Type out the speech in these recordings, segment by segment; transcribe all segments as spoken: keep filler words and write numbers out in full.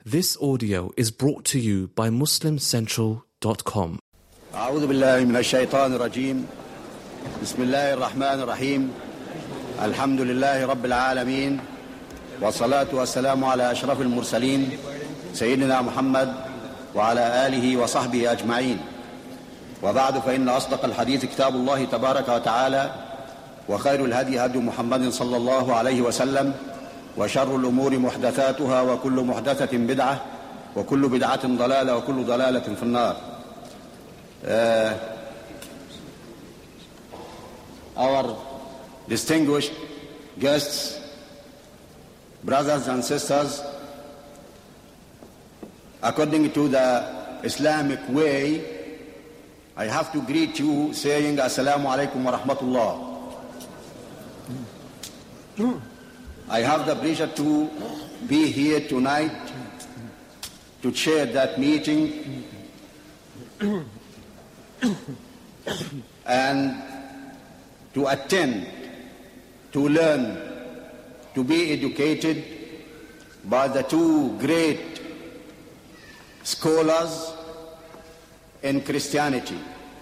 This audio is brought to you by muslim central dot com. أعوذ بالله من الشيطان الرجيم. بسم الله الرحمن الرحيم. الحمد لله رب العالمين، والصلاة والسلام على أشرف المرسلين سيدنا محمد وعلى آله وصحبه أجمعين. وبعد، فإن أصدق الحديث كتاب الله تبارك وتعالى، وخير الهدي هدي محمد صلى الله عليه وسلم، وشر الأمور محدثاتها، وكل محدثة بدعة، وكل بدعة ضلالة، وكل ضلالة في النار. uh, Our distinguished guests, brothers and sisters, according to the Islamic way, I have to greet you saying Assalamu alaikum wa rahmatullah. I have the pleasure to be here tonight to chair that meeting and to attend, to learn, to be educated by the two great scholars in Christianity.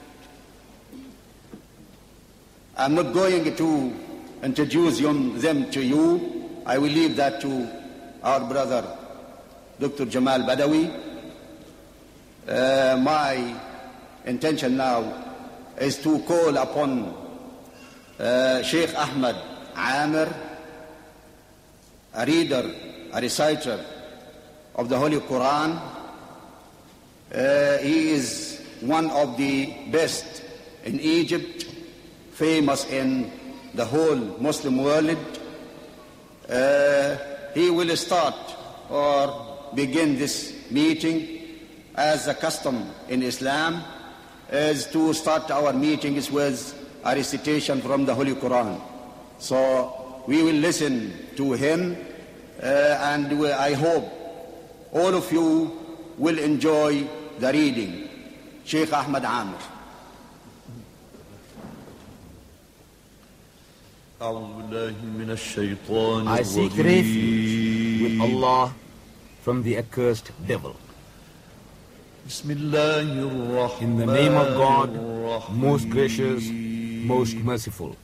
I'm not going to introduce them to you. I will leave that to our brother, Doctor Jamal Badawi. Uh, my intention now is to call upon uh, Sheikh Ahmad Amir, a reader, a reciter of the Holy Quran. Uh, he is one of the best in Egypt, famous in the whole Muslim world. Uh, he will start or begin this meeting, as the custom in Islam is to start our meetings with a recitation from the Holy Quran. So we will listen to him, uh, and we, I hope all of you will enjoy the reading. Sheikh Ahmad Amir. I seek refuge with Allah from the accursed devil. In the name of God, most gracious, most merciful.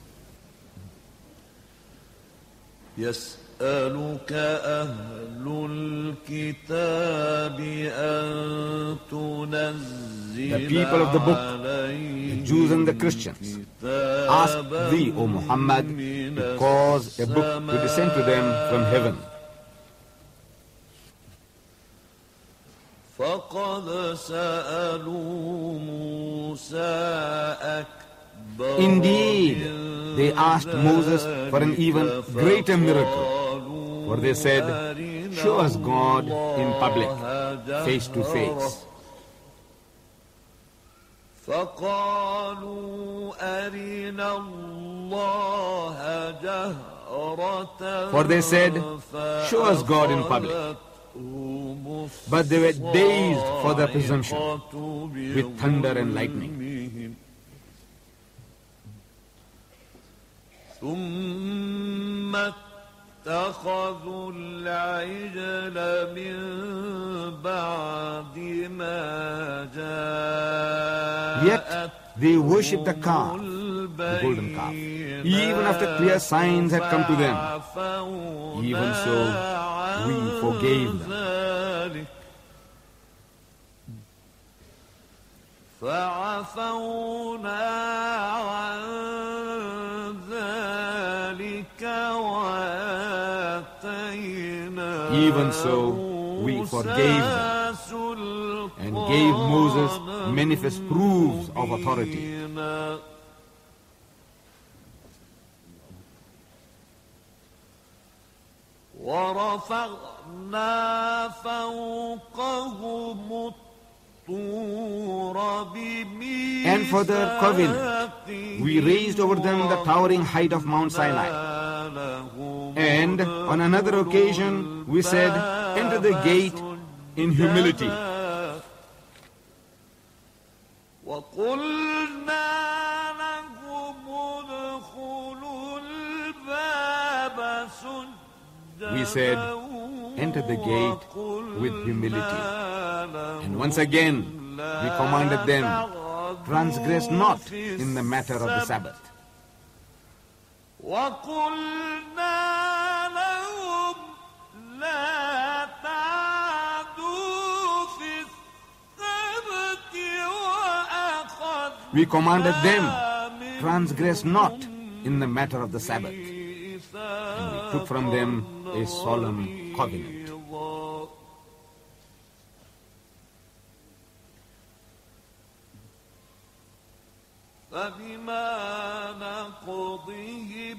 يسألك أهل الكتاب أن تنزل The people of the book, the Jews and the Christians, ask thee, O Muhammad, to cause a book to descend to them from heaven. فقد سألوا موسى أكبر. Indeed, they asked Moses for an even greater miracle, for they said, show us God in public, face to face. فقالوا أرنا الله جهرة. For they said, show us God in public. But they were dazed for their presumption with thunder and lightning. ثم اتخذوا العجل من بعد ما جاءت. Yet they worshipped the calf, the golden calf, even after clear signs had come to them. Even so, we forgave them. فعفونا عن ذلك وآتينا. Even so, we forgave them and gave Moses manifest proofs of authority. ورفعنا فوقهم And for their covenant, we raised over them the towering height of Mount Sinai. And on another occasion, we said, enter the gate in humility. We said, enter the gate with humility. And once again, we commanded them, transgress not in the matter of the Sabbath. وَقُلْنَا لَهُمْ لَا تَعْدُوا فِي السَّبْتِ وَأَخَذْنَا We commanded them, transgress not in the matter of the Sabbath. And we took from them a solemn covenant. فَبِمَا نَقْضِهِمْ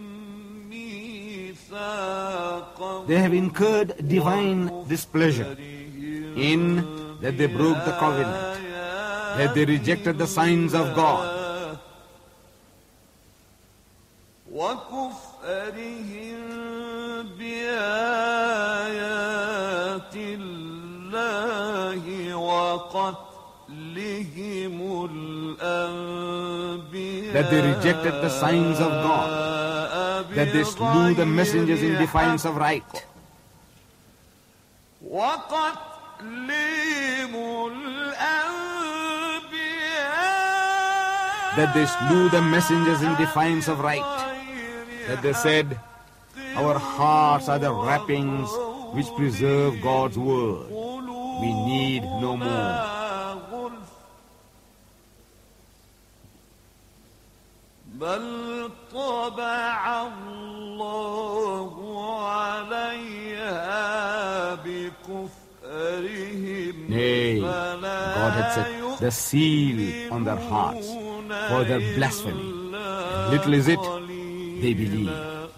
مِيثَاقَهُمْ They have incurred divine displeasure in that they broke the covenant, that they rejected the signs of God, وَكُفْرِهِمْ بِآيَاتِ اللَّهِ وَقَتْلِهِمُ الْأَنْبِيَاءَ that they rejected the signs of God, that they slew the messengers in defiance of right, وَقَتْلِهِمُ الْأَنْبِيَاءَ that they slew the messengers in defiance of right, that they said, our hearts are the wrappings which preserve God's word. We need no more. بل طبع الله عليها بكفرهم Nay, God had set the seal on their hearts for their blasphemy. And little is it, they believe.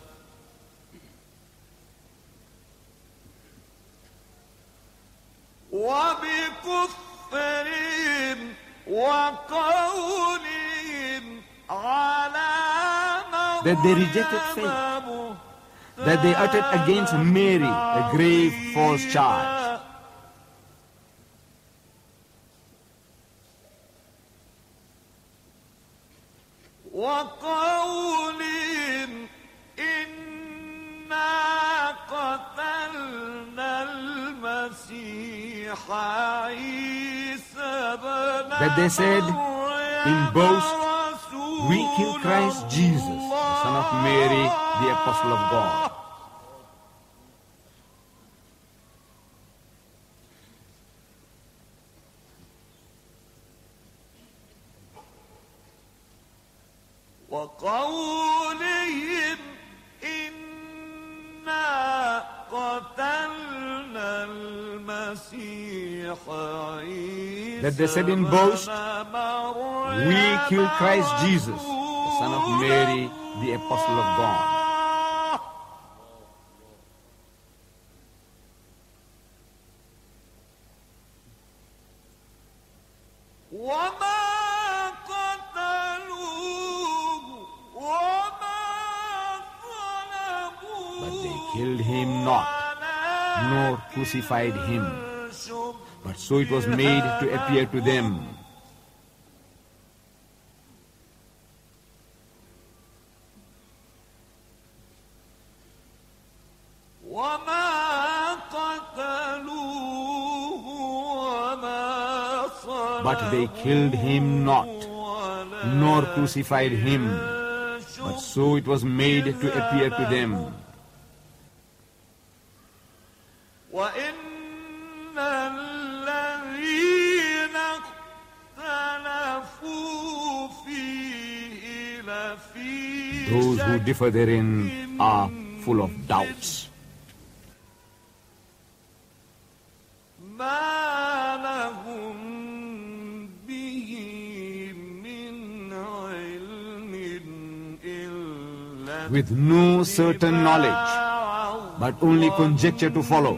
وبكفرهم وقولهم that they rejected faith, that they uttered against Mary a grave false charge. وقولهم إنا قتلنا المسيح عيسى بن That they said in boast, we kill Christ Jesus, the son of Mary, the apostle of God. وقولهم إنا قتلنا المسيح عيسى That they said in boast, we kill Christ Jesus, the son of Mary, the apostle of God. وما قتلوه وما صلبوه But they killed him not, nor crucified him. But so it was made to appear to them. But they killed him not, nor crucified him. But so it was made to appear to them. Those who differ therein are full of doubts. With no certain knowledge, but only conjecture to follow.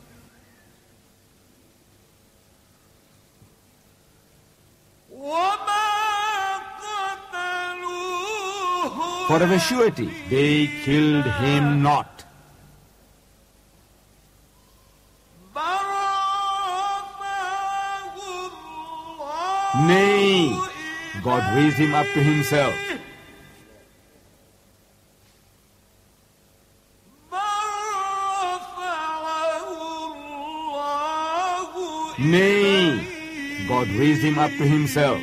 For of a surety, they killed him not. Nay, God raised him up to himself. Nay, God raised him up to himself.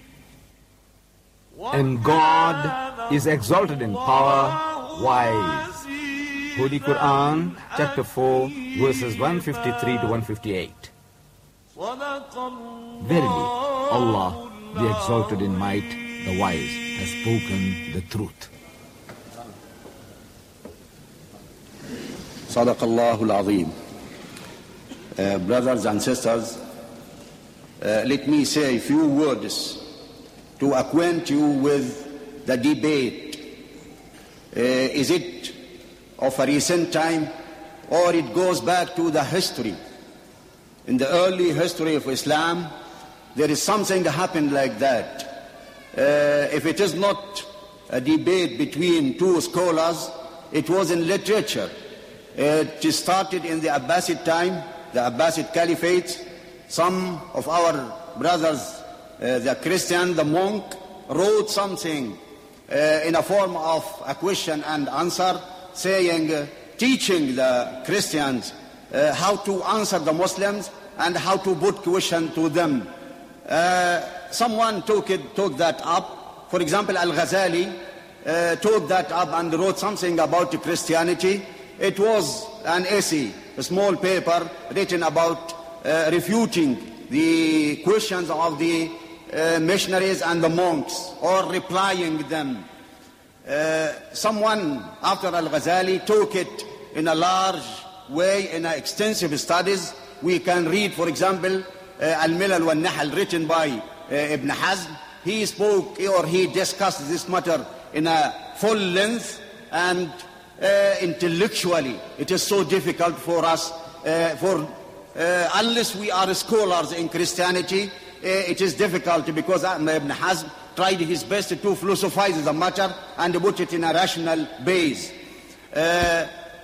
And God is exalted in power, wise. Holy Quran, chapter four, verses one fifty-three to one fifty-eight. Verily, Allah, the exalted in might, the wise, has spoken the truth. صدق الله العظيم. Uh, brothers and sisters, uh, let me say a few words to acquaint you with the debate. Uh, is it of a recent time, or it goes back to the history? In the early history of Islam, there is something happened like that. Uh, if it is not a debate between two scholars, it was in literature. It started in the Abbasid time, the Abbasid Caliphate. Some of our brothers, uh, the Christian, the monk, wrote something uh, in a form of a question and answer, saying, uh, teaching the Christians uh, how to answer the Muslims and how to put question to them. Uh, someone took it, took that up. For example, Al-Ghazali uh, took that up and wrote something about Christianity. It was an essay, a small paper written about uh, refuting the questions of the uh, missionaries and the monks, or replying them. Uh, someone after Al-Ghazali took it in a large way, in extensive studies. We can read, for example, uh, Al-Milal wal-Nahal, written by uh, Ibn Hazm. He spoke, or he discussed this matter in a full length, and uh, intellectually it is so difficult for us, uh, for uh, unless we are scholars in Christianity, uh, it is difficult, because Ibn Hazm tried his best to philosophize the matter and put it in a rational base. Uh,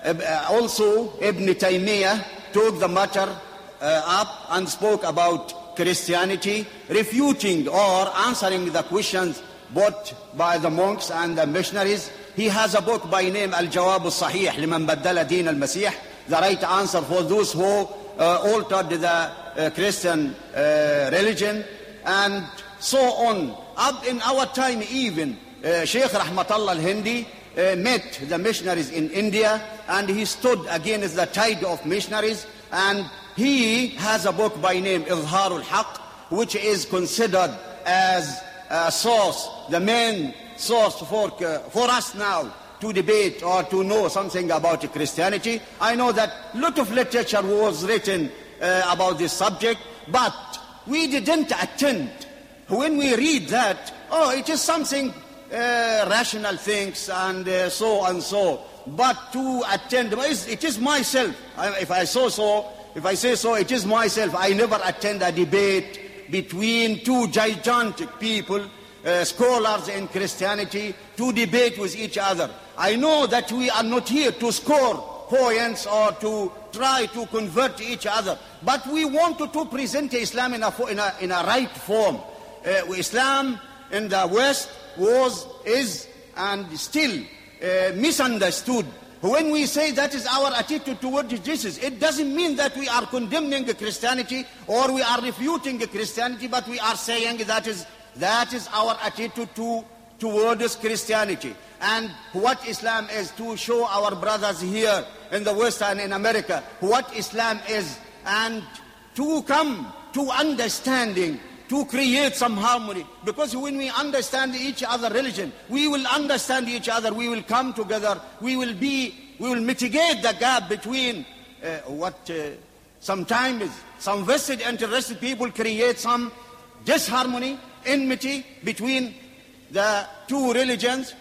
also, Ibn Taymiyyah took the matter uh, up and spoke about Christianity, refuting or answering the questions brought by the monks and the missionaries. He has a book by name Al-Jawab al-Sahih liman baddala din al-Masih, the right answer for those who uh, altered the uh, Christian uh, religion, and so on. Up in our time even, uh, Sheikh Rahmatullah al-Hindi uh, met the missionaries in India, and he stood against the tide of missionaries, and he has a book by name Izhar al-Haq, which is considered as a source, the main source for, uh, for us now to debate or to know something about Christianity. I know that a lot of literature was written uh, about this subject, but we didn't attend. When we read that, oh, it is something uh, rational things and uh, so and so. But to attend, it is myself. If I so so, if I say so, it is myself. I never attend a debate between two gigantic people, uh, scholars in Christianity, to debate with each other. I know that we are not here to score points or to try to convert each other, but we want to, to present Islam in a, in a, in a right form. Uh, Islam in the West was, is, and still uh, misunderstood. When we say that is our attitude toward Jesus, it doesn't mean that we are condemning Christianity or we are refuting Christianity, but we are saying that is, that is our attitude to, towards Christianity. And what Islam is, to show our brothers here in the West and in America what Islam is, and to come to understanding, to create some harmony. Because when we understand each other religion, we will understand each other, we will come together, we will be, we will mitigate the gap between uh, what uh, sometimes some vested interested people create some disharmony, enmity between the two religions.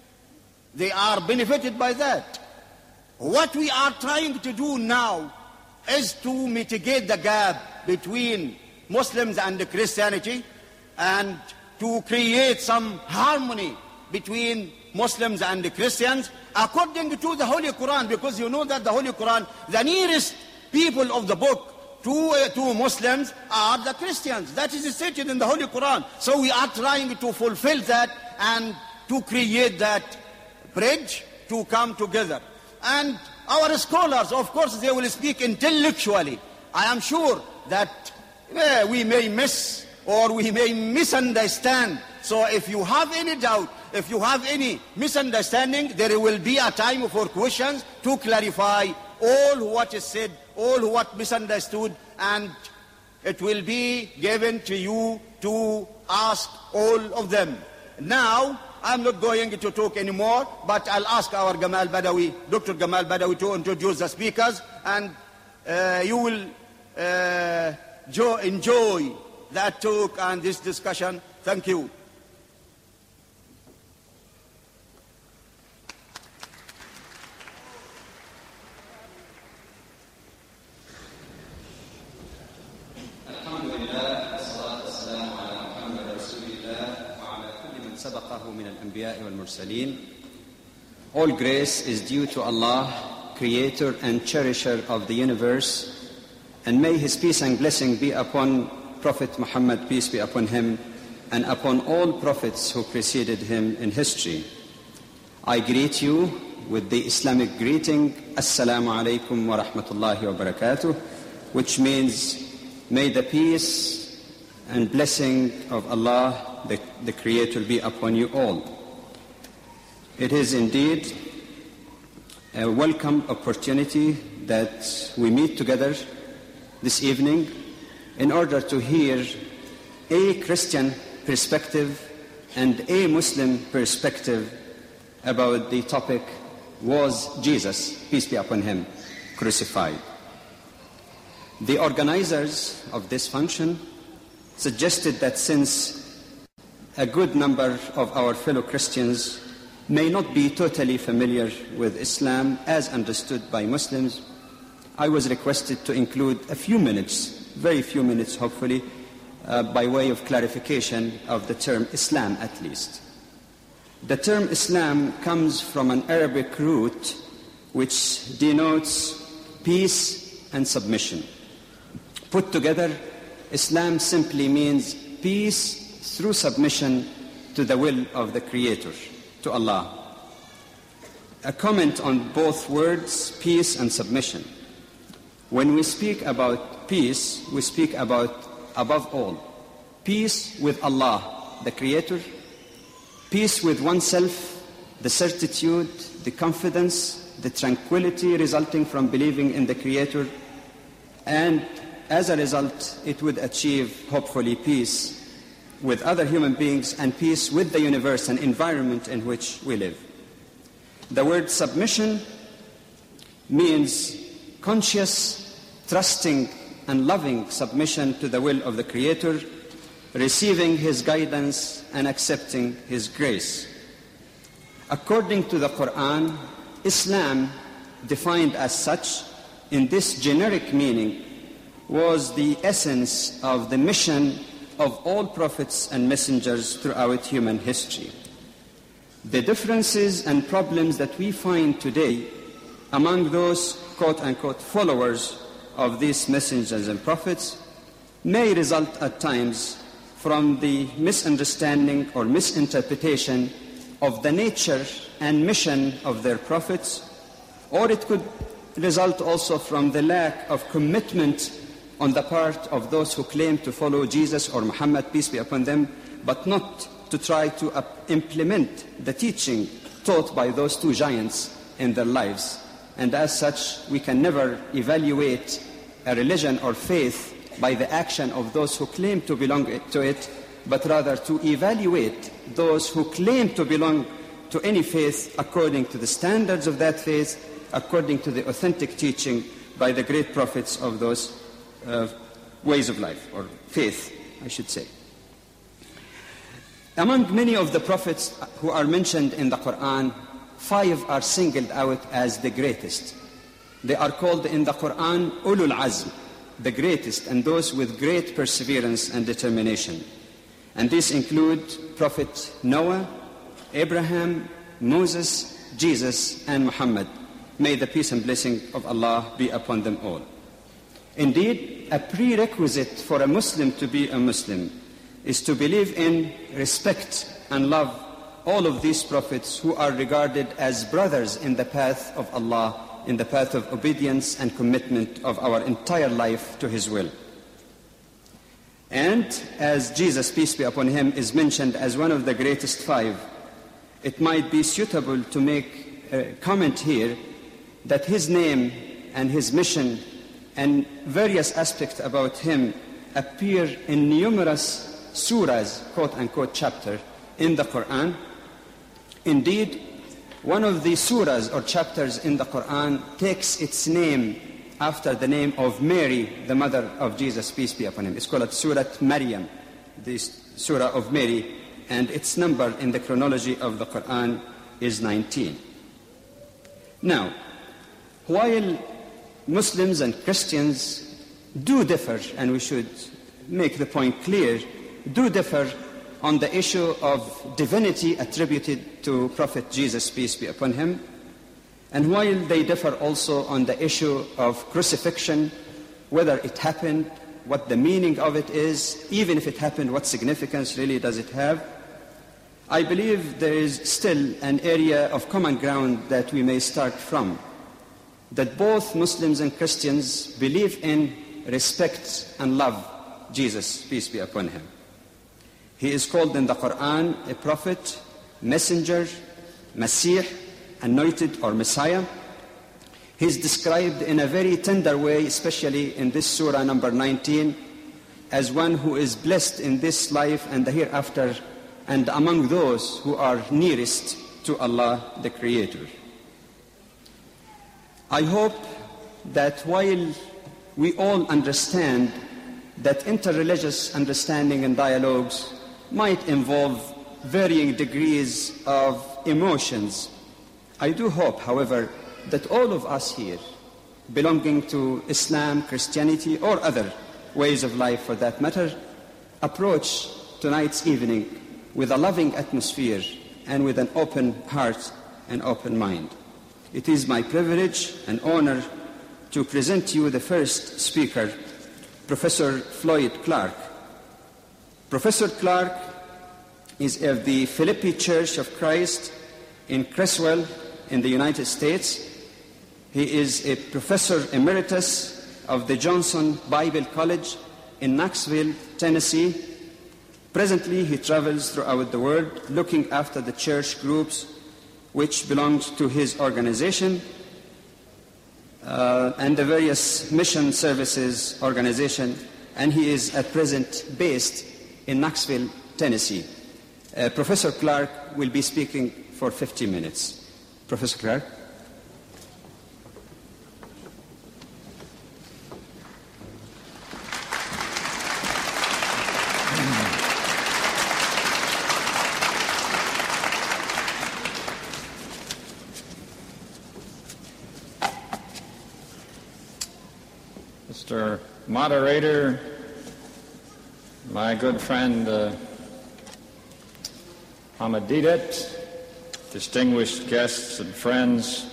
They are benefited by that. What we are trying to do now is to mitigate the gap between Muslims and Christianity, and to create some harmony between Muslims and Christians according to the Holy Quran, because you know that the Holy Quran, the nearest people of the book to, uh, to Muslims are the Christians. That is stated in the Holy Quran. So we are trying to fulfill that and to create that bridge to come together. And our scholars, of course, they will speak intellectually. I am sure that uh, we may miss or we may misunderstand. So if you have any doubt, if you have any misunderstanding, there will be a time for questions to clarify all what is said, all what misunderstood, and it will be given to you to ask all of them. Now, I'm not going to talk anymore, but I'll ask our Gamal Badawi, Doctor Gamal Badawi, to introduce the speakers, and uh, you will uh, jo- enjoy that talk and this discussion. Thank you. All grace is due to Allah, Creator and Cherisher of the universe, and may His peace and blessing be upon Prophet Muhammad, peace be upon him, and upon all prophets who preceded him in history. I greet you with the Islamic greeting, Assalamu alaikum wa rahmatullahi wa barakatuh, which means, may the peace and blessing of Allah, the, the Creator, be upon you all. It is indeed a welcome opportunity that we meet together this evening in order to hear a Christian perspective and a Muslim perspective about the topic, was Jesus, peace be upon him, crucified? The organizers of this function suggested that since a good number of our fellow Christians may not be totally familiar with Islam as understood by Muslims, I was requested to include a few minutes, very few minutes hopefully, uh, by way of clarification of the term Islam at least. The term Islam comes from an Arabic root which denotes peace and submission. Put together, Islam simply means peace through submission to the will of the Creator, to Allah. A comment on both words, peace and submission. When we speak about peace, we speak about, above all, peace with Allah, the Creator, peace with oneself, the certitude, the confidence, the tranquility resulting from believing in the Creator, and as a result, it would achieve, hopefully, peace with other human beings and peace with the universe and environment in which we live. The word submission means conscious, trusting, and loving submission to the will of the Creator, receiving His guidance and accepting His grace. According to the Quran, Islam, defined as such in this generic meaning, was the essence of the mission of all prophets and messengers throughout human history. The differences and problems that we find today among those quote-unquote followers of these messengers and prophets may result at times from the misunderstanding or misinterpretation of the nature and mission of their prophets, or it could result also from the lack of commitment on the part of those who claim to follow Jesus or Muhammad, peace be upon them, but not to try to up- implement the teaching taught by those two giants in their lives. And as such, we can never evaluate a religion or faith by the action of those who claim to belong to it, but rather to evaluate those who claim to belong to any faith according to the standards of that faith, according to the authentic teaching by the great prophets of those uh, ways of life, or faith, I should say. Among many of the prophets who are mentioned in the Quran, five are singled out as the greatest. They are called in the Quran Ulul Azm, the greatest, and those with great perseverance and determination. And these include Prophet Noah, Abraham, Moses, Jesus, and Muhammad. May the peace and blessing of Allah be upon them all. Indeed, a prerequisite for a Muslim to be a Muslim is to believe in, respect, and love all of these prophets who are regarded as brothers in the path of Allah, in the path of obedience and commitment of our entire life to His will. And as Jesus, peace be upon him, is mentioned as one of the greatest five, it might be suitable to make a comment here that his name and his mission and various aspects about him appear in numerous surahs, quote-unquote chapter, in the Quran. Indeed, one of the surahs or chapters in the Quran takes its name after the name of Mary, the mother of Jesus, peace be upon him. It's called Surah Maryam, the surah of Mary, and its number in the chronology of the Quran is nineteen. Now, while Muslims and Christians do differ, and we should make the point clear, do differ on the issue of divinity attributed to Prophet Jesus, peace be upon him, and while they differ also on the issue of crucifixion, whether it happened, what the meaning of it is, even if it happened, what significance really does it have, I believe there is still an area of common ground that we may start from, that both Muslims and Christians believe in, respect, and love Jesus, peace be upon him. He is called in the Quran a prophet, messenger, Messiah, anointed or Messiah. He is described in a very tender way, especially in this surah number nineteen, as one who is blessed in this life and the hereafter, and among those who are nearest to Allah, the Creator. I hope that while we all understand that interreligious understanding and dialogues might involve varying degrees of emotions, I do hope, however, that all of us here, belonging to Islam, Christianity, or other ways of life for that matter, approach tonight's evening with a loving atmosphere and with an open heart and open mind. It is my privilege and honor to present to you the first speaker, Professor Floyd Clark. Professor Clark is of the Philippi Church of Christ in Creswell in the United States. He is a professor emeritus of the Johnson Bible College in Knoxville, Tennessee. Presently, he travels throughout the world looking after the church groups which belong to his organization uh, and the various mission services organization, and he is at present based in Knoxville, Tennessee. Uh, Professor Clark will be speaking for fifty minutes. Professor Clark. Mister Moderator, my good friend uh, Ahmed Deedat, distinguished guests and friends,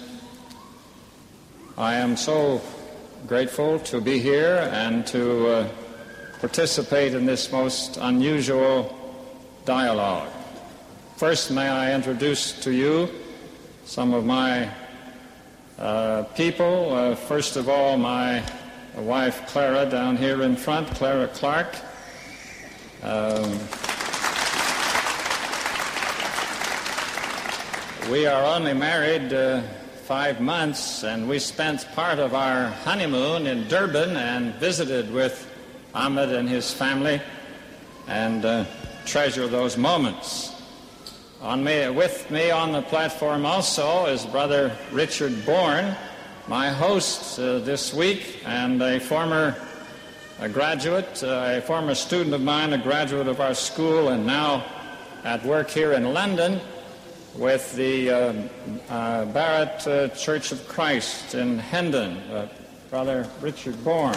I am so grateful to be here and to uh, participate in this most unusual dialogue. First, may I introduce to you some of my uh, people. Uh, first of all, my wife Clara down here in front, Clara Clark. Um, we are only married uh, five months, and we spent part of our honeymoon in Durban and visited with Ahmed and his family, and uh, treasure those moments. On me, with me on the platform also is Brother Richard Bourne, my host uh, this week, and a former a graduate, uh, a former student of mine, a graduate of our school, and now at work here in London with the uh, uh, Barrett uh, Church of Christ in Hendon, uh, Brother Richard Bourne.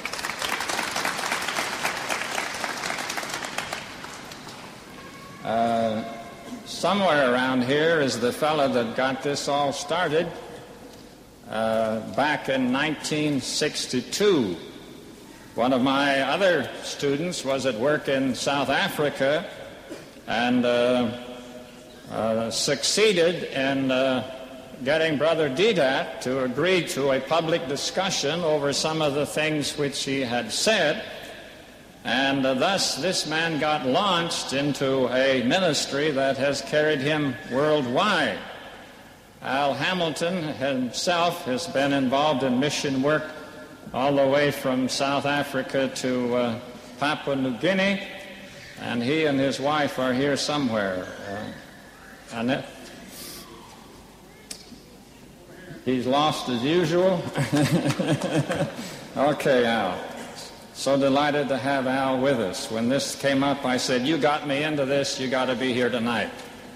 Uh, somewhere around here is the fellow that got this all started uh, back in nineteen sixty-two. One of my other students was at work in South Africa and uh, uh, succeeded in uh, getting Brother Deedat to agree to a public discussion over some of the things which he had said. And uh, thus this man got launched into a ministry that has carried him worldwide. Al Hamilton himself has been involved in mission work all the way from South Africa to uh, Papua New Guinea, and he and his wife are here somewhere. Uh, Annette? He's lost as usual. Okay, Al. So delighted to have Al with us. When this came up, I said, you got me into this, you got to be here tonight.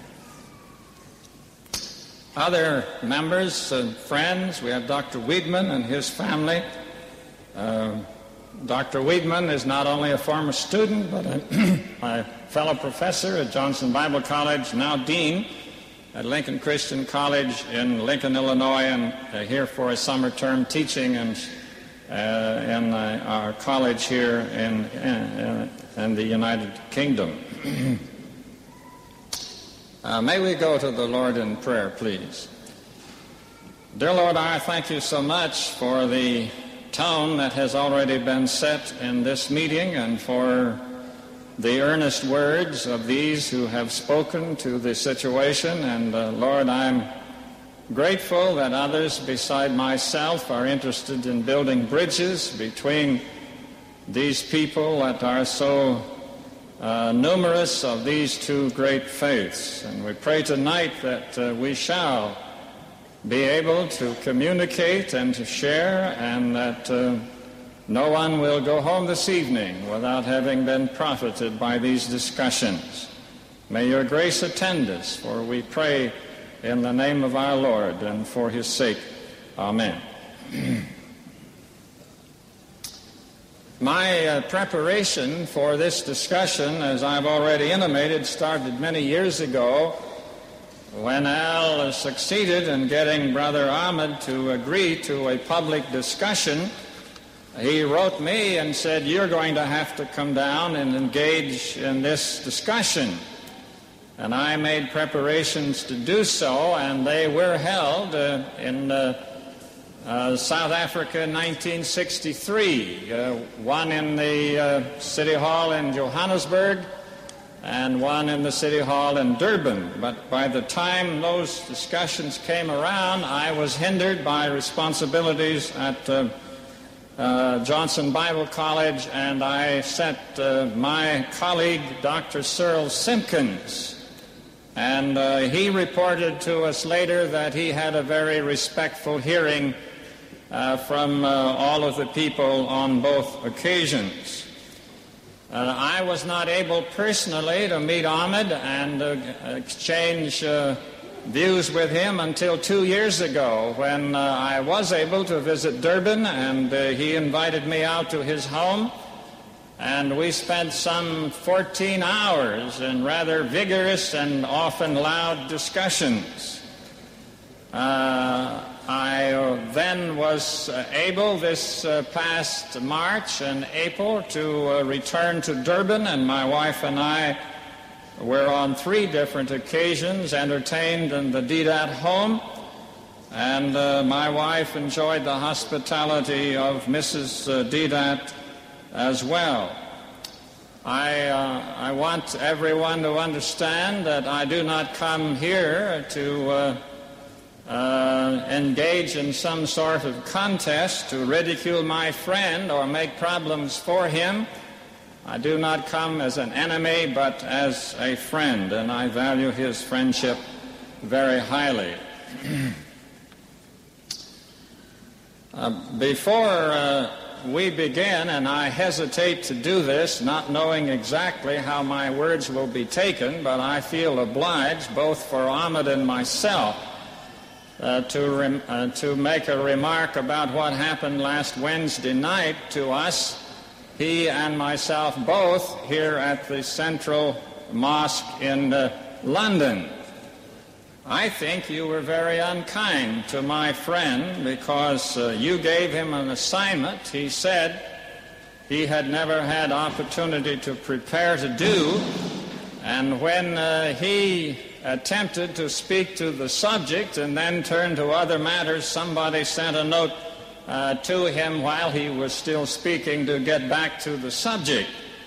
Other members and friends, we have Doctor Weidman and his family. Uh, Doctor Weidman is not only a former student, but a, a fellow professor at Johnson Bible College, now dean at Lincoln Christian College in Lincoln, Illinois, and uh, here for a summer term teaching and Uh, in uh, our college here in, in, in the United Kingdom. uh, may we go to the Lord in prayer, please. Dear Lord, I thank you so much for the tone that has already been set in this meeting and for the earnest words of these who have spoken to the situation. And uh, Lord, I'm grateful that others beside myself are interested in building bridges between these people that are so uh, numerous of these two great faiths. And we pray tonight that uh, we shall be able to communicate and to share, and that uh, no one will go home this evening without having been profited by these discussions. May your grace attend us, for we pray in the name of our Lord and for his sake. Amen. My uh, preparation for this discussion, as I've already intimated, started many years ago when Al uh, succeeded in getting Brother Ahmed to agree to a public discussion. He wrote me and said, you're going to have to come down and engage in this discussion. And I made preparations to do so, and they were held uh, in uh, uh, South Africa in nineteen sixty-three, uh, one in the uh, City Hall in Johannesburg and one in the City Hall in Durban. But by the time those discussions came around, I was hindered by responsibilities at uh, uh, Johnson Bible College, and I sent uh, my colleague, Doctor Cyril Simpkins. And uh, he reported to us later that he had a very respectful hearing uh, from uh, all of the people on both occasions. Uh, I was not able personally to meet Ahmed and uh, exchange uh, views with him until two years ago, when uh, I was able to visit Durban, and uh, he invited me out to his home. And we spent some fourteen hours in rather vigorous and often loud discussions. Uh, I then was uh, able this uh, past March and April to uh, return to Durban, and my wife and I were on three different occasions entertained in the Deedat home. And uh, my wife enjoyed the hospitality of Missus Uh, Deedat as well. I, uh, I want everyone to understand that I do not come here to uh, uh, engage in some sort of contest to ridicule my friend or make problems for him. I do not come as an enemy, but as a friend, and I value his friendship very highly. uh, before uh, we begin, and I hesitate to do this, not knowing exactly how my words will be taken, but I feel obliged, both for Ahmed and myself, uh, to, rem- uh, to make a remark about what happened last Wednesday night to us, he and myself both, here at the Central Mosque in uh, London. I think you were very unkind to my friend, because uh, you gave him an assignment he said he had never had opportunity to prepare to do, and when uh, he attempted to speak to the subject and then turned to other matters, somebody sent a note uh, to him while he was still speaking to get back to the subject.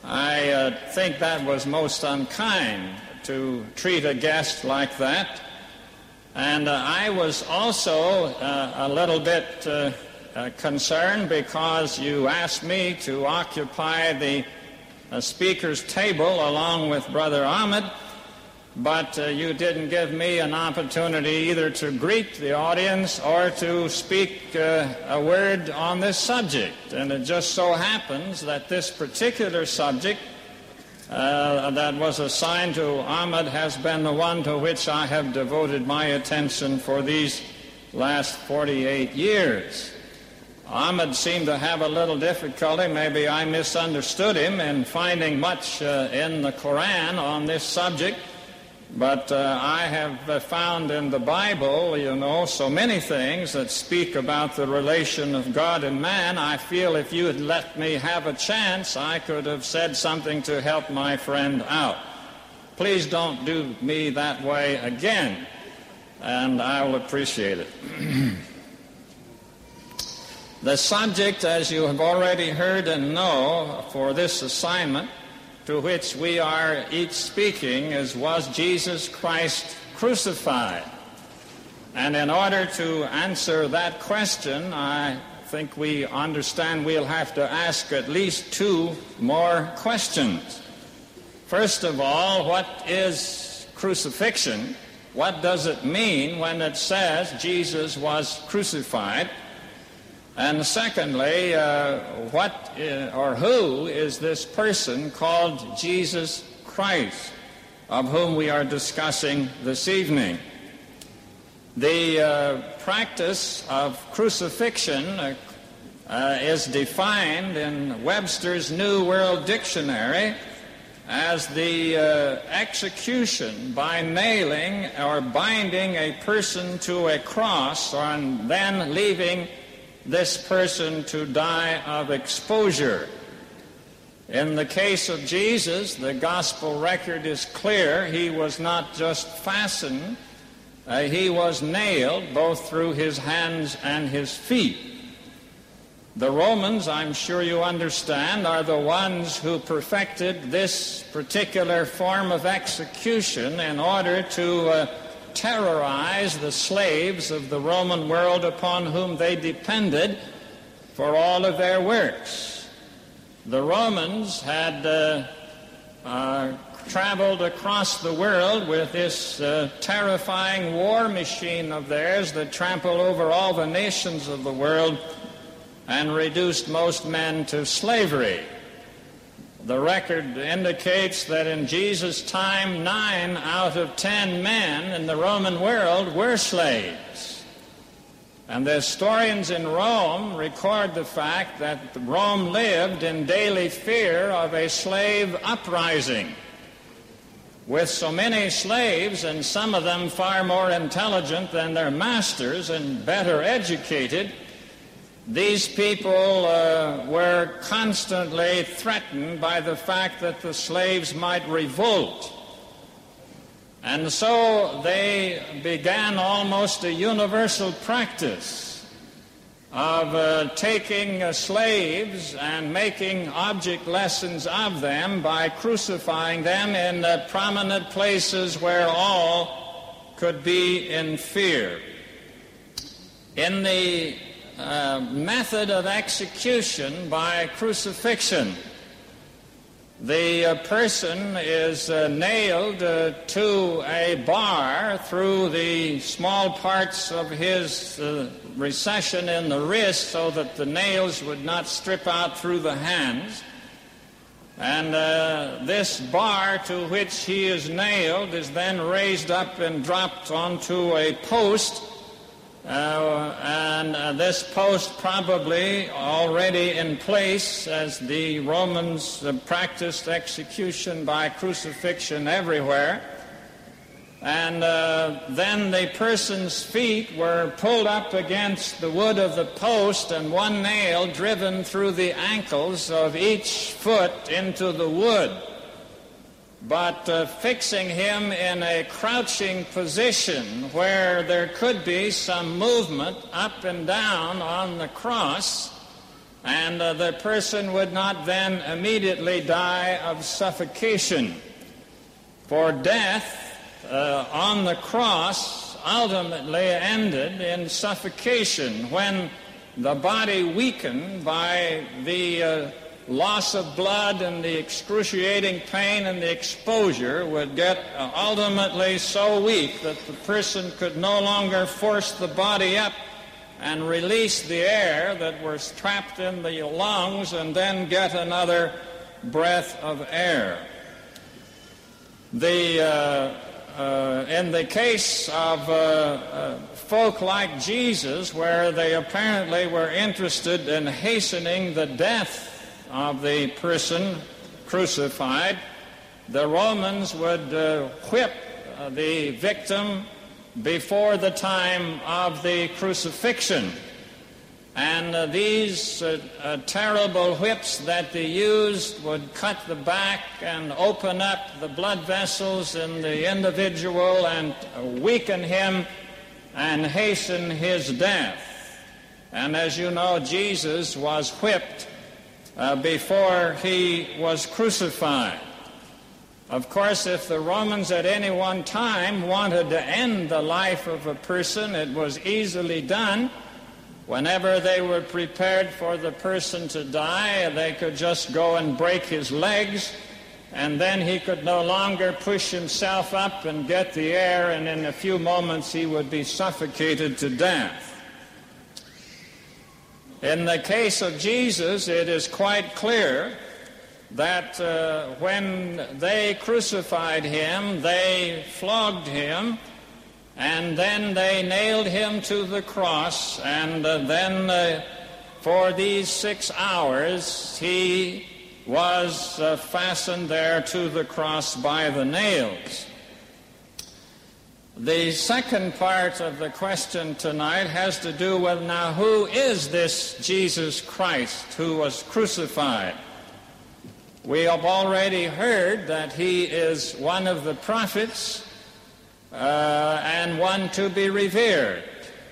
I uh, think that was most unkind to treat a guest like that. And uh, I was also uh, a little bit uh, uh, concerned because you asked me to occupy the uh, speaker's table along with Brother Ahmed, but uh, you didn't give me an opportunity either to greet the audience or to speak uh, a word on this subject. And it just so happens that this particular subject uh, that was assigned to Ahmed has been the one to which I have devoted my attention for these last forty-eight years. Ahmed seemed to have a little difficulty, maybe I misunderstood him, in finding much uh, in the Quran on this subject. But uh, I have uh, found in the Bible, you know, so many things that speak about the relation of God and man. I feel if you had let me have a chance, I could have said something to help my friend out. Please don't do me that way again, and I'll appreciate it. The subject, as you have already heard and know, for this assignment to which we are each speaking is, was Jesus Christ crucified? And in order to answer that question, I think we understand we'll have to ask at least two more questions. First of all, what is crucifixion? What does it mean when it says Jesus was crucified? And secondly, uh, what uh, or who is this person called Jesus Christ, of whom we are discussing this evening? The uh, practice of crucifixion uh, uh, is defined in Webster's New World Dictionary as the uh, execution by nailing or binding a person to a cross and then leaving this person to die of exposure. In the case of Jesus, the gospel record is clear. He was not just fastened, uh, he was nailed both through his hands and his feet. The Romans, I'm sure you understand, are the ones who perfected this particular form of execution in order to uh, terrorize the slaves of the Roman world upon whom they depended for all of their works. The Romans had uh, uh, traveled across the world with this uh, terrifying war machine of theirs that trampled over all the nations of the world and reduced most men to slavery. The record indicates that in Jesus' time, nine out of ten men in the Roman world were slaves. And the historians in Rome record the fact that Rome lived in daily fear of a slave uprising. With so many slaves, and some of them far more intelligent than their masters and better educated, these people uh, were constantly threatened by the fact that the slaves might revolt. And so they began almost a universal practice of uh, taking uh, slaves and making object lessons of them by crucifying them in uh, prominent places where all could be in fear. In the Uh, method of execution by crucifixion, the uh, person is uh, nailed uh, to a bar through the small parts of his uh, recession in the wrist so that the nails would not strip out through the hands. And uh, this bar to which he is nailed is then raised up and dropped onto a post. Uh, and uh, this post probably already in place, as the Romans uh, practiced execution by crucifixion everywhere. And uh, then the person's feet were pulled up against the wood of the post and one nail driven through the ankles of each foot into the wood. But uh, fixing him in a crouching position where there could be some movement up and down on the cross, and uh, the person would not then immediately die of suffocation. For death uh, on the cross ultimately ended in suffocation when the body weakened by the uh, loss of blood and the excruciating pain and the exposure would get uh, ultimately so weak that the person could no longer force the body up and release the air that was trapped in the lungs and then get another breath of air. The, uh, uh, in the case of uh, uh, folk like Jesus, where they apparently were interested in hastening the death of the person crucified, the Romans would uh, whip uh, the victim before the time of the crucifixion. And uh, these uh, uh, terrible whips that they used would cut the back and open up the blood vessels in the individual and uh, weaken him and hasten his death. And as you know, Jesus was whipped uh, before he was crucified. Of course, if the Romans at any one time wanted to end the life of a person, it was easily done. Whenever they were prepared for the person to die, they could just go and break his legs, and then he could no longer push himself up and get the air, and in a few moments he would be suffocated to death. In the case of Jesus, it is quite clear that uh, when they crucified him, they flogged him, and then they nailed him to the cross, and uh, then uh, for these six hours he was uh, fastened there to the cross by the nails. The second part of the question tonight has to do with, now, who is this Jesus Christ who was crucified? We have already heard that he is one of the prophets uh, and one to be revered.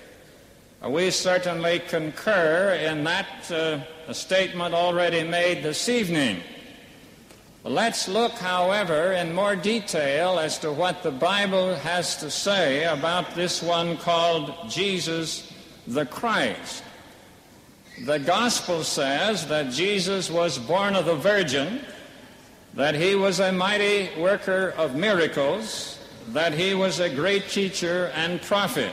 We certainly concur in that uh, statement already made this evening. Let's look, however, in more detail as to what the Bible has to say about this one called Jesus the Christ. The Gospel says that Jesus was born of the Virgin, that he was a mighty worker of miracles, that he was a great teacher and prophet.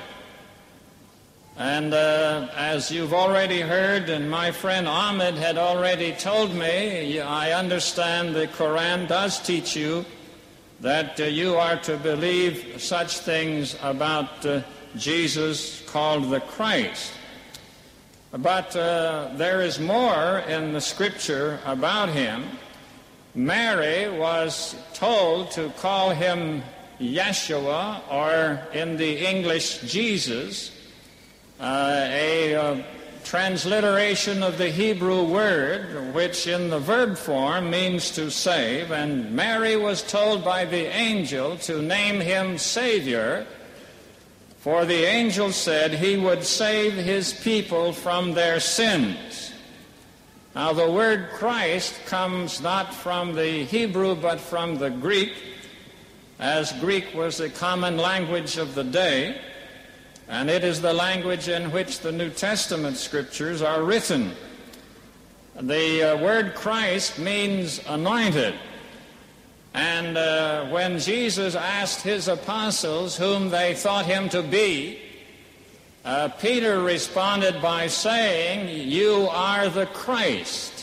And uh, as you've already heard, and my friend Ahmed had already told me, I understand the Quran does teach you that uh, you are to believe such things about uh, Jesus called the Christ. But uh, there is more in the Scripture about him. Mary was told to call him Yeshua, or in the English, Jesus, uh, a uh, transliteration of the Hebrew word, which in the verb form means to save. And Mary was told by the angel to name him Savior, for the angel said he would save his people from their sins. Now, the word Christ comes not from the Hebrew but from the Greek, as Greek was the common language of the day, and it is the language in which the New Testament scriptures are written. The uh, word Christ means anointed. And uh, when Jesus asked his apostles whom they thought him to be, uh, Peter responded by saying, "You are the Christ."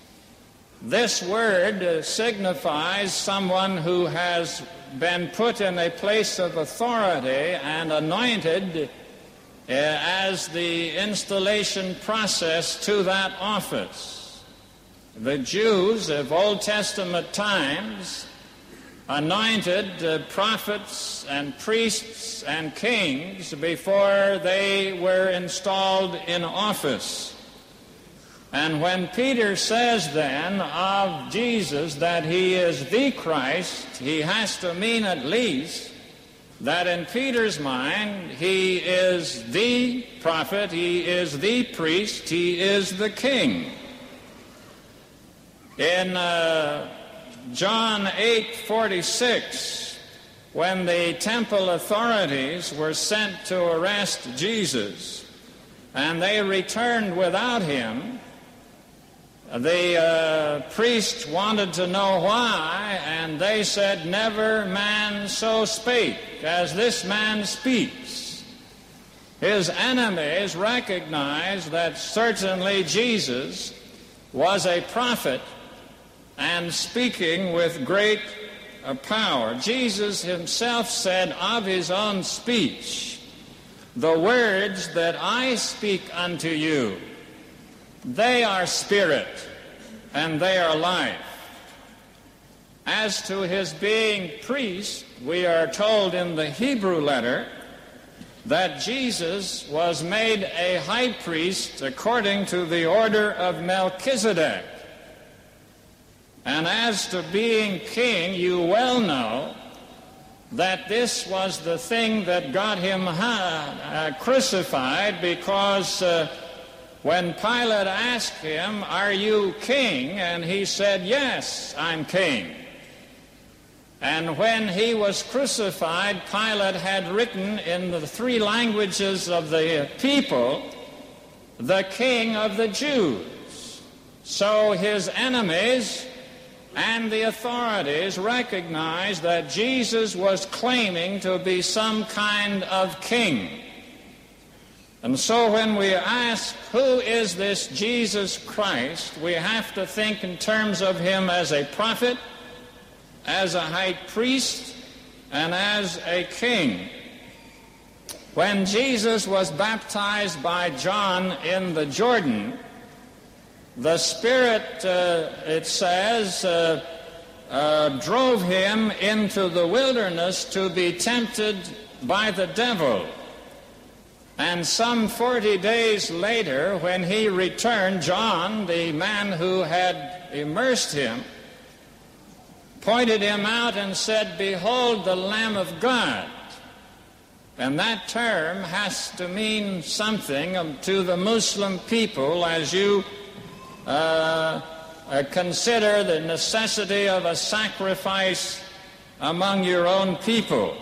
This word uh, signifies someone who has been put in a place of authority and anointed uh, as the installation process to that office. The Jews of Old Testament times anointed uh, prophets and priests and kings before they were installed in office. And when Peter says then of Jesus that he is the Christ, he has to mean at least that in Peter's mind he is the prophet, he is the priest, he is the king. In uh, John eight forty-six, when the temple authorities were sent to arrest Jesus, and they returned without him, the uh, priest wanted to know why, and they said, "Never man so spake as this man speaks." His enemies recognized that certainly Jesus was a prophet and speaking with great uh, power. Jesus himself said of his own speech, "The words that I speak unto you, they are spirit, and they are life." As to his being priest, we are told in the Hebrew letter that Jesus was made a high priest according to the order of Melchizedek. And as to being king, you well know that this was the thing that got him uh, crucified, because uh, when Pilate asked him, "Are you king?" and he said, "Yes, I'm king." And when he was crucified, Pilate had written in the three languages of the people, "The King of the Jews." So his enemies and the authorities recognized that Jesus was claiming to be some kind of king. And so when we ask, who is this Jesus Christ, we have to think in terms of him as a prophet, as a high priest, and as a king. When Jesus was baptized by John in the Jordan, the Spirit, uh, it says, uh, uh, drove him into the wilderness to be tempted by the devil. And some forty days later, when he returned, John, the man who had immersed him, pointed him out and said, "Behold the Lamb of God." And that term has to mean something to the Muslim people as you uh, uh, consider the necessity of a sacrifice among your own people.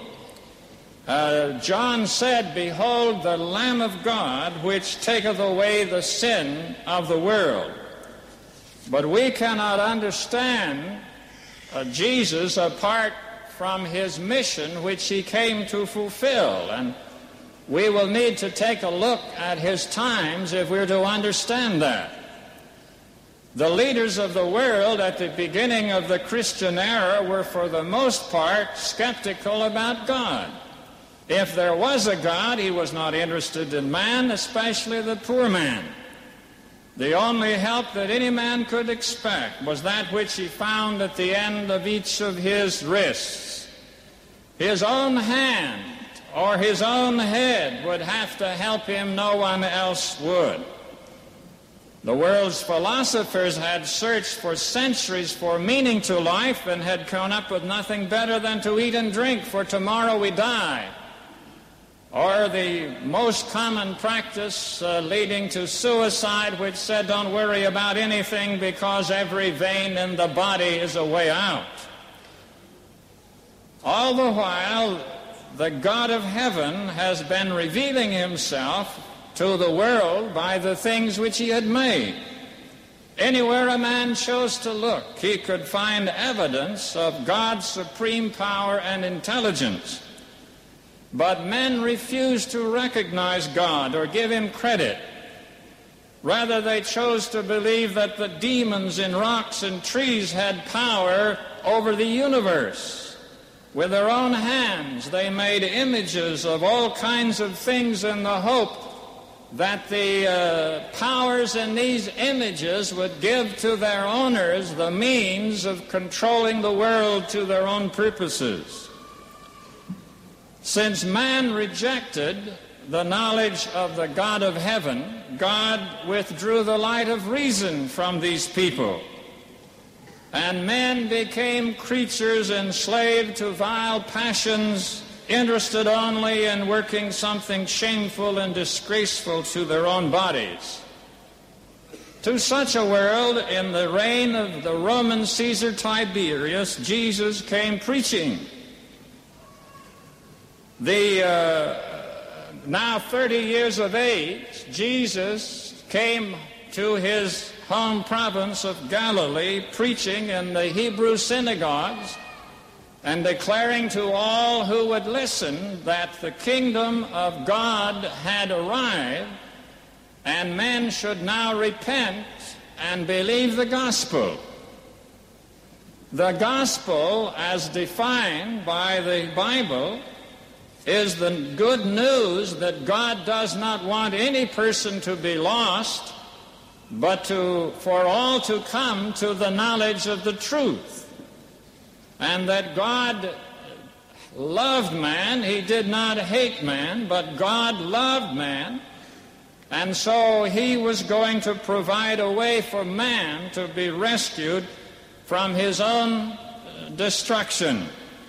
Uh, John said, "Behold the Lamb of God, which taketh away the sin of the world." But we cannot understand uh, Jesus apart from his mission which he came to fulfill. And we will need to take a look at his times if we're to understand that. The leaders of the world at the beginning of the Christian era were for the most part skeptical about God. If there was a God, he was not interested in man, especially the poor man. The only help that any man could expect was that which he found at the end of each of his wrists. His own hand or his own head would have to help him, no one else would. The world's philosophers had searched for centuries for meaning to life and had come up with nothing better than to eat and drink, for tomorrow we die. Or the most common practice uh, leading to suicide, which said, "Don't worry about anything because every vein in the body is a way out." All the while, the God of heaven has been revealing himself to the world by the things which he had made. Anywhere a man chose to look, he could find evidence of God's supreme power and intelligence. But men refused to recognize God or give him credit. Rather, they chose to believe that the demons in rocks and trees had power over the universe. With their own hands, they made images of all kinds of things in the hope that the uh, powers in these images would give to their owners the means of controlling the world to their own purposes. Since man rejected the knowledge of the God of heaven, God withdrew the light of reason from these people, and men became creatures enslaved to vile passions, interested only in working something shameful and disgraceful to their own bodies. To such a world, in the reign of the Roman Caesar Tiberius, Jesus came preaching. The uh, now thirty years of age, Jesus came to his home province of Galilee, preaching in the Hebrew synagogues and declaring to all who would listen that the kingdom of God had arrived and men should now repent and believe the gospel. The gospel, as defined by the Bible, is the good news that God does not want any person to be lost, but to, for all to come to the knowledge of the truth. And that God loved man. He did not hate man, but God loved man. And so he was going to provide a way for man to be rescued from his own destruction.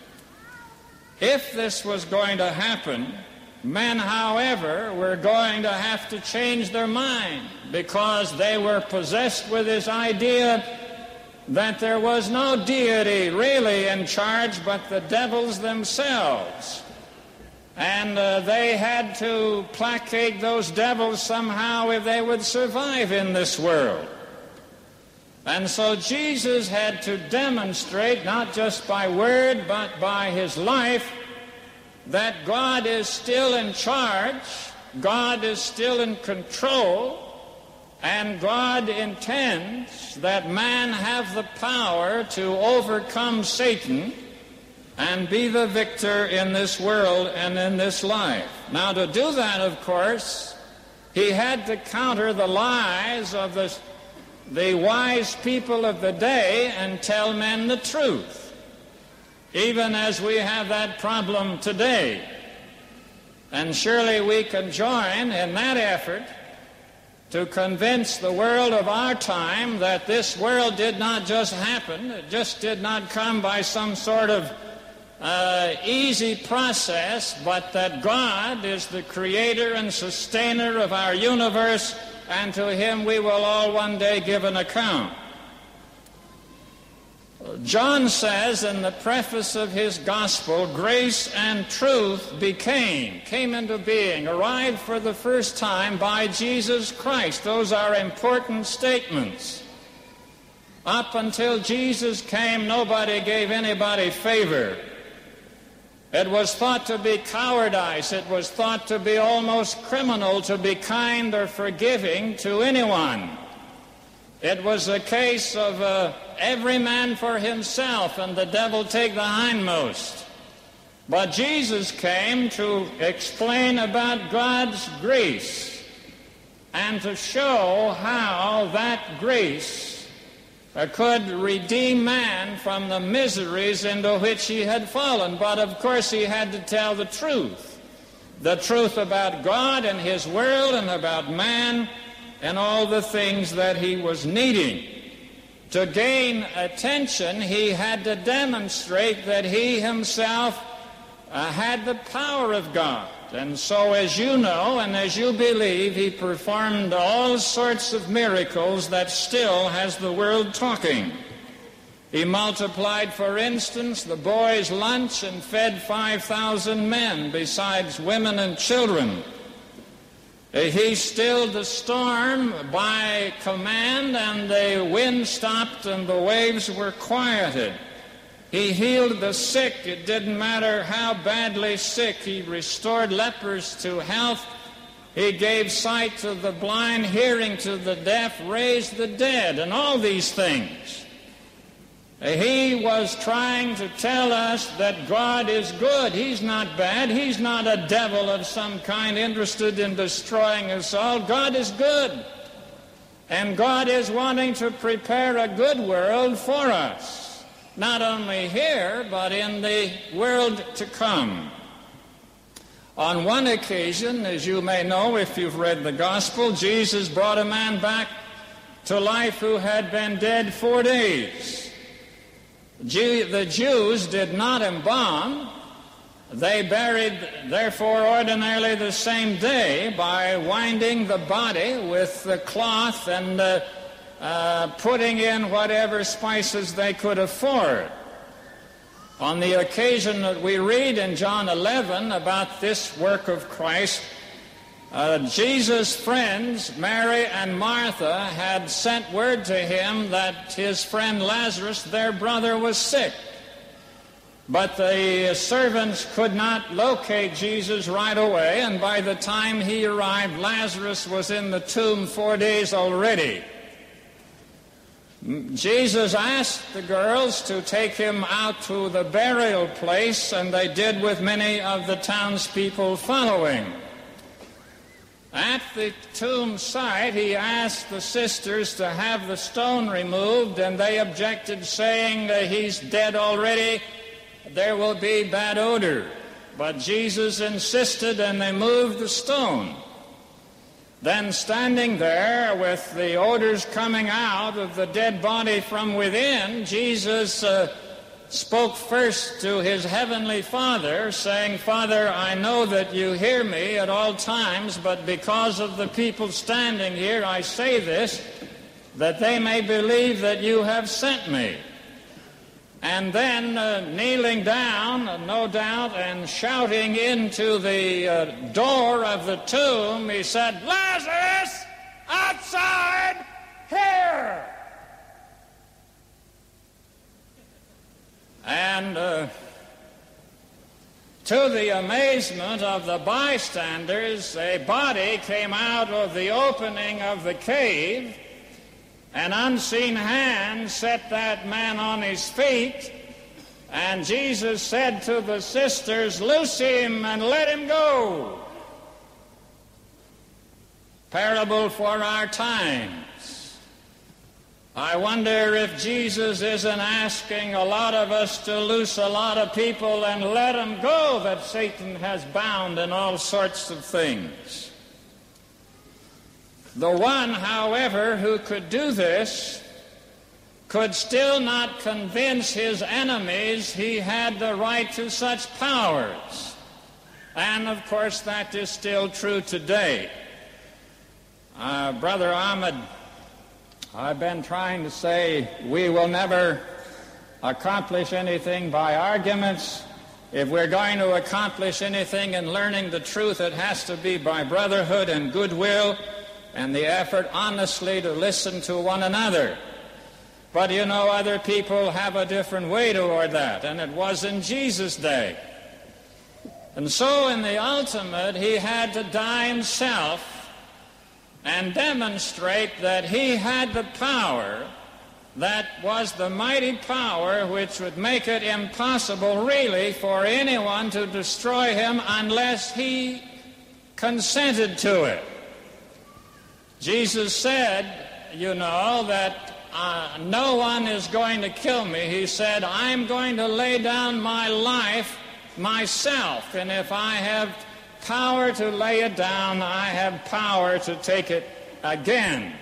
If this was going to happen, men, however, were going to have to change their mind, because they were possessed with this idea that there was no deity really in charge but the devils themselves. And uh, they had to placate those devils somehow if they would survive in this world. And so Jesus had to demonstrate, not just by word but by his life, that God is still in charge, God is still in control, and God intends that man have the power to overcome Satan and be the victor in this world and in this life. Now, to do that, of course, he had to counter the lies of the, the wise people of the day and tell men the truth, even as we have that problem today. And surely we can join in that effort to convince the world of our time that this world did not just happen, it just did not come by some sort of Uh, easy process, but that God is the creator and sustainer of our universe, and to him we will all one day give an account. John says in the preface of his gospel, grace and truth became, came into being, arrived for the first time by Jesus Christ. Those are important statements. Up until Jesus came, nobody gave anybody favor. It was thought to be cowardice. It was thought to be almost criminal to be kind or forgiving to anyone. It was a case of uh, every man for himself and the devil take the hindmost. But Jesus came to explain about God's grace and to show how that grace Uh, could redeem man from the miseries into which he had fallen. But of course he had to tell the truth. The truth about God and his world and about man and all the things that he was needing. To gain attention, he had to demonstrate that he himself uh, had the power of God. And so, as you know and as you believe, he performed all sorts of miracles that still has the world talking. He multiplied, for instance, the boys' lunch and fed five thousand men, besides women and children. He stilled the storm by command, and the wind stopped and the waves were quieted. He healed the sick. It didn't matter how badly sick. He restored lepers to health. He gave sight to the blind, hearing to the deaf, raised the dead, and all these things. He was trying to tell us that God is good. He's not bad. He's not a devil of some kind interested in destroying us all. God is good. And God is wanting to prepare a good world for us. Not only here, but in the world to come. On one occasion, as you may know if you've read the gospel, Jesus brought a man back to life who had been dead four days. The Jews did not embalm. They buried, therefore, ordinarily the same day by winding the body with the cloth and uh, uh, putting in whatever spices they could afford. On the occasion that we read in John eleven about this work of Christ, uh, Jesus' friends, Mary and Martha, had sent word to him that his friend Lazarus, their brother, was sick. But the servants could not locate Jesus right away, and by the time he arrived, Lazarus was in the tomb four days already. Jesus asked the girls to take him out to the burial place, and they did with many of the townspeople following. At the tomb site, he asked the sisters to have the stone removed, and they objected, saying that he's dead already, there will be bad odor. But Jesus insisted, and they moved the stone. Then standing there with the odors coming out of the dead body from within, Jesus uh, spoke first to his heavenly Father, saying, Father, I know that you hear me at all times, but because of the people standing here, I say this, that they may believe that you have sent me. And then uh, kneeling down, uh, no doubt, and shouting into the uh, door of the tomb, he said, Lazarus, outside here! And uh, to the amazement of the bystanders, a body came out of the opening of the cave. An unseen hand set that man on his feet, and Jesus said to the sisters, loose him and let him go. Parable for our times. I wonder if Jesus isn't asking a lot of us to loose a lot of people and let them go that Satan has bound in all sorts of things. The one, however, who could do this could still not convince his enemies he had the right to such powers. And, of course, that is still true today. Uh, Brother Ahmed, I've been trying to say we will never accomplish anything by arguments. If we're going to accomplish anything in learning the truth, it has to be by brotherhood and goodwill, and the effort honestly to listen to one another. But you know, other people have a different way toward that, and it was in Jesus' day. And so in the ultimate, he had to die himself and demonstrate that he had the power that was the mighty power which would make it impossible really for anyone to destroy him unless he consented to it. Jesus said, you know, that uh, no one is going to kill me. He said, I'm going to lay down my life myself, and if I have power to lay it down, I have power to take it again.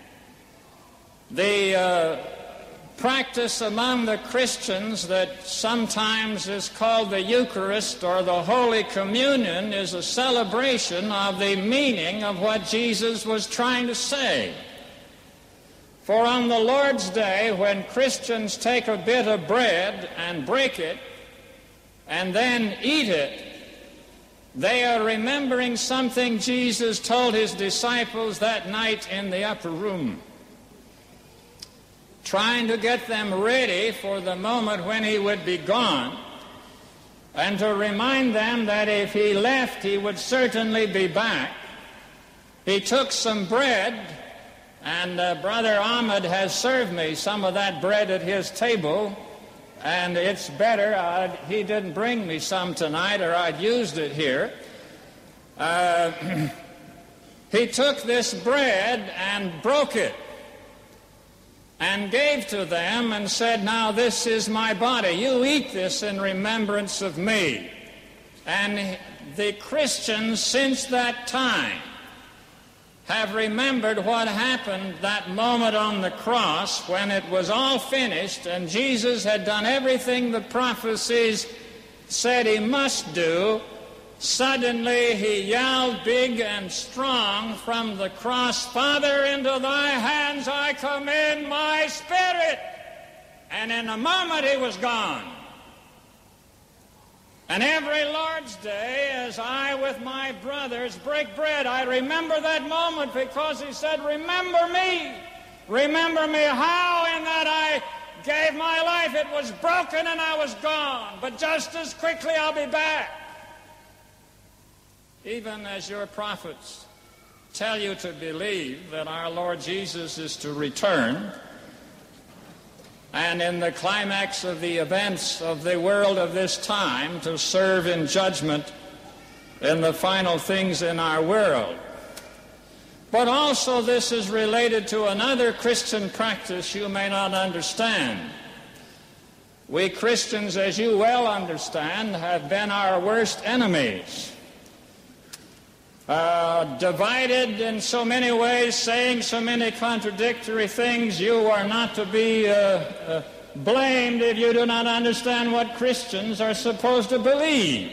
The uh, practice among the Christians that sometimes is called the Eucharist or the Holy Communion is a celebration of the meaning of what Jesus was trying to say. For on the Lord's Day, when Christians take a bit of bread and break it and then eat it, they are remembering something Jesus told his disciples that night in the upper room, trying to get them ready for the moment when he would be gone, and to remind them that if he left, he would certainly be back. He took some bread, and uh, Brother Ahmed has served me some of that bread at his table, and it's better. I'd, he didn't bring me some tonight, or I'd used it here. Uh, he took this bread and broke it, and gave to them and said, now this is my body. You eat this in remembrance of me. And the Christians since that time have remembered what happened that moment on the cross when it was all finished and Jesus had done everything the prophecies said he must do, Suddenly he yelled big and strong from the cross, "Father, into thy hands I commend my spirit." And in a moment he was gone. And every Lord's Day, as I with my brothers break bread, I remember that moment, because he said, "Remember me. Remember me how in that I gave my life. It was broken and I was gone, but just as quickly I'll be back." Even as your prophets tell you to believe that our Lord Jesus is to return, and in the climax of the events of the world of this time to serve in judgment in the final things in our world. But also this is related to another Christian practice you may not understand. We Christians, as you well understand, have been our worst enemies. Uh, divided in so many ways, saying so many contradictory things. You are not to be uh, uh, blamed if you do not understand what Christians are supposed to believe.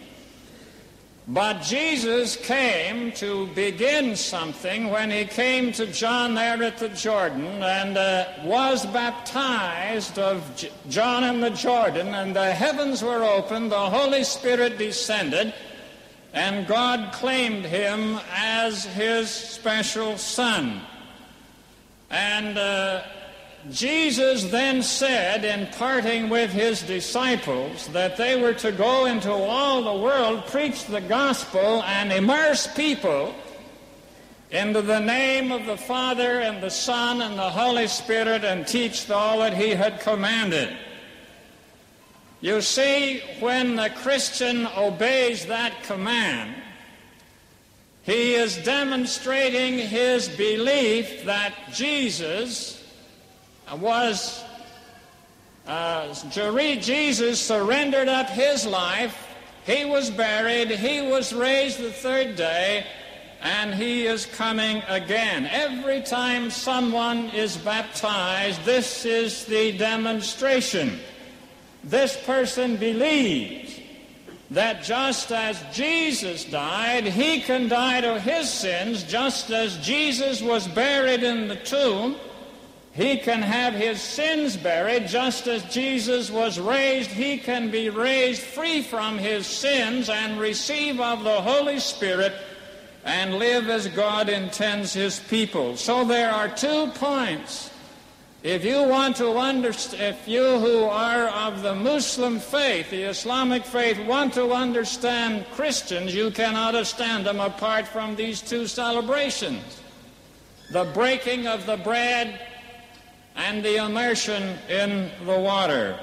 But Jesus came to begin something when he came to John there at the Jordan and uh, was baptized of J- John in the Jordan, and the heavens were opened, the Holy Spirit descended, and God claimed him as his special son. And uh, Jesus then said, in parting with his disciples, that they were to go into all the world, preach the gospel, and immerse people into the name of the Father and the Son and the Holy Spirit, and teach all that he had commanded. You see, when the Christian obeys that command, he is demonstrating his belief that Jesus was, uh, Jesus surrendered up his life, he was buried, he was raised the third day, and he is coming again. Every time someone is baptized, this is the demonstration. This person believes that just as Jesus died, he can die to his sins. Just as Jesus was buried in the tomb, he can have his sins buried. Just as Jesus was raised, he can be raised free from his sins and receive of the Holy Spirit and live as God intends his people. So there are two points. If you want to understand, if you who are of the Muslim faith, the Islamic faith, want to understand Christians, you cannot understand them apart from these two celebrations: the breaking of the bread and the immersion in the water.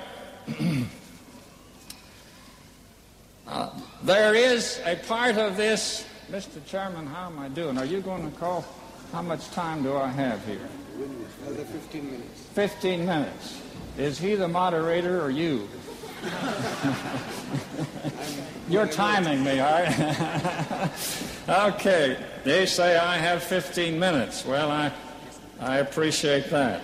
uh, there is a part of this. Mister Chairman, how am I doing? Are you going to call? How much time do I have here? Another fifteen minutes. Fifteen minutes. Is he the moderator or you? You're timing me, all right? Okay. They say I have fifteen minutes. Well, I, I appreciate that.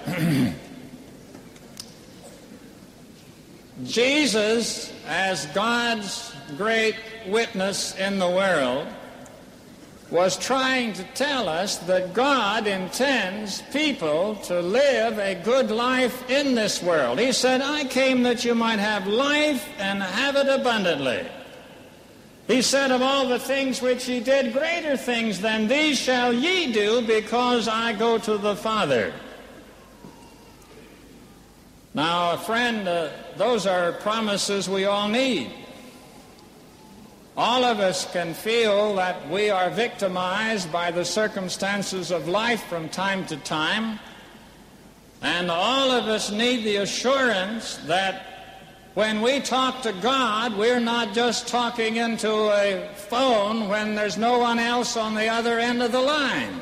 Jesus, as God's great witness in the world, was trying to tell us that God intends people to live a good life in this world. He said, "I came that you might have life and have it abundantly." He said, "Of all the things which he did, greater things than these shall ye do, because I go to the Father." Now, friend, uh, those are promises we all need. All of us can feel that we are victimized by the circumstances of life from time to time, and all of us need the assurance that when we talk to God, we're not just talking into a phone when there's no one else on the other end of the line.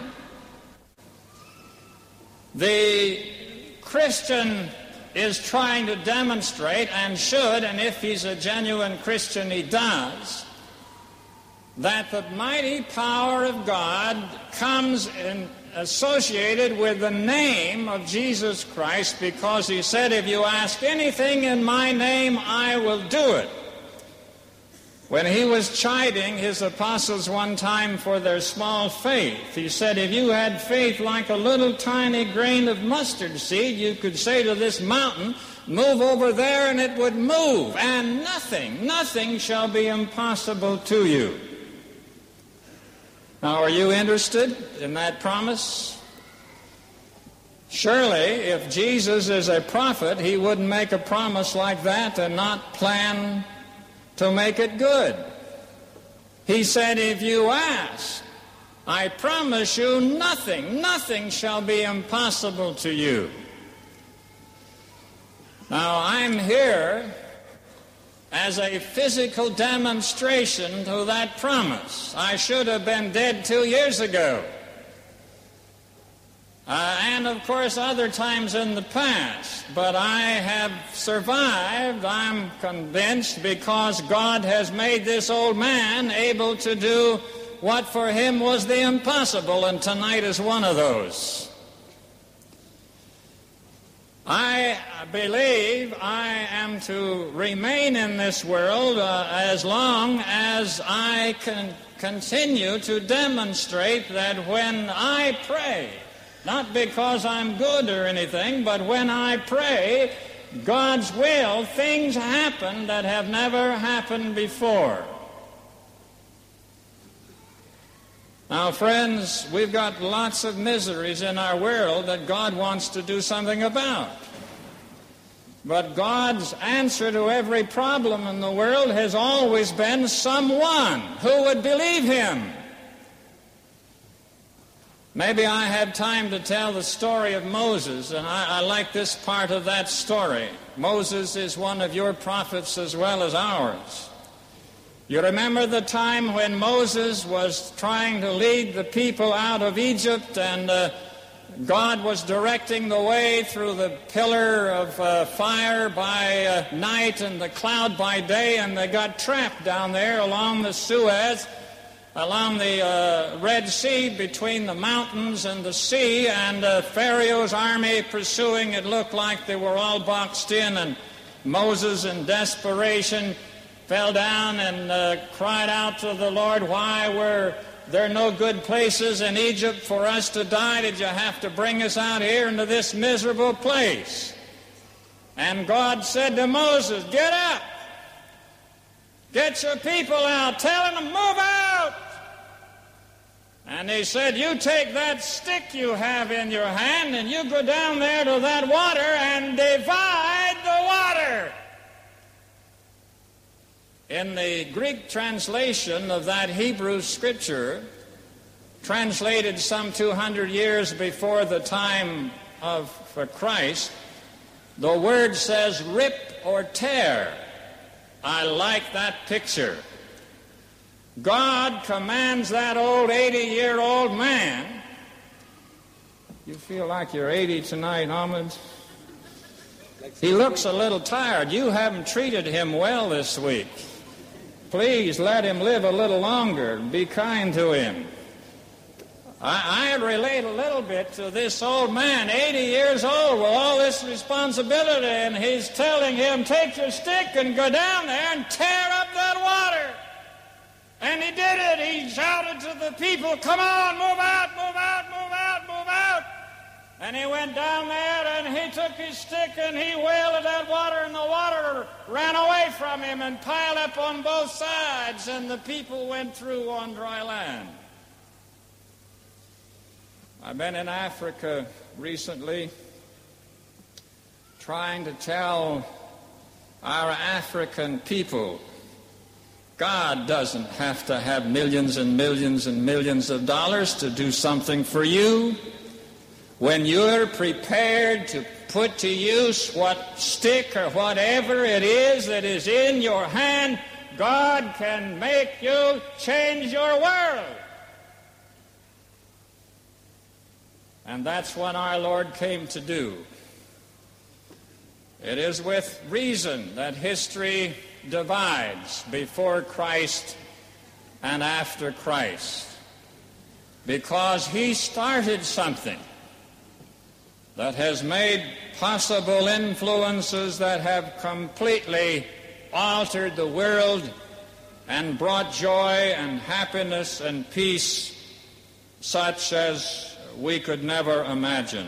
The Christian is trying to demonstrate, and should, and if he's a genuine Christian, he does, that the mighty power of God comes in, associated with the name of Jesus Christ, because he said, "If you ask anything in my name, I will do it." When he was chiding his apostles one time for their small faith, he said, if you had faith like a little tiny grain of mustard seed, you could say to this mountain, move over there, and it would move, and nothing, nothing shall be impossible to you. Now, are you interested in that promise? Surely, if Jesus is a prophet, he wouldn't make a promise like that and not plan to make it good. He said, if you ask, I promise you nothing, nothing shall be impossible to you. Now, I'm here as a physical demonstration to that promise. I should have been dead two years ago. Uh, and, of course, other times in the past. But I have survived, I'm convinced, because God has made this old man able to do what for him was the impossible, and tonight is one of those. I believe I am to remain in this world uh, as long as I can continue to demonstrate that when I pray, not because I'm good or anything, but when I pray God's will, things happen that have never happened before. Now, friends, we've got lots of miseries in our world that God wants to do something about. But God's answer to every problem in the world has always been someone who would believe him. Maybe I have time to tell the story of Moses, and I, I like this part of that story. Moses is one of your prophets as well as ours. You remember the time when Moses was trying to lead the people out of Egypt, and uh, God was directing the way through the pillar of uh, fire by uh, night and the cloud by day, and they got trapped down there along the Suez, along the uh, Red Sea, between the mountains and the sea, and uh, Pharaoh's army pursuing. It looked like they were all boxed in, and Moses, in desperation, fell down and uh, cried out to the Lord, why were there no good places in Egypt for us to die? Did you have to bring us out here into this miserable place? And God said to Moses, get up. Get your people out. Tell them to move out. And he said, you take that stick you have in your hand and you go down there to that water and divide the water. In the Greek translation of that Hebrew scripture, translated some two hundred years before the time of for Christ, the word says rip or tear. I like that picture. God commands that old eighty-year-old man. You feel like you're eighty tonight, Ahmed? He looks a little tired. You haven't treated him well this week. Please let him live a little longer. Be kind to him. I, I relate a little bit to this old man, eighty years old, with all this responsibility, and he's telling him, take your stick and go down there and tear up that water. And he did it. He shouted to the people, come on, move out, move out, move out, move out. And he went down there and he took his stick and he wailed at that water, and the water ran away from him and piled up on both sides, and the people went through on dry land. I've been in Africa recently trying to tell our African people God doesn't have to have millions and millions and millions of dollars to do something for you. When you're prepared to put to use what stick or whatever it is that is in your hand, God can make you change your world. And that's what our Lord came to do. It is with reason that history divides before Christ and after Christ, because he started something that has made possible influences that have completely altered the world and brought joy and happiness and peace such as we could never imagine.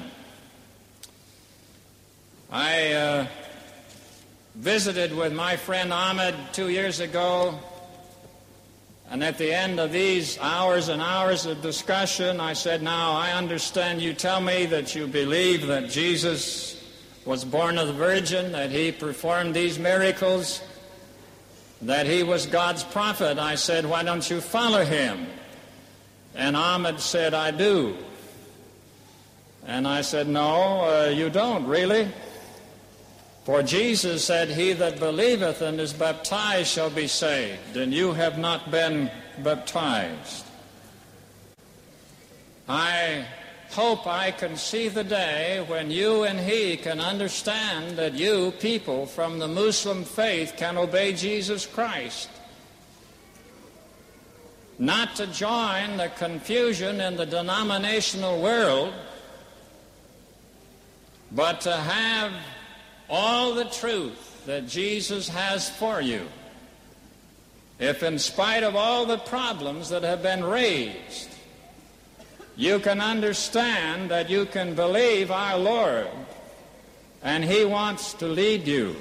I uh, visited with my friend Ahmed two years ago, and at the end of these hours and hours of discussion, I said, now I understand you tell me that you believe that Jesus was born of the Virgin, that he performed these miracles, that he was God's prophet. I said, why don't you follow him? And Ahmed said, I do. And I said, no, uh, you don't really. For Jesus said, he that believeth and is baptized shall be saved, and you have not been baptized. I hope I can see the day when you and he can understand that you, people from the Muslim faith, can obey Jesus Christ. Not to join the confusion in the denominational world, but to have all the truth that Jesus has for you. If in spite of all the problems that have been raised, you can understand that you can believe our Lord and he wants to lead you.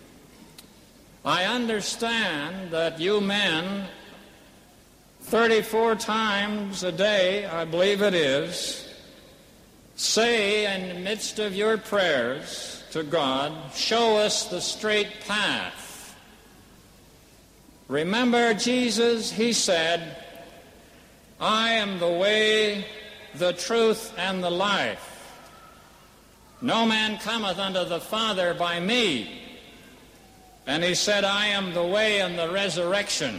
I understand that you men thirty-four times a day, I believe it is, say in the midst of your prayers to God, show us the straight path. Remember Jesus, he said, I am the way, the truth, and the life. No man cometh unto the Father by me. And he said, I am the way and the resurrection.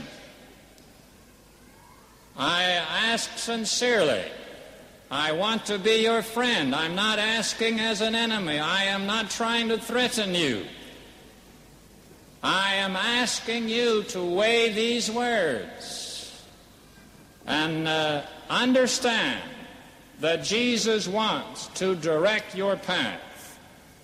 I ask sincerely, I want to be your friend. I'm not asking as an enemy. I am not trying to threaten you. I am asking you to weigh these words and uh, understand that Jesus wants to direct your path.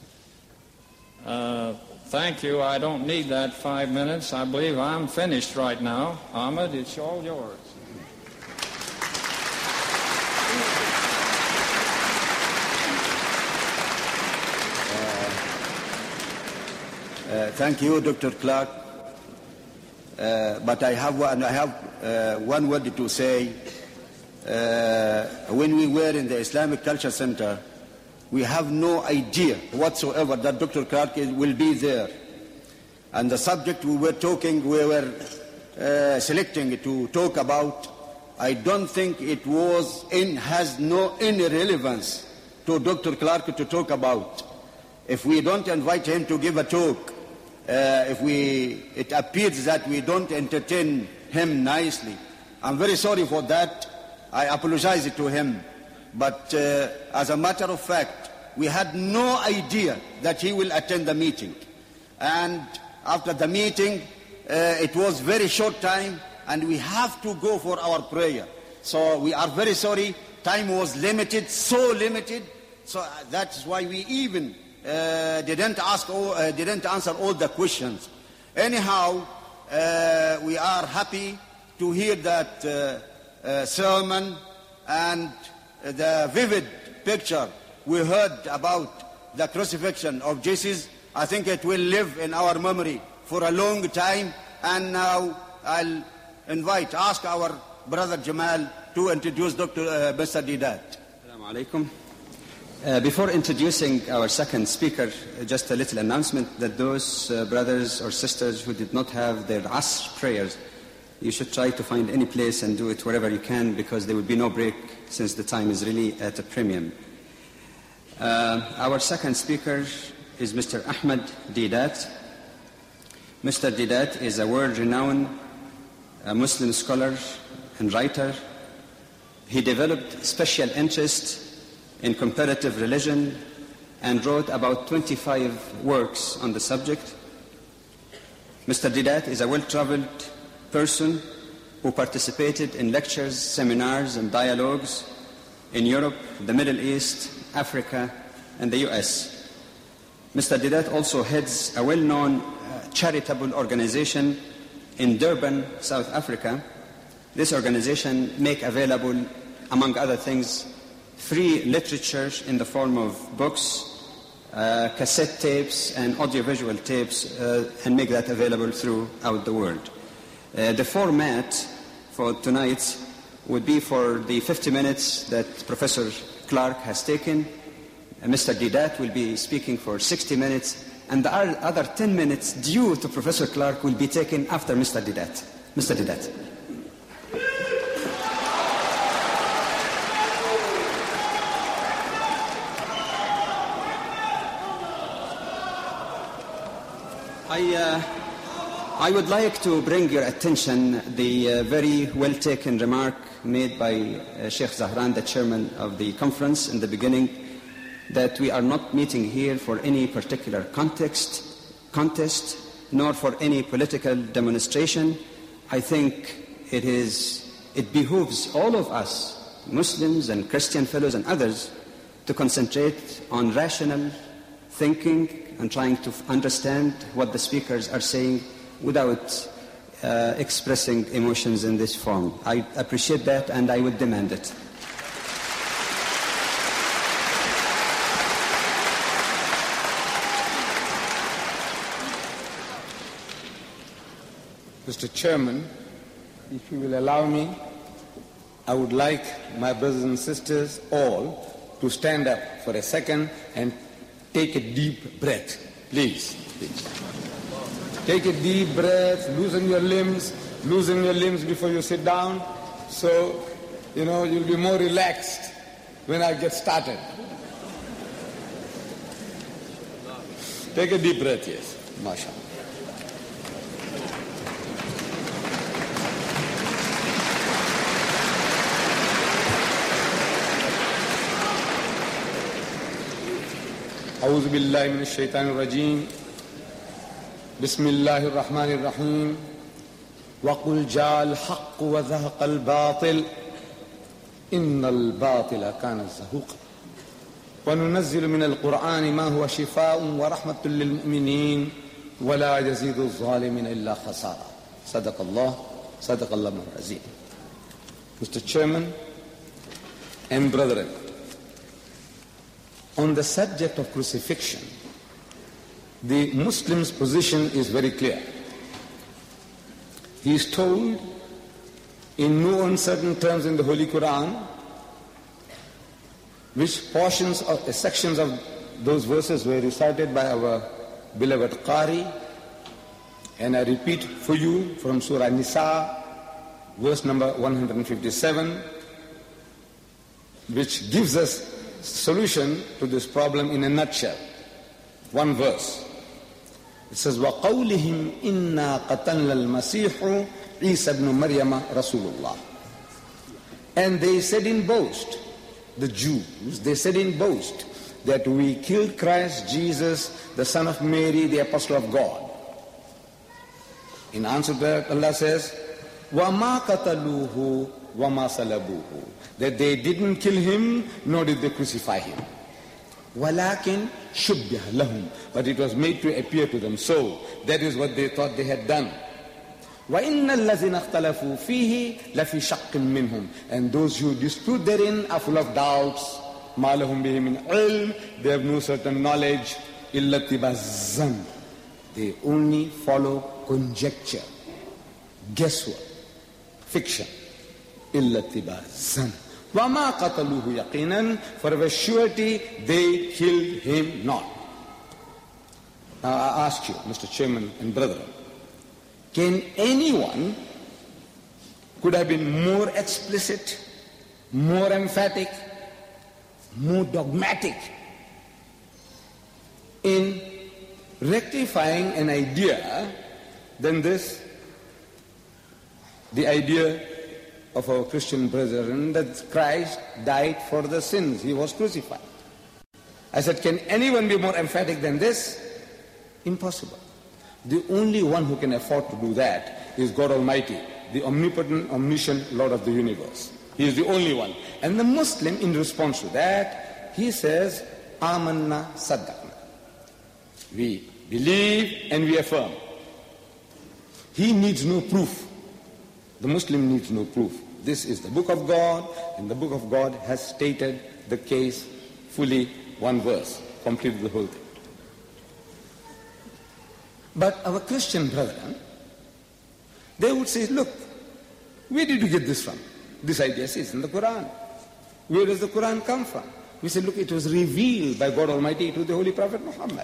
Uh, thank you. I don't need that five minutes. I believe I'm finished right now. Ahmed, it's all yours. Uh, thank you, Doctor Clark. Uh, but I have one, I have uh, one word to say. Uh, when we were in the Islamic Culture Center, we have no idea whatsoever that Doctor Clark is, will be there. And the subject we were talking, we were uh, selecting to talk about, I don't think it was in, has no any relevance to Doctor Clark to talk about. If we don't invite him to give a talk, uh, if we, it appears that we don't entertain him nicely. I'm very sorry for that. I apologize to him. But uh, as a matter of fact, we had no idea that he will attend the meeting. And after the meeting, uh, it was very short time, and we have to go for our prayer. So we are very sorry. Time was limited, so limited. So that's why we even uh, didn't ask, all, uh, didn't answer all the questions. Anyhow, uh, we are happy to hear that uh, uh, sermon and the vivid picture we heard about the crucifixion of Jesus. I think it will live in our memory for a long time. And now I'll invite, ask our brother Jamal to introduce Doctor Uh, Mister Deedat. Assalamu alaikum. Uh, before introducing our second speaker, uh, just a little announcement that those uh, brothers or sisters who did not have their Asr prayers, you should try to find any place and do it wherever you can, because there will be no break since the time is really at a premium. Uh, our second speaker is Mister Ahmed Deedat. Mister Deedat is a world-renowned uh, Muslim scholar and writer. He developed special interest in comparative religion and wrote about twenty-five works on the subject. Mister Deedat is a well-traveled person who participated in lectures, seminars, and dialogues in Europe, the Middle East, Africa, and the U S. Mister Deedat also heads a well-known uh, charitable organization in Durban, South Africa, this organization make available, among other things, free literature in the form of books, uh, cassette tapes, and audiovisual tapes, uh, and make that available throughout the world. Uh, the format for tonight would be for the fifty minutes that Professor Clark has taken. Uh, Mister Deedat will be speaking for sixty minutes, and the other ten minutes due to Professor Clark will be taken after Mister Deedat. Mister Deedat. I, uh, I would like to bring your attention the uh, very well-taken remark made by uh, Sheikh Zahran, the chairman of the conference, in the beginning, that we are not meeting here for any particular context, contest, nor for any political demonstration. I think it is, it behooves all of us, Muslims and Christian fellows and others, to concentrate on rational thinking and trying to understand what the speakers are saying without uh, expressing emotions in this form. I appreciate that, and I would demand it. Mister Chairman, if you will allow me, I would like my brothers and sisters all to stand up for a second and take a deep breath. Please, please. Take a deep breath, loosen your limbs, loosen your limbs before you sit down, so, you know, you'll be more relaxed when I get started. Take a deep breath, yes. MashaAllah. أعوذ بالله من الشيطان الرجيم بسم الله الرحمن الرحيم وقل جاء الحق وزهق الباطل إن الباطل كان زهوقا وننزل من القرآن ما هو شفاء ورحمة للمؤمنين ولا يزيد الظالمين إلا خسارا صدق الله صدق الله العظيم. Mister Chairman and brethren, on the subject of crucifixion, the Muslim's position is very clear. He is told in no uncertain terms in the Holy Quran which portions of uh, sections of those verses were recited by our beloved Qari, and I repeat for you from Surah Nisa, verse number one hundred fifty-seven, which gives us solution to this problem in a nutshell. One verse. It says, وَقَوْلِهِمْ إِنَّا قَتَلْنَا الْمَسِيحُ عِيسَى بْنُ مَرْيَمَ رَسُولُ اللَّهِ. And they said in boast, the Jews, they said in boast, that we killed Christ Jesus, the son of Mary, the apostle of God. In answer to that, Allah says, وَمَا قَتَلُوهُ وَمَا صَلَبُوهُ. That they didn't kill him, nor did they crucify him. وَلَكِنْ شُبِّهَ لَهُمْ. But it was made to appear to them. So, that is what they thought they had done. وَإِنَّ الَّذِينَ اخْتَلَفُوا فِيهِ لَفِي شَقٍّ مِّنْهُمْ. And those who dispute therein are full of doubts. مَا لَهُمْ بِهِ مِنْ عِلْمٍ. They have no certain knowledge. إِلَّا اتِّبَاعَ الظَّنِّ. They only follow conjecture, guesswork, fiction. إِلَّا اتِّبَاعَ الظَّنِّ. وَمَا قَتَلُوهُ يَقِينًا. For of a surety they killed him not. Now I ask you, Mister Chairman and brethren, can anyone could have been more explicit, more emphatic, more dogmatic in rectifying an idea than this? The idea of our Christian brethren that Christ died for the sins. He was crucified. I said, can anyone be more emphatic than this? Impossible. The only one who can afford to do that is God Almighty, the omnipotent, omniscient Lord of the universe. He is the only one. And the Muslim, in response to that, he says, Amanna Saddaqna. We believe and we affirm. He needs no proof. The Muslim needs no proof. This is the book of God, and the book of God has stated the case fully, one verse, completed the whole thing. But our Christian brethren, they would say, look, where did you get this from? This idea is in the Quran. Where does the Quran come from? We say, look, it was revealed by God Almighty to the Holy Prophet Muhammad.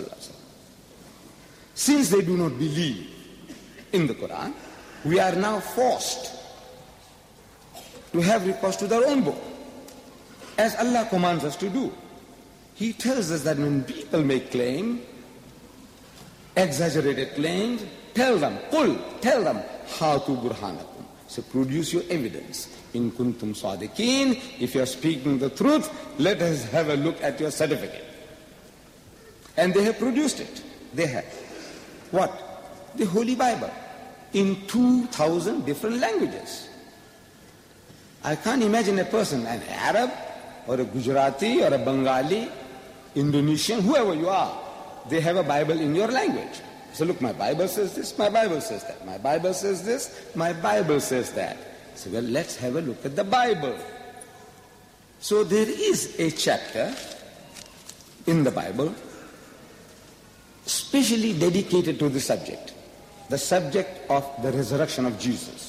Since they do not believe in the Quran, we are now forced to have recourse to their own book, as Allah commands us to do. He tells us that when people make claim, exaggerated claims, tell them, qul, tell them, hatu burhanakum. So produce your evidence. In kuntum sadiqeen, if you are speaking the truth, let us have a look at your certificate. And they have produced it. They have. What? The Holy Bible. In two thousand different languages. I can't imagine a person, an Arab, or a Gujarati, or a Bengali, Indonesian, whoever you are, they have a Bible in your language. So look, my Bible says this, my Bible says that. My Bible says this, my Bible says that. So well, let's have a look at the Bible. So there is a chapter in the Bible specially dedicated to the subject. The subject of the resurrection of Jesus.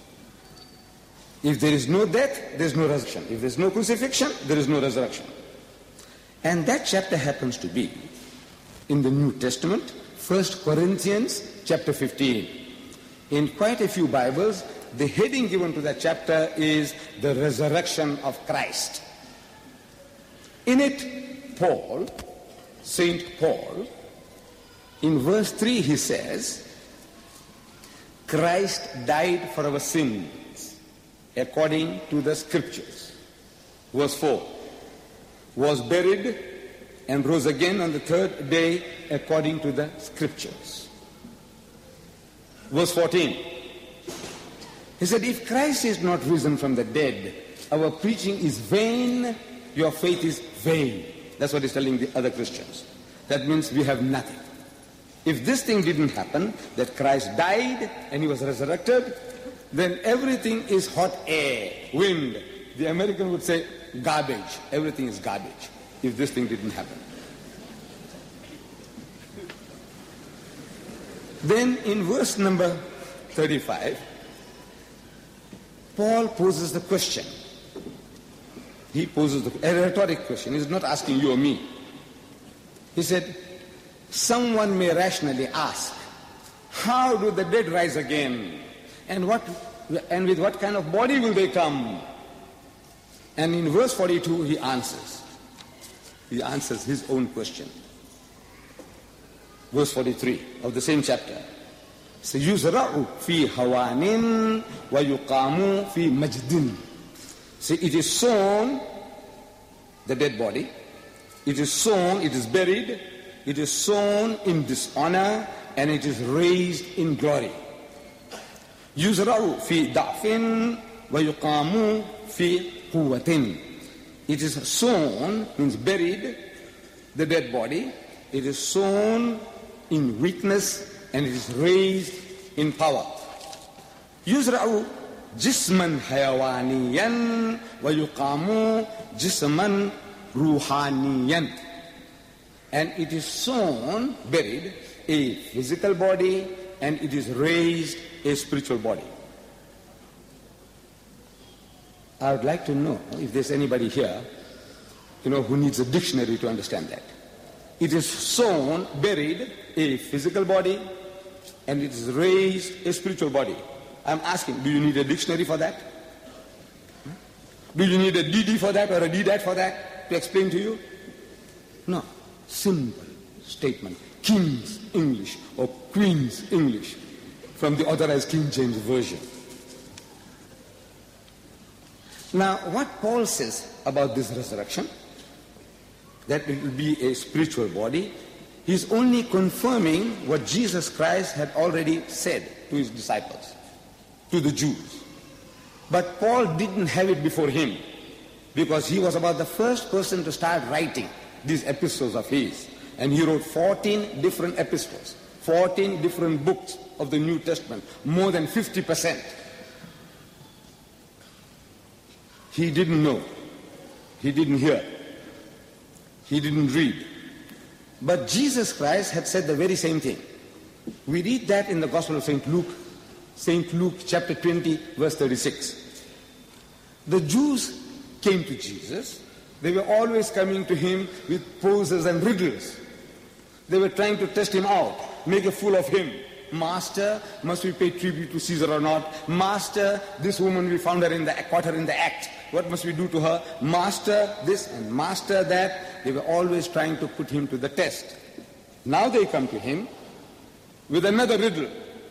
If there is no death, there is no resurrection. If there is no crucifixion, there is no resurrection. And that chapter happens to be in the New Testament, First Corinthians chapter fifteen. In quite a few Bibles, the heading given to that chapter is the resurrection of Christ. In it, Paul, Saint Paul, in verse three he says, Christ died for our sins according to the scriptures. Verse four, was buried and rose again on the third day according to the scriptures. Verse fourteen, he said, if Christ is not risen from the dead, our preaching is vain, your faith is vain. That's what he's telling the other Christians. That means we have nothing. If this thing didn't happen, that Christ died and he was resurrected, then everything is hot air, wind. The American would say garbage. Everything is garbage if this thing didn't happen. Then in verse number thirty-five, Paul poses the question. He poses the, a rhetoric question. He's not asking you or me. He said, someone may rationally ask, how do the dead rise again? And what, and with what kind of body will they come? And in verse forty-two, he answers. He answers his own question. Verse forty-three of the same chapter. سَيُزْرَعُ فِي هَوَانٍ وَيُقَامُ فِي مَجْدٍ. See, it is sown, the dead body. It is sown, it is buried. It is sown in dishonor, and it is raised in glory. يُزْرَعُ فِي ضَعْفٍ وَيُقَامُ فِي قُوَّةٍ. It is sown, means buried, the dead body. It is sown in weakness, and it is raised in power. يُزْرَعُ جِسْمًا حَيَوَانِيًا وَيُقَامُ جِسْمًا رُوحَانِيًا. And it is sown, buried, a physical body, and it is raised a spiritual body. I would like to know if there's anybody here, you know, who needs a dictionary to understand that. It is sown, buried, a physical body, and it is raised a spiritual body. I'm asking, do you need a dictionary for that? Do you need a D D for that or a D D A T for that to explain to you? No. Simple statement. King's English or Queen's English from the authorized King James Version. Now, what Paul says about this resurrection, that it will be a spiritual body, he's only confirming what Jesus Christ had already said to his disciples, to the Jews. But Paul didn't have it before him, because he was about the first person to start writing these epistles of his. And he wrote fourteen different epistles, fourteen different books of the New Testament, more than fifty percent. He didn't know. He didn't hear. He didn't read. But Jesus Christ had said the very same thing. We read that in the Gospel of Saint Luke, Saint Luke chapter twenty, verse thirty-six. The Jews came to Jesus. They were always coming to him with poses and riddles. They were trying to test him out, make a fool of him. Master, must we pay tribute to Caesar or not? Master, this woman, we found her in the caught her in the act. What must we do to her? Master this and master that. They were always trying to put him to the test. Now they come to him with another riddle.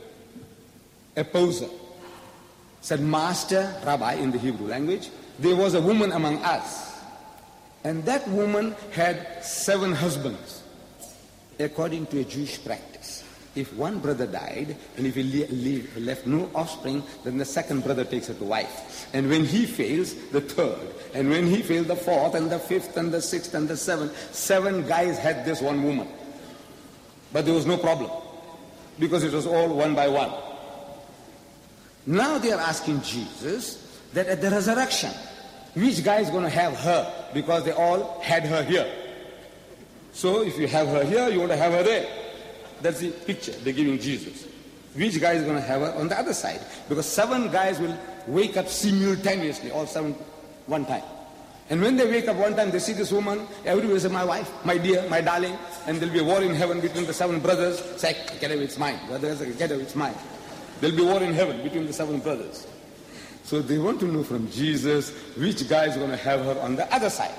A poser said, Master, Rabbi in the Hebrew language, there was a woman among us, and that woman had seven husbands, according to a Jewish practice. If one brother died, and if he le- left no offspring, then the second brother takes her to wife. And when he fails, the third. And when he fails, the fourth, and the fifth, and the sixth, and the seventh. Seven guys had this one woman. But there was no problem, because it was all one by one. Now they are asking Jesus that at the resurrection, which guy is going to have her? Because they all had her here. So if you have her here, you want to have her there. That's the picture they're giving Jesus. Which guy is going to have her on the other side? Because seven guys will wake up simultaneously, all seven one time. And when they wake up one time, they see this woman, everybody says, my wife, my dear, my darling, and there'll be a war in heaven between the seven brothers. Say, get away, it's mine. The others say, get away, it's mine. There'll be war in heaven between the seven brothers. So they want to know from Jesus which guy is going to have her on the other side.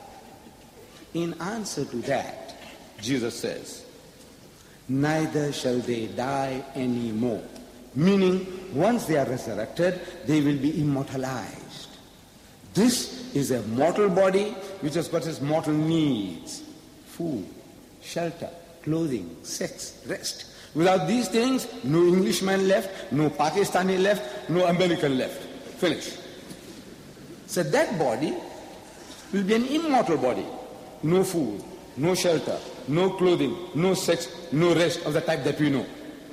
In answer to that, Jesus says, neither shall they die anymore. Meaning, once they are resurrected, they will be immortalized. This is a mortal body which has got its mortal needs. Food, shelter, clothing, sex, rest. Without these things, no Englishman left, no Pakistani left, no American left. Finish. So that body will be an immortal body. No food, no shelter, no clothing, no sex, no rest of the type that we know.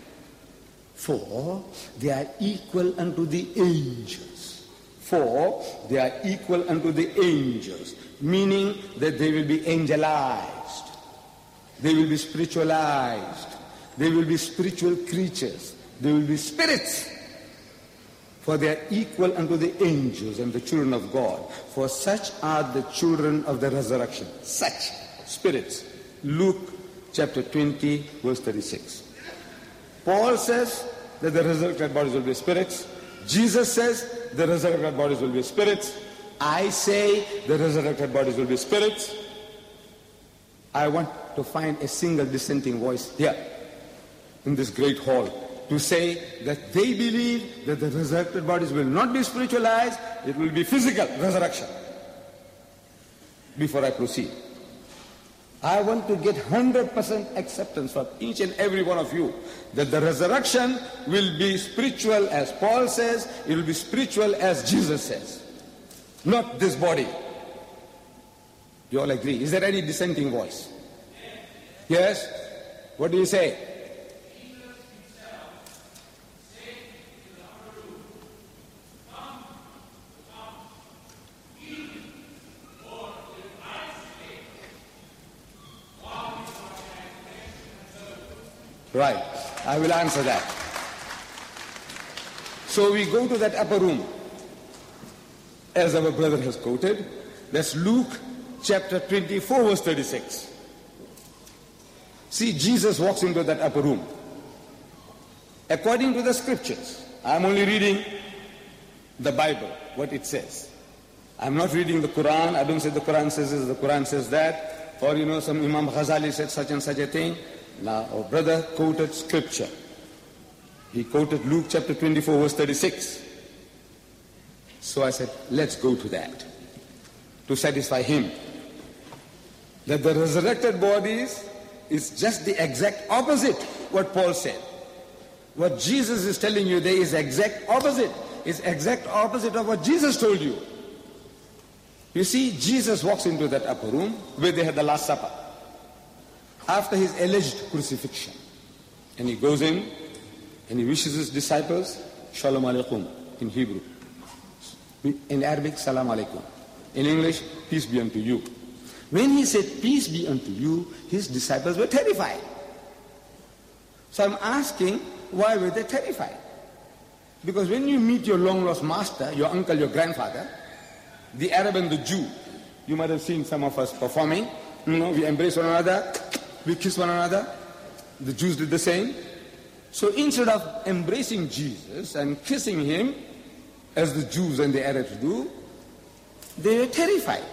For they are equal unto the angels. For they are equal unto the angels. Meaning that they will be angelized. They will be spiritualized. They will be spiritual creatures. They will be spirits. For they are equal unto the angels and the children of God. For such are the children of the resurrection. Such spirits. Luke chapter twenty, verse thirty-six. Paul says that the resurrected bodies will be spirits. Jesus says the resurrected bodies will be spirits. I say the resurrected bodies will be spirits. I want to find a single dissenting voice here in this great hall to say that they believe that the resurrected bodies will not be spiritualized, it will be physical resurrection. Before I proceed, I want to get one hundred percent acceptance from each and every one of you that the resurrection will be spiritual as Paul says, it will be spiritual as Jesus says. Not this body. You all agree? Is there any dissenting voice? Yes? What do you say? Right. I will answer that. So we go to that upper room, as our brother has quoted. That's Luke chapter twenty-four, verse thirty-six. See, Jesus walks into that upper room. According to the scriptures, I'm only reading the Bible, what it says. I'm not reading the Quran. I don't say the Quran says this, the Quran says that. Or, you know, some Imam Ghazali said such and such a thing. Now, our brother quoted scripture. He quoted Luke chapter twenty-four, verse thirty-six. So I said, let's go to that, to satisfy him. That the resurrected bodies is just the exact opposite what Paul said. What Jesus is telling you there is exact opposite. It's exact opposite of what Jesus told you. You see, Jesus walks into that upper room where they had the Last Supper, after his alleged crucifixion. And he goes in and he wishes his disciples, Shalom Alaikum in Hebrew. In Arabic, Salam Alaikum. In English, peace be unto you. When he said, peace be unto you, his disciples were terrified. So I'm asking, why were they terrified? Because when you meet your long-lost master, your uncle, your grandfather, the Arab and the Jew, you might have seen some of us performing, you know, we embrace one another, we kiss one another. The Jews did the same. So instead of embracing Jesus and kissing him, as the Jews and the Arabs do, they were terrified.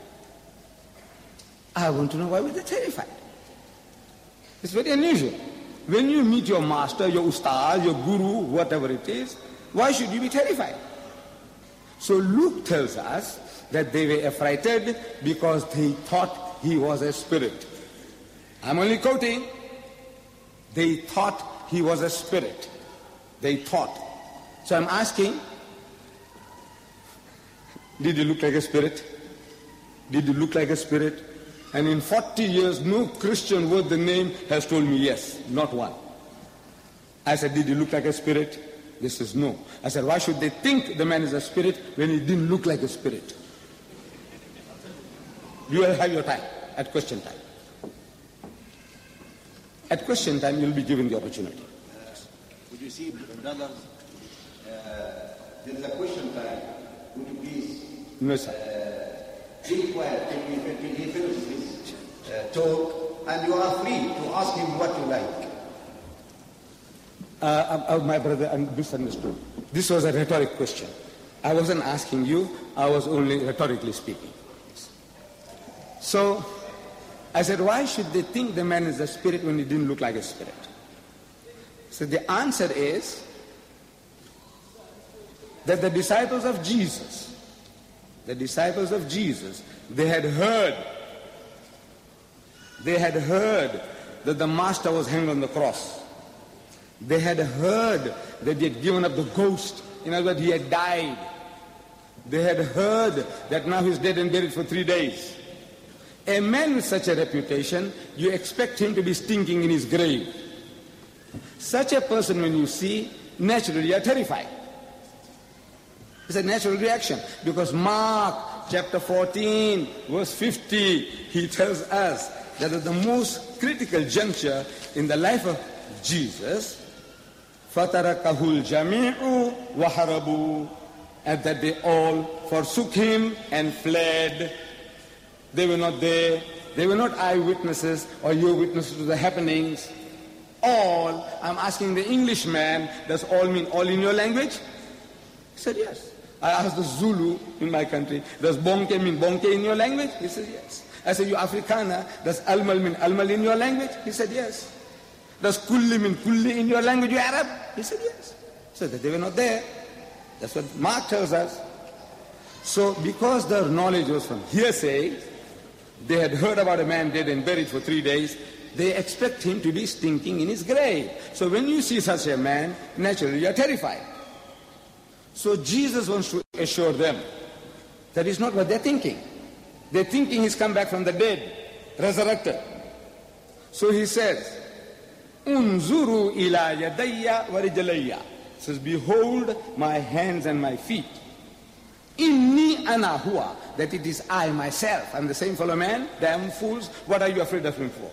I want to know why were they terrified. It's very unusual. When you meet your master, your ustad, your guru, whatever it is, why should you be terrified? So Luke tells us that they were affrighted because they thought he was a spirit. I'm only quoting. They thought he was a spirit. They thought. So I'm asking, did he look like a spirit? Did he look like a spirit? And in forty years, no Christian worth the name has told me yes, not one. I said, did he look like a spirit? They says no. I said, why should they think the man is a spirit when he didn't look like a spirit? You will have your time at question time. At question time, you'll be given the opportunity. Uh, would you see, brothers, uh, there is a question time. Would you please No, sir. uh, be quiet till he, till he finishes his uh, talk, and you are free to ask him what you like. Uh, uh, my brother misunderstood. This was a rhetoric question. I wasn't asking you, I was only rhetorically speaking. So, I said, why should they think the man is a spirit when he didn't look like a spirit? So the answer is that the disciples of Jesus, the disciples of Jesus, they had heard, they had heard that the master was hanged on the cross. They had heard that he had given up the ghost. In other words, he had died. They had heard that now he's dead and buried for three days. A man with such a reputation, you expect him to be stinking in his grave. Such a person, when you see, naturally you are terrified. It's a natural reaction. Because Mark chapter fourteen, verse fifty, he tells us that at the most critical juncture in the life of Jesus, فَتَرَكَهُ الْجَمِيعُ وَهَرَبُوا, and that they all forsook him and fled. They were not there. They were not eyewitnesses or your witnesses to the happenings. All, I'm asking the Englishman, does all mean all in your language? He said yes. I asked the Zulu in my country, does bonke mean bonke in your language? He said yes. I said, you Afrikaner, does almal mean almal in your language? He said yes. Does kulli mean kulli in your language, you Arab? He said yes. So that they were not there. That's what Mark tells us. So because their knowledge was from hearsay, they had heard about a man dead and buried for three days, they expect him to be stinking in his grave. So when you see such a man, naturally you are terrified. So Jesus wants to assure them that is not what they're thinking. They're thinking he's come back from the dead, resurrected. So he says, Unzuru ila yadayya wa rijlayya. Says, behold my hands and my feet. Inni ana huwa, that it is I myself. I'm the same fellow man. Damn fools, what are you afraid of him for?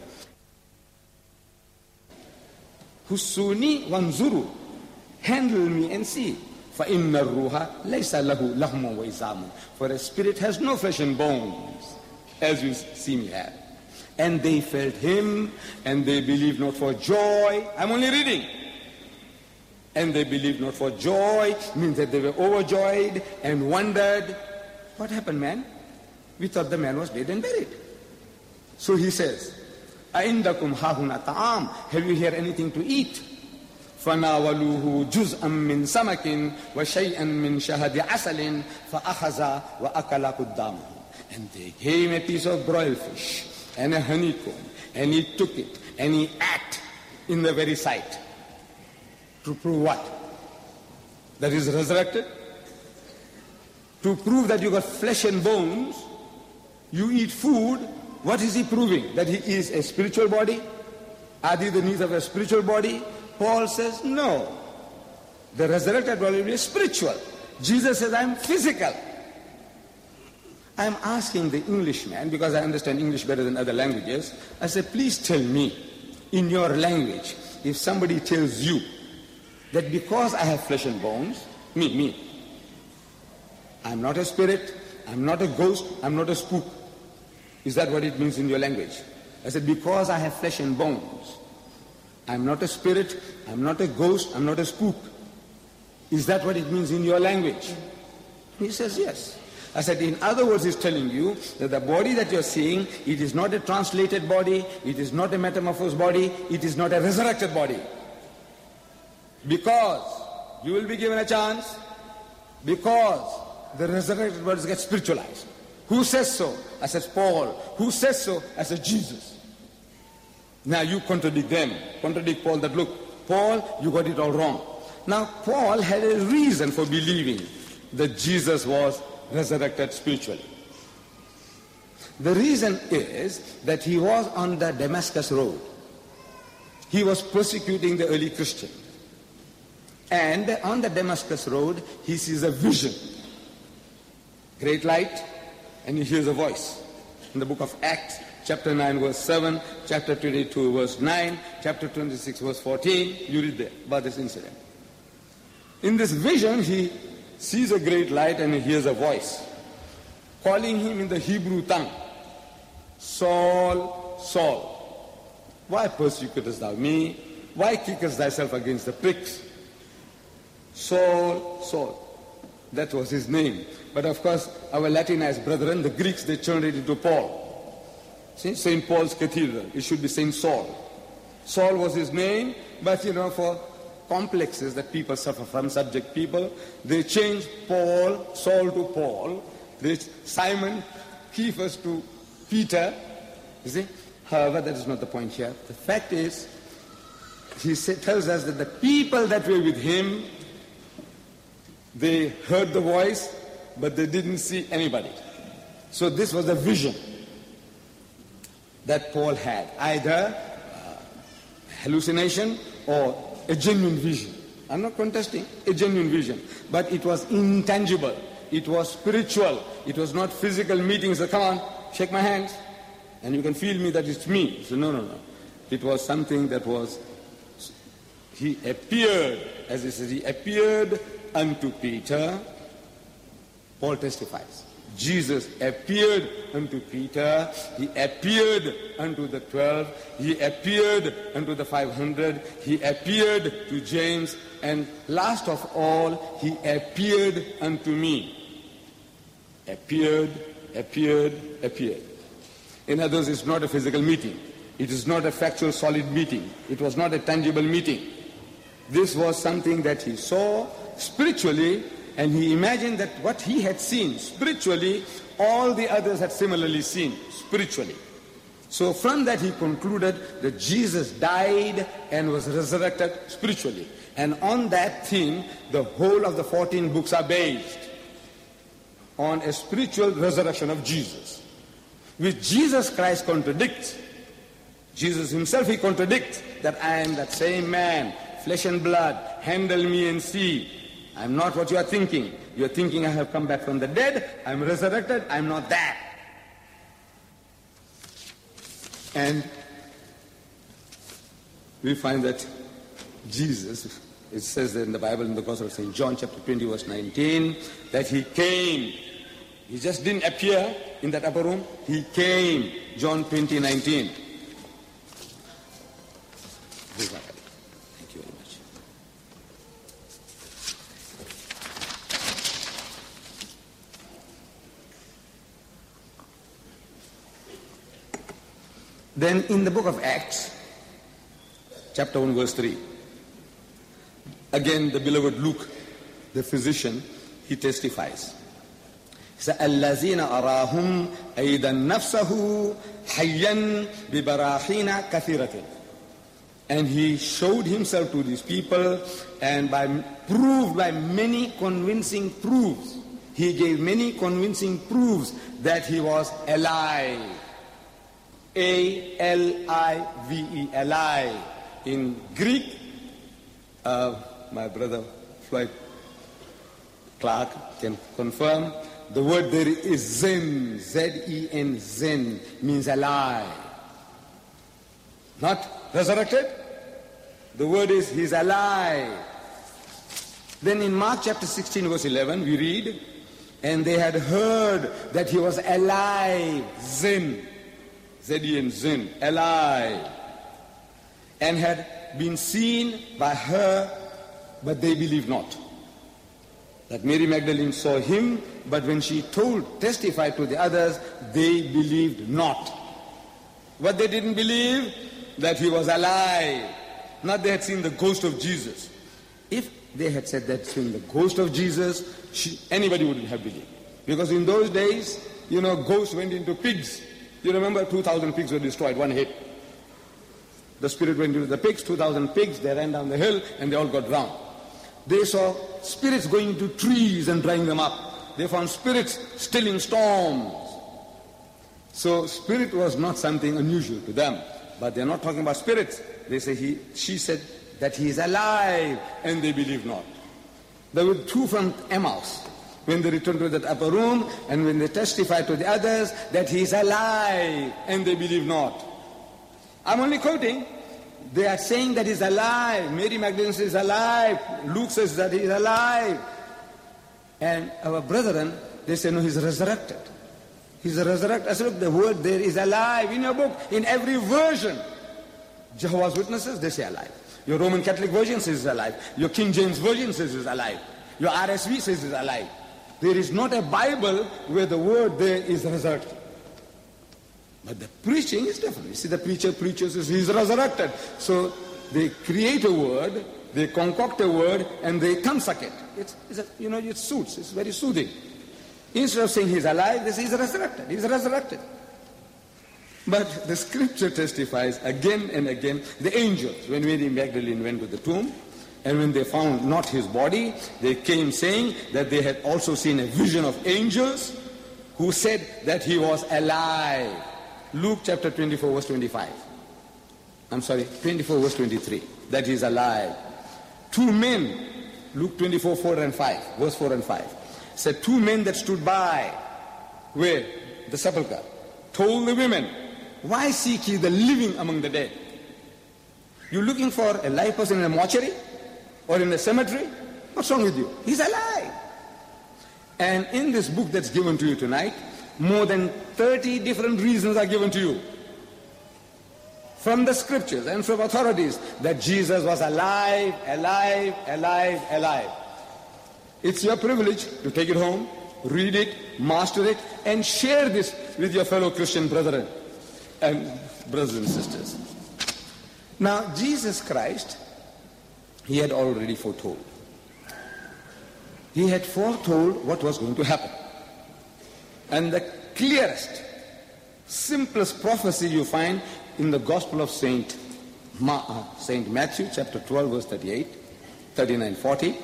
Husuni wanzuru, handle me and see. For inna ruha laysa lahu lahmu wa izamu. For a spirit has no flesh and bones, as you see me have. And they felt him, and they believed not for joy. I'm only reading. And they believed not for joy, means that they were overjoyed and wondered, what happened, man? We thought the man was dead and buried. So he says, Aindakum hahuna ta'am, have you here anything to eat? فَنَاوَلُوهُ جُزْءًا مِّن سَمَكٍ وَشَيْئًا مِّن شَهَدِ عَسَلٍ فَأَخَذَ وَأَكَلَ قُدَّامَهُ. And they gave him a piece of broiled fish and a honeycomb, and he took it, and he ate in the very sight. To prove what? That he's resurrected? To prove that you got flesh and bones, you eat food, what is he proving? That he is a spiritual body? Are these the needs of a spiritual body? Paul says, no. The resurrected body will be spiritual. Jesus says, I am physical. I am asking the Englishman, because I understand English better than other languages, I say, please tell me, in your language, if somebody tells you that because I have flesh and bones, me, me, I'm not a spirit, I'm not a ghost, I'm not a spook. Is that what it means in your language? I said, because I have flesh and bones, I'm not a spirit, I'm not a ghost, I'm not a spook. Is that what it means in your language? He says, yes. I said, in other words, he's telling you that the body that you're seeing, it is not a translated body, it is not a metamorphosed body, it is not a resurrected body. Because you will be given a chance, because the resurrected bodies get spiritualized. Who says so? I said, Paul. Who says so? I said, Jesus. Now you contradict them. Contradict Paul that, look, Paul, you got it all wrong. Now Paul had a reason for believing that Jesus was resurrected spiritually. The reason is that he was on the Damascus road. He was persecuting the early Christian. And on the Damascus road, he sees a vision. Great light, and he hears a voice. In the book of Acts, chapter nine, verse seven, chapter twenty-two, verse nine, chapter twenty-six, verse fourteen, you read there about this incident. In this vision, he sees a great light and he hears a voice calling him in the Hebrew tongue, Saul, Saul, why persecutest thou me? Why kickest thyself against the pricks? Saul, Saul. That was his name. But of course, our Latinized brethren, the Greeks, they turned it into Paul. See, Saint Paul's Cathedral, it should be Saint Saul. Saul was his name, but you know, for complexes that people suffer from, subject people, they changed Paul, Saul to Paul, they Simon, Cephas to Peter, you see. However, that is not the point here. The fact is, he say, tells us that the people that were with him, they heard the voice, but they didn't see anybody. So this was a vision that Paul had, either uh, hallucination or a genuine vision. I'm not contesting, a genuine vision. But it was intangible. It was spiritual. It was not physical meetings. So come on, shake my hands, and you can feel me that it's me. So no, no, no. It was something that was, he appeared, as he says, he appeared unto Peter. Paul testifies. Jesus appeared unto Peter, he appeared unto the twelve, he appeared unto the five hundred, he appeared to James, and last of all, he appeared unto me. Appeared, appeared, appeared. In other words, it's not a physical meeting. It is not a factual, solid meeting. It was not a tangible meeting. This was something that he saw spiritually, and he imagined that what he had seen spiritually, all the others had similarly seen spiritually. So from that he concluded that Jesus died and was resurrected spiritually. And on that theme, the whole of the fourteen books are based on a spiritual resurrection of Jesus, which Jesus Christ contradicts. Jesus himself, he contradicts that I am that same man, flesh and blood, handle me and see. I'm not what you are thinking. You are thinking I have come back from the dead, I'm resurrected, I'm not that. And we find that Jesus, it says that in the Bible, in the Gospel of Saint John, chapter twenty, verse nineteen, that he came. He just didn't appear in that upper room, he came. John twenty, nineteen. Thank you very much. Then in the book of Acts, chapter one, verse three, again the beloved Luke, the physician, he testifies. He said, الَّذِينَ أَرَاهُمْ أَيْضًا نَفْسَهُ حَيًّا بِبَرَاحِينَ كَثِيرَةٍ. And he showed himself to these people, and by proved by many convincing proofs, he gave many convincing proofs that he was alive. A L I V E, alive. In Greek, uh, my brother Floyd Clark can confirm, the word there is zen, Z E N, zen, means alive. Not resurrected. The word is, he's alive. Then in Mark chapter sixteen verse eleven we read, and they had heard that he was alive, zen, Z E N, zen, alive, and had been seen by her, but they believed not. That Mary Magdalene saw him, but when she told, testified to the others, they believed not. What they didn't believe? That he was alive. Not they had seen the ghost of Jesus. If they had said that seen the ghost of Jesus, she, anybody wouldn't have believed. Because in those days, you know, ghosts went into pigs. You remember two thousand pigs were destroyed, one hit. The spirit went into the pigs, two thousand pigs, they ran down the hill and they all got drowned. They saw spirits going into trees and drying them up. They found spirits stilling storms. So spirit was not something unusual to them. But they're not talking about spirits. They say he, she said that he is alive, and they believe not. There were two from Emmaus when they returned to that upper room, and when they testified to the others that he is alive, and they believe not. I'm only quoting. They are saying that he's alive. Mary Magdalene says he's alive. Luke says that he's alive. And our brethren, they say, no, he's resurrected. He's resurrected. I said, look, the word there is alive in your book, in every version. Jehovah's Witnesses, they say alive. Your Roman Catholic version says he's alive. Your King James version says he's alive. Your R S V says he's alive. There is not a Bible where the word there is resurrected. But the preaching is different. You see, the preacher preaches, he's resurrected. So they create a word, they concoct a word, and they tongue-suck it. It's, it's a, you know, it suits. It's very soothing. Instead of saying he's alive, they say he's resurrected. He's resurrected. But the scripture testifies again and again, the angels, when Mary Magdalene went to the tomb, and when they found not his body, they came saying that they had also seen a vision of angels who said that he was alive. Luke chapter twenty-four verse twenty-five. I'm sorry, twenty-four verse twenty-three. That he is alive. Two men, Luke twenty-four, four and five, verse four and five. Said two men that stood by, where? The sepulchre, told the women, why seek ye the living among the dead? You're looking for a live person in a mortuary or in a cemetery? What's wrong with you? He's alive. And in this book that's given to you tonight, more than thirty different reasons are given to you from the scriptures and from authorities that Jesus was alive, alive, alive, alive. It's your privilege to take it home, read it, master it, and share this with your fellow Christian brethren and brothers and sisters. Now, Jesus Christ, he had already foretold. He had foretold what was going to happen. And the clearest, simplest prophecy you find in the Gospel of Saint Ma- uh, Saint Matthew, chapter twelve, verse thirty-eight, thirty-nine, forty.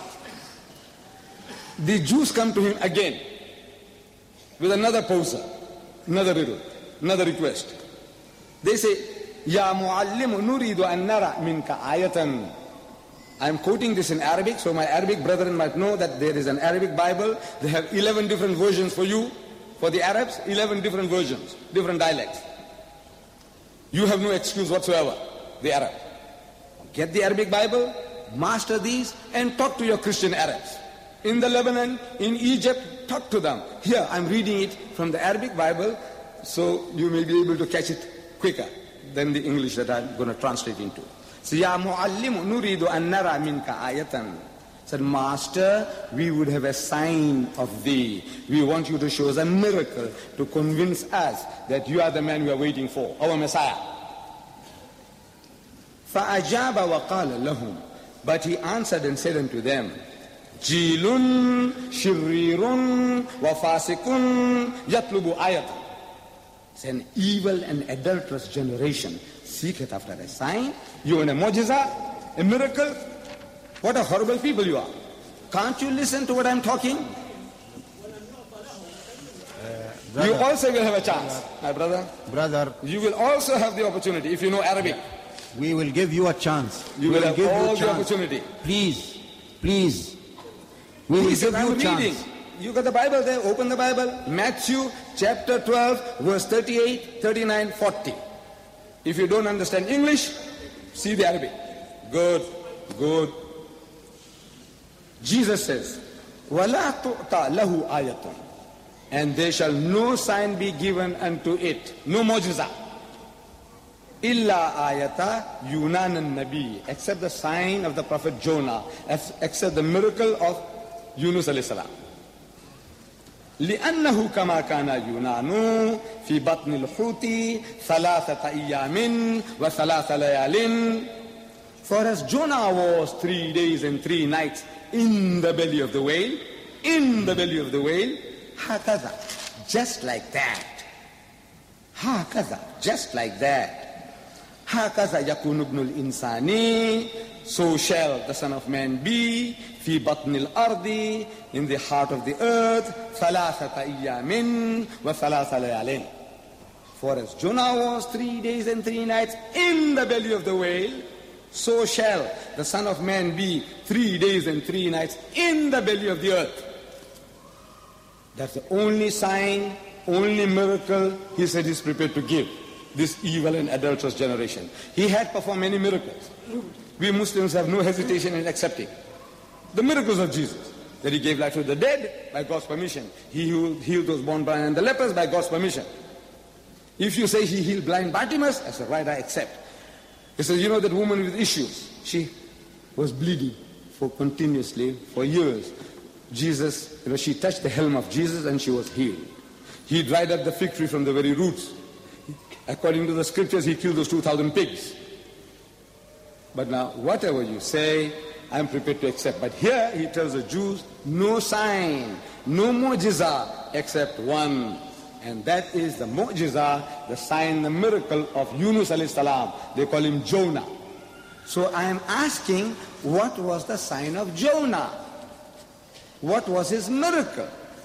The Jews come to him again with another poser, another riddle, another request. They say, Ya muallimu nuridu an nara minka ayatan. I'm quoting this in Arabic, so my Arabic brethren might know that there is an Arabic Bible. They have eleven different versions for you. For the Arabs, eleven different versions, different dialects. You have no excuse whatsoever, the Arab. Get the Arabic Bible, master these, and talk to your Christian Arabs. In the Lebanon, in Egypt, talk to them. Here, I'm reading it from the Arabic Bible, so you may be able to catch it quicker than the English that I'm going to translate into. So, Ya muallimu nuridu an nara minka ayatan. Said, Master, we would have a sign of thee. We want you to show us a miracle to convince us that you are the man we are waiting for, our Messiah. فَأَجَابَ وَقَالَ لَهُمْ. But he answered and said unto them, Jilun shirirun wa fasikun yatlubu ayatan. It's an evil and adulterous generation. Seeketh after a sign. You want a mu'jiza, a miracle? What a horrible people you are. Can't you listen to what I'm talking? Uh, You also will have a chance, my brother. Brother, You will also have the opportunity if you know Arabic. we will give you a chance. You we will have give all you a the chance. opportunity. Please, please. We will Please, give I'm you a chance. reading. You got the Bible there? Open the Bible. Matthew chapter twelve, verse thirty-eight, thirty-nine, forty. If you don't understand English, see the Arabic. Good, good. Jesus says, وَلَا تُؤْتَى لَهُ آيَةٌ, and there shall no sign be given unto it, no mu'jiza. إِلَّا آيَةَ يُونَانَ النَّبِيِّ, except the sign of the prophet Jonah, except the miracle of Yunus alayhi salam. لأنه كما كان يونان في بطن الحوت ثلاثة أيام وثلاث ليال. For as Jonah was three days and three nights in the belly of the whale, in the belly of the whale, هكذا, just like that. هكذا, just like that. هكذا يكون ابن الإنسان, so shall the Son of Man be, في بطن الأرض, in the heart of the earth, ثلاثة أيام وثلاث ليال. For as Jonah was three days and three nights in the belly of the whale, so shall the Son of Man be three days and three nights in the belly of the earth. That's the only sign, only miracle he said he's prepared to give this evil and adulterous generation. He had performed many miracles. We Muslims have no hesitation in accepting the miracles of Jesus. That he gave life to the dead by God's permission. He healed, healed those born blind and the lepers by God's permission. If you say he healed blind Bartimaeus, I said, right, I accept. He says, you know that woman with issues, she was bleeding for continuously for years. Jesus, you know, she touched the helm of Jesus and she was healed. He dried up the fig tree from the very roots. According to the scriptures, he killed those two thousand pigs. But now, whatever you say, I'm prepared to accept. But here he tells the Jews, no sign, no mu'jiza, except one. And that is the mu'jiza, the sign, the miracle of Yunus alayhi salam. They call him Jonah. So I am asking, what was the sign of Jonah? What was his miracle?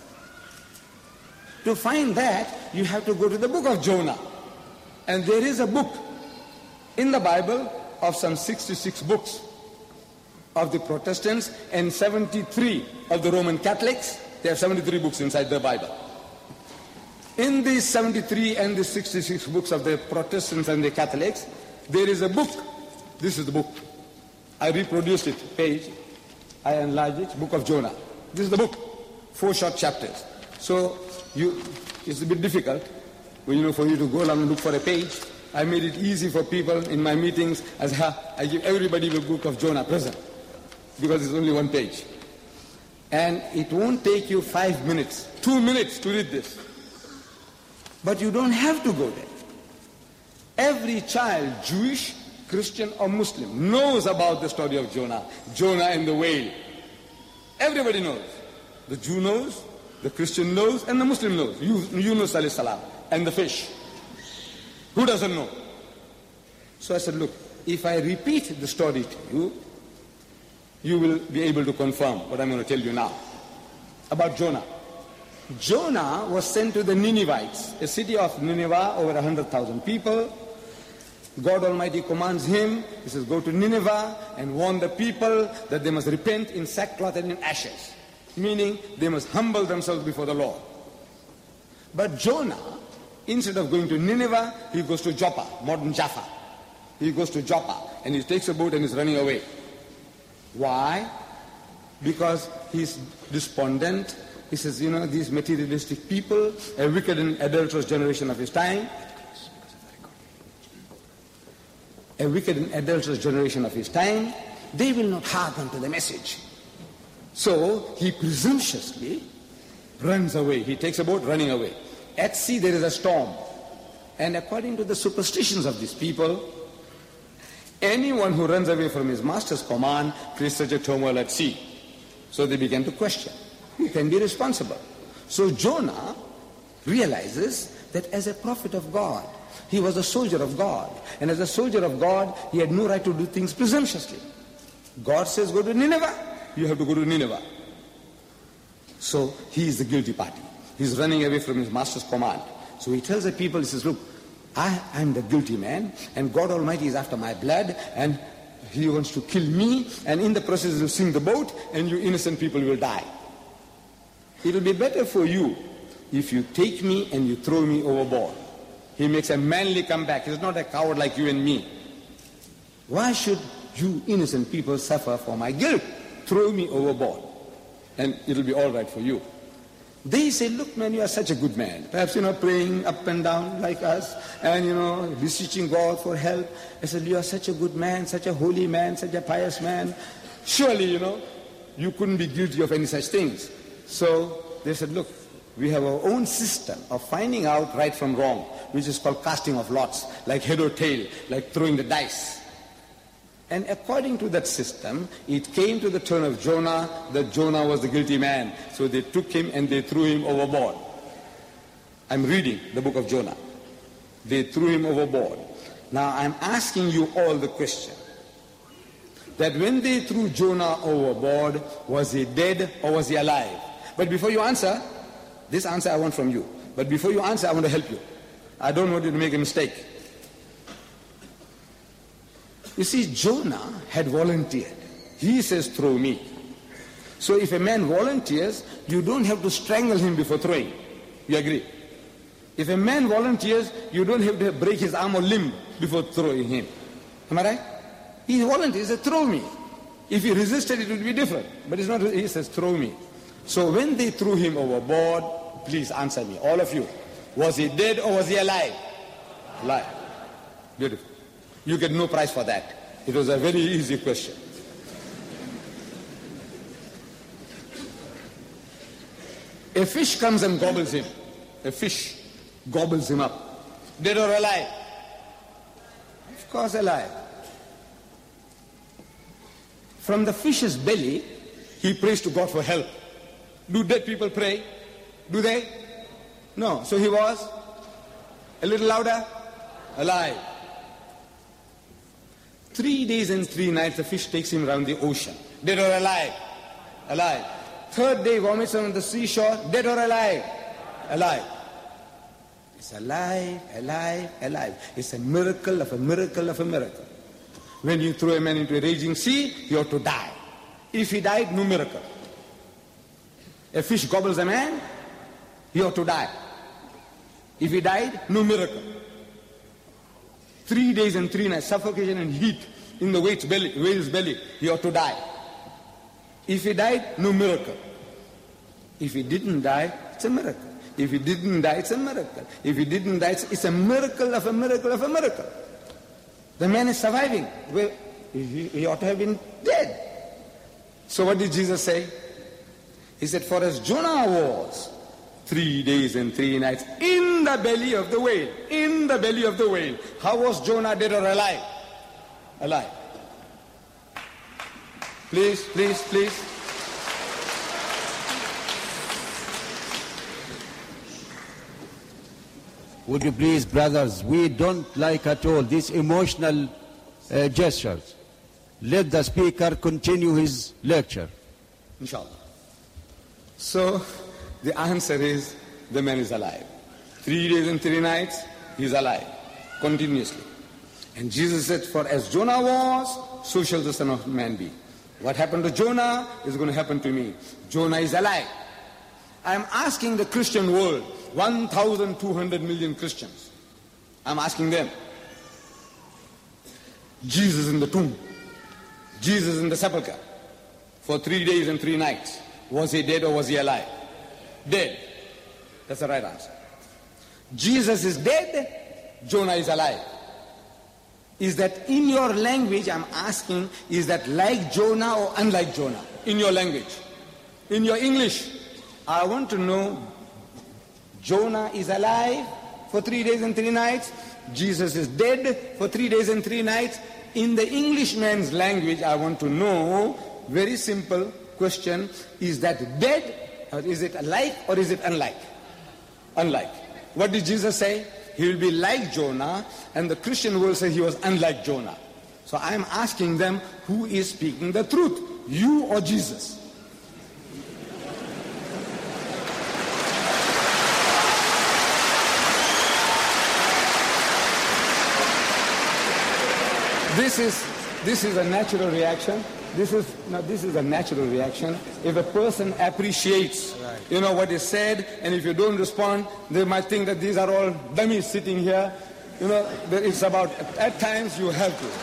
To find that, you have to go to the book of Jonah. And there is a book in the Bible of some sixty-six books of the Protestants and seventy-three of the Roman Catholics. They have seventy-three books inside the Bible. In these seventy-three and the sixty-six books of the Protestants and the Catholics, there is a book. This is the book. I reproduced it, page. I enlarged it, Book of Jonah. This is the book, four short chapters. So you, it's a bit difficult, you know, for you to go along and look for a page. I made it easy for people in my meetings, as I give everybody the Book of Jonah present, because it's only one page. And it won't take you five minutes, two minutes to read this. But you don't have to go there. Every child, Jewish, Christian or Muslim, knows about the story of Jonah. Jonah and the whale. Everybody knows. The Jew knows, the Christian knows, and the Muslim knows. Yunus alayhi salam, and the fish. Who doesn't know? So I said, look, if I repeat the story to you, you will be able to confirm what I'm going to tell you now about Jonah. Jonah was sent to the Ninevites, a city of Nineveh, over one hundred thousand people. God Almighty commands him, he says, go to Nineveh and warn the people that they must repent in sackcloth and in ashes. Meaning, they must humble themselves before the Lord. But Jonah, instead of going to Nineveh, he goes to Joppa, modern Jaffa. He goes to Joppa and he takes a boat and is running away. Why? Because he's despondent. He says, you know, these materialistic people, a wicked and adulterous generation of his time, a wicked and adulterous generation of his time, they will not hearken to the message. So he presumptuously runs away. He takes a boat running away. At sea there is a storm. And according to the superstitions of these people, anyone who runs away from his master's command creates such a turmoil at sea. So they began to question, who can be responsible? So Jonah realizes that as a prophet of God, he was a soldier of God. And as a soldier of God, he had no right to do things presumptuously. God says, go to Nineveh. You have to go to Nineveh. So he is the guilty party. He's running away from his master's command. So he tells the people, he says, look, I am the guilty man, and God Almighty is after my blood, and he wants to kill me, and in the process he will sink the boat, and you innocent people will die. It will be better for you if you take me and you throw me overboard. He makes a manly comeback. He's not a coward like you and me. Why should you innocent people suffer for my guilt? Throw me overboard, and it'll be all right for you. They say, look, man, you are such a good man. Perhaps, you know, praying up and down like us, and, you know, beseeching God for help. I said, you are such a good man, such a holy man, such a pious man. Surely, you know, you couldn't be guilty of any such things. So they said, look, we have our own system of finding out right from wrong, which is called casting of lots, like head or tail, like throwing the dice. And according to that system, it came to the turn of Jonah that Jonah was the guilty man. So they took him and they threw him overboard. I'm reading the book of Jonah. They threw him overboard. Now I'm asking you all the question, that when they threw Jonah overboard, was he dead or was he alive? But before you answer, this answer I want from you. But before you answer, I want to help you. I don't want you to make a mistake. You see, Jonah had volunteered. He says, throw me. So if a man volunteers, you don't have to strangle him before throwing. You agree? If a man volunteers, you don't have to break his arm or limb before throwing him. Am I right? He volunteers, he says, throw me. If he resisted, it would be different. But it's not, he says, throw me. So when they threw him overboard, please answer me, all of you. Was he dead or was he alive? Alive. Beautiful. You get no prize for that. It was a very easy question. A fish comes and gobbles him. A fish gobbles him up. Dead or alive? Of course alive. From the fish's belly, he prays to God for help. Do dead people pray? Do they? No. So he was a little louder? Alive. Three days and three nights the fish takes him around the ocean. Dead or alive? Alive. Third day vomits on the seashore. Dead or alive? Alive. It's alive, alive, alive. It's a miracle of a miracle of a miracle. When you throw a man into a raging sea, he ought to die. If he died, no miracle. A fish gobbles a man, he ought to die. If he died, no miracle. Three days and three nights, suffocation and heat in the whale's belly, whale's belly, he ought to die. If he died, no miracle. If he didn't die, it's a miracle. If he didn't die, it's a miracle. If he didn't die, it's a miracle of a miracle of a miracle. The man is surviving. Well, he, he ought to have been dead. So what did Jesus say? He said, for as Jonah was three days and three nights in the belly of the whale, in the belly of the whale. How was Jonah, dead or alive? Alive. Please, please, please. Would you please, brothers, we don't like at all these emotional uh, gestures. Let the speaker continue his lecture. Inshallah. So, the answer is, the man is alive. Three days and three nights, he's alive, continuously. And Jesus said, for as Jonah was, so shall the Son of Man be. What happened to Jonah is going to happen to me. Jonah is alive. I'm asking the Christian world, one thousand two hundred million Christians. I'm asking them, Jesus in the tomb, Jesus in the sepulchre, for three days and three nights, was he dead or was he alive? Dead. That's the right answer. Jesus is dead, Jonah is alive. Is that in your language, I'm asking, is that like Jonah or unlike Jonah? In your language. In your English, I want to know, Jonah is alive for three days and three nights, Jesus is dead for three days and three nights. In the Englishman's language, I want to know, very simple question, is that dead, or is it alike, or is it unlike? Unlike. What did Jesus say? He will be like Jonah, and the Christian world says he was unlike Jonah. So I am asking them, who is speaking the truth? You or Jesus? This is, this is a natural reaction. This is, now this is a natural reaction. If a person appreciates, you know, what is said, and if you don't respond, they might think that these are all dummies sitting here. You know, it's about, at times you have to.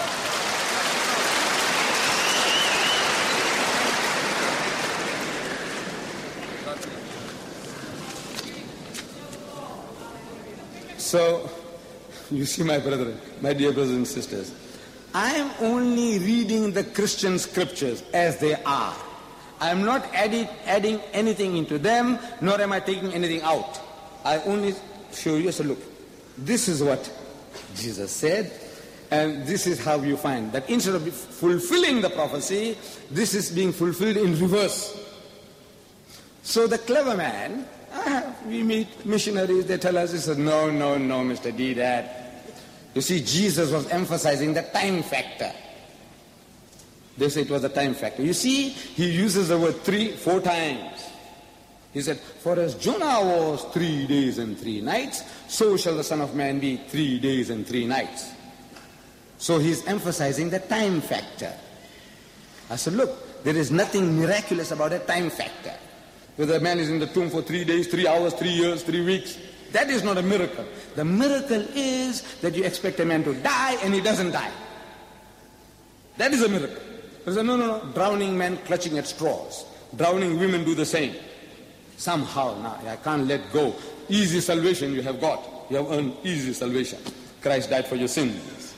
So, you see, my brethren, my dear brothers and sisters, I am only reading the Christian scriptures as they are. I am not adding, adding anything into them, nor am I taking anything out. I only show you, so look, this is what Jesus said, and this is how you find that instead of fulfilling the prophecy, this is being fulfilled in reverse. So the clever man, ah, we meet missionaries, they tell us, he says, no, no, no, Mister D, that. You see, Jesus was emphasizing the time factor. They say it was the time factor. You see, he uses the word three, four times. He said, for as Jonah was three days and three nights, so shall the Son of Man be three days and three nights. So he's emphasizing the time factor. I said, look, there is nothing miraculous about a time factor. Whether a man is in the tomb for three days, three hours, three years, three weeks, that is not a miracle. The miracle is that you expect a man to die and he doesn't die. That is a miracle. They say, no, no, no, drowning men clutching at straws. Drowning women do the same. Somehow, now, I can't let go. Easy salvation you have got. You have earned easy salvation. Christ died for your sins.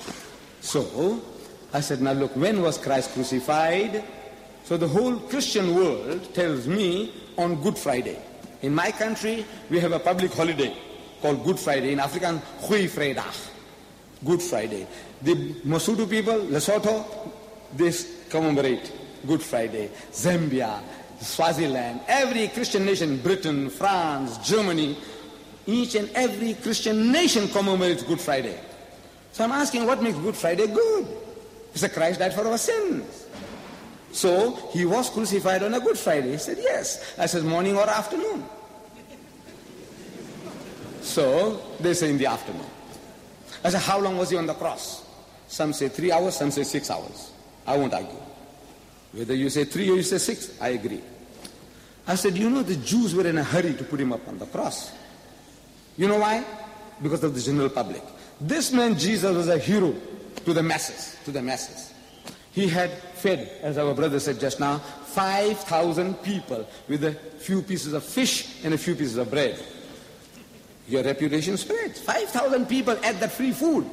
So, I said, now look, when was Christ crucified? So the whole Christian world tells me on Good Friday. In my country, we have a public holiday called Good Friday. In African, Goeie Vrydag. Good Friday. The Mosotho people, Lesotho, they commemorate Good Friday. Zambia, Swaziland, every Christian nation, Britain, France, Germany, each and every Christian nation commemorates Good Friday. So I'm asking, what makes Good Friday good? It's that Christ died for our sins. So he was crucified on a Good Friday. He said, yes. I said, morning or afternoon? So they say in the afternoon. I said, how long was he on the cross? Some say three hours, some say six hours. I won't argue. Whether you say three or you say six, I agree. I said, you know, the Jews were in a hurry to put him up on the cross. You know why? Because of the general public. This man, Jesus, was a hero to the masses, to the masses. He had fed, as our brother said just now, five thousand people with a few pieces of fish and a few pieces of bread. Your reputation spreads. five thousand people ate that free food.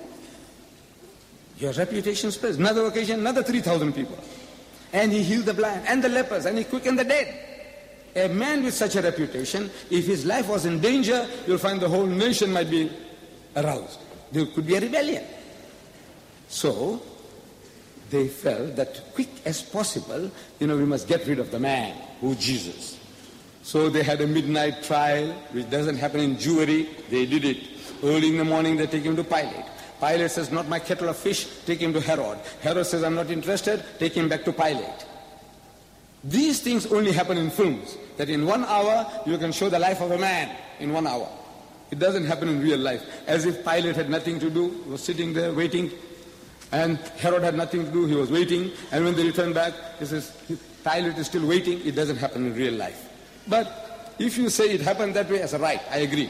Your reputation spreads. Another occasion, another three thousand people. And he healed the blind and the lepers and he quickened the dead. A man with such a reputation, if his life was in danger, you'll find the whole nation might be aroused. There could be a rebellion. So, they felt that quick as possible, you know, we must get rid of the man, who Jesus. So they had a midnight trial, which doesn't happen in Jewry. They did it. Early in the morning, they take him to Pilate. Pilate says, not my kettle of fish, take him to Herod. Herod says, I'm not interested, take him back to Pilate. These things only happen in films, that in one hour, you can show the life of a man in one hour. It doesn't happen in real life. As if Pilate had nothing to do, he was sitting there waiting, and Herod had nothing to do, he was waiting, and when they returned back, he says, Pilate is still waiting. It doesn't happen in real life. But if you say it happened that way, as a right, I agree.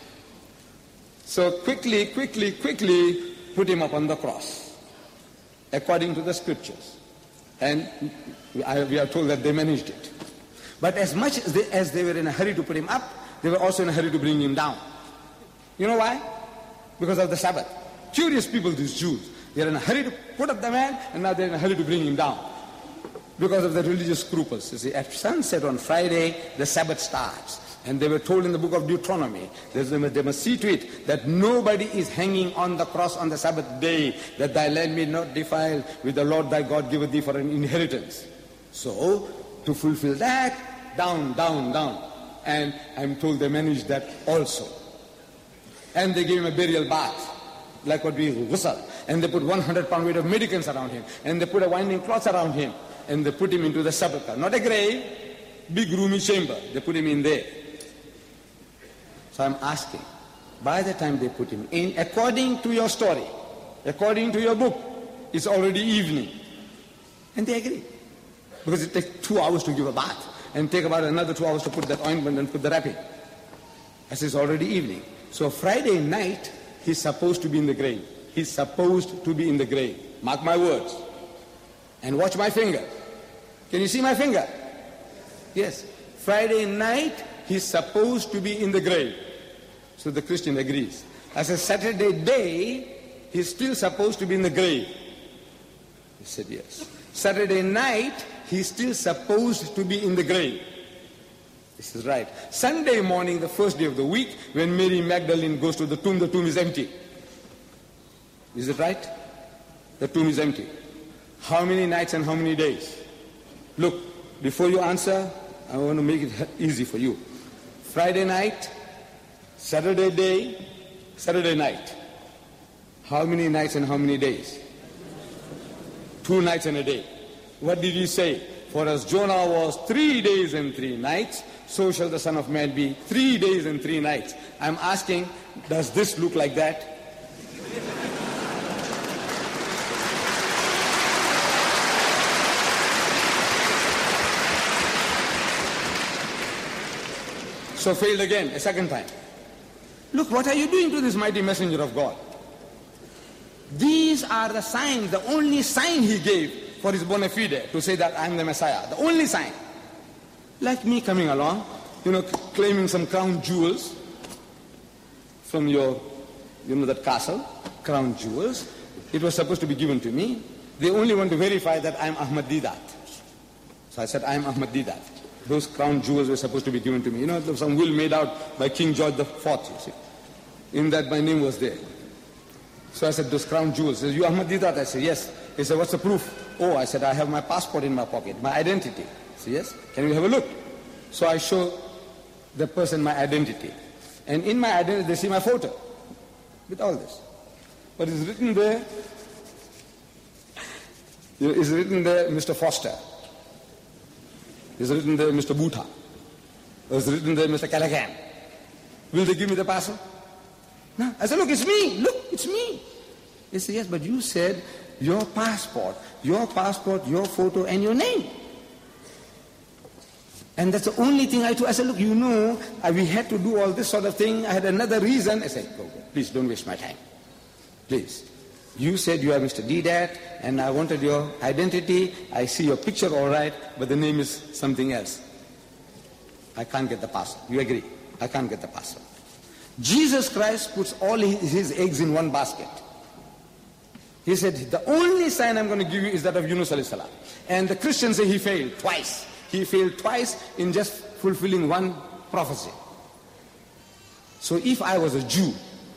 So quickly, quickly, quickly put him up on the cross, according to the scriptures. And I, we are told that they managed it. But as much as they, as they were in a hurry to put him up, they were also in a hurry to bring him down. You know why? Because of the Sabbath. Curious people, these Jews. They're in a hurry to put up the man, and now they're in a hurry to bring him down. Because of the religious scruples. You see, at sunset on Friday, the Sabbath starts. And they were told in the book of Deuteronomy, they must see to it that nobody is hanging on the cross on the Sabbath day, that thy land may not defile with the Lord thy God giveth thee for an inheritance. So, to fulfill that, down, down, down. And I'm told they managed that also. And they gave him a burial bath, like what we ghusl. And they put one hundred pound weight of medicines around him. And they put a winding cloth around him. And they put him into the sepulchre. Not a grave, big roomy chamber. They put him in there. So I'm asking, by the time they put him in, according to your story, according to your book, it's already evening. And they agree. Because it takes two hours to give a bath and take about another two hours to put that ointment and put the wrapping. As it's already evening. So Friday night, he's supposed to be in the grave. He's supposed to be in the grave. Mark my words. And watch my finger. Can you see my finger? Yes. Friday night, he's supposed to be in the grave. So the Christian agrees. As a Saturday day, he's still supposed to be in the grave. He said yes. Saturday night, he's still supposed to be in the grave. This is right. Sunday morning, the first day of the week, when Mary Magdalene goes to the tomb, the tomb is empty. Is it right? The tomb is empty. How many nights and how many days? Look, before you answer, I want to make it easy for you. Friday night, Saturday day, Saturday night. How many nights and how many days? Two nights and a day. What did he say? For as Jonah was three days and three nights, so shall the Son of Man be three days and three nights. I'm asking, does this look like that? So failed again, a second time. Look, what are you doing to this mighty messenger of God? These are the signs, the only sign he gave for his bona fide, to say that I'm the Messiah. The only sign. Like me coming along, you know, claiming some crown jewels from your, you know, that castle, crown jewels. It was supposed to be given to me. They only want to verify that I'm Ahmad Didat. So I said, I'm Ahmad Didat. Those crown jewels were supposed to be given to me. You know, there was some will made out by King George the Fourth, you see. In that my name was there. So I said, those crown jewels. He said, you Ahmad Didat? I said, yes. He said, what's the proof? Oh, I said, I have my passport in my pocket, my identity. I said, yes. Can we have a look? So I show the person my identity. And in my identity, they see my photo with all this. But it's written there, it's written there, Mister Foster. It's written there, Mister Bhuta. It's written there, Mister Callaghan. Will they give me the parcel? No. I said, look, it's me. Look, it's me. He said, yes, but you said your passport, your passport, your photo, and your name. And that's the only thing I told. I said, look, you know, I, we had to do all this sort of thing. I had another reason. I said, go, go. Please don't waste my time. Please. You said you are Mister Didat, and I wanted your identity. I see your picture all right, but the name is something else. I can't get the parcel. You agree? I can't get the parcel. Jesus Christ puts all his, his eggs in one basket. He said, the only sign I'm going to give you is that of Yunus alayhi salam. And the Christians say he failed twice. He failed twice in just fulfilling one prophecy. So if I was a Jew,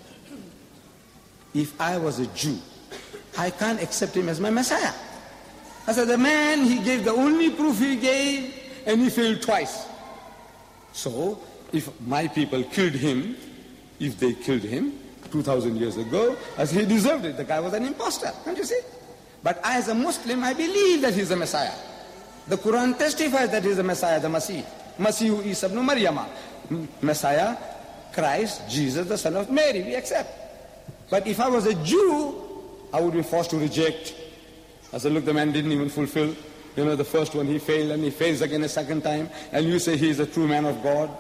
if I was a Jew, I can't accept him as my Messiah. I said, the man, he gave the only proof he gave, and he failed twice. So, if my people killed him, if they killed him two thousand years ago, as he deserved it, the guy was an imposter, can't you see? But I, as a Muslim, I believe that he's the Messiah. The Quran testifies that he's the Messiah, the Masih. Masihu Isa ibn Maryama. Messiah, Christ, Jesus, the son of Mary, we accept. But if I was a Jew, I would be forced to reject. I said, look, the man didn't even fulfill, you know, the first one. He failed, and he fails again a second time, and you say he is a true man of God.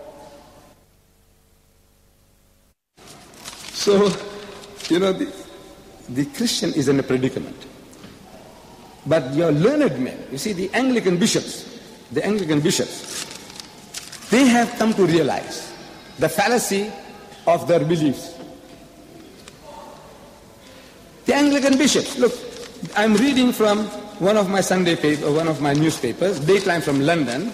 So, you know, the, the Christian is in a predicament. But your learned men, you see, the Anglican bishops, the Anglican bishops, they have come to realize the fallacy of their beliefs. The Anglican bishops, look, I'm reading from one of my Sunday paper, one of my newspapers, Dateline from London.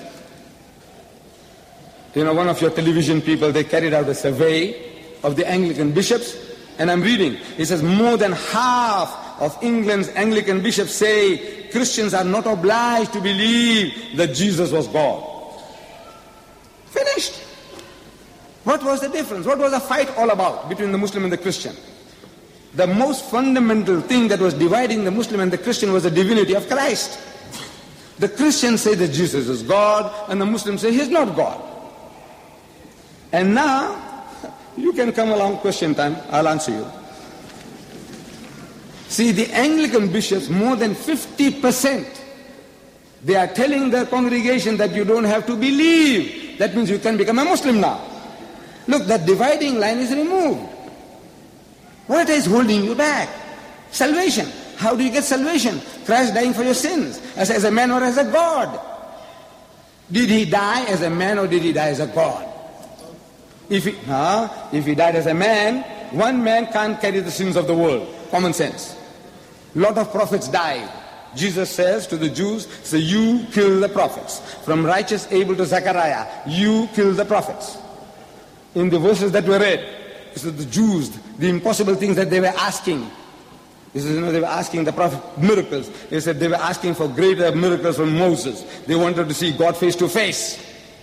You know, one of your television people, they carried out a survey of the Anglican bishops, and I'm reading. It says more than half of England's Anglican bishops say Christians are not obliged to believe that Jesus was God. Finished. What was the difference? What was the fight all about between the Muslim and the Christian? The most fundamental thing that was dividing the Muslim and the Christian was the divinity of Christ. The Christians say that Jesus is God, and the Muslims say he's not God. And now, you can come along, question time, I'll answer you. See, the Anglican bishops, more than fifty percent, they are telling their congregation that you don't have to believe. That means you can become a Muslim now. Look, that dividing line is removed. What is holding you back? Salvation. How do you get salvation? Christ dying for your sins, as, as a man or as a God. Did he die as a man or did he die as a God? If he, huh? if he died as a man, one man can't carry the sins of the world. Common sense. Lot of prophets died. Jesus says to the Jews, so you kill the prophets. From righteous Abel to Zechariah, you kill the prophets. In the verses that were read, so the Jews, the impossible things that they were asking. This is, you know, they were asking the prophet miracles. They said they were asking for greater miracles from Moses. They wanted to see God face to face.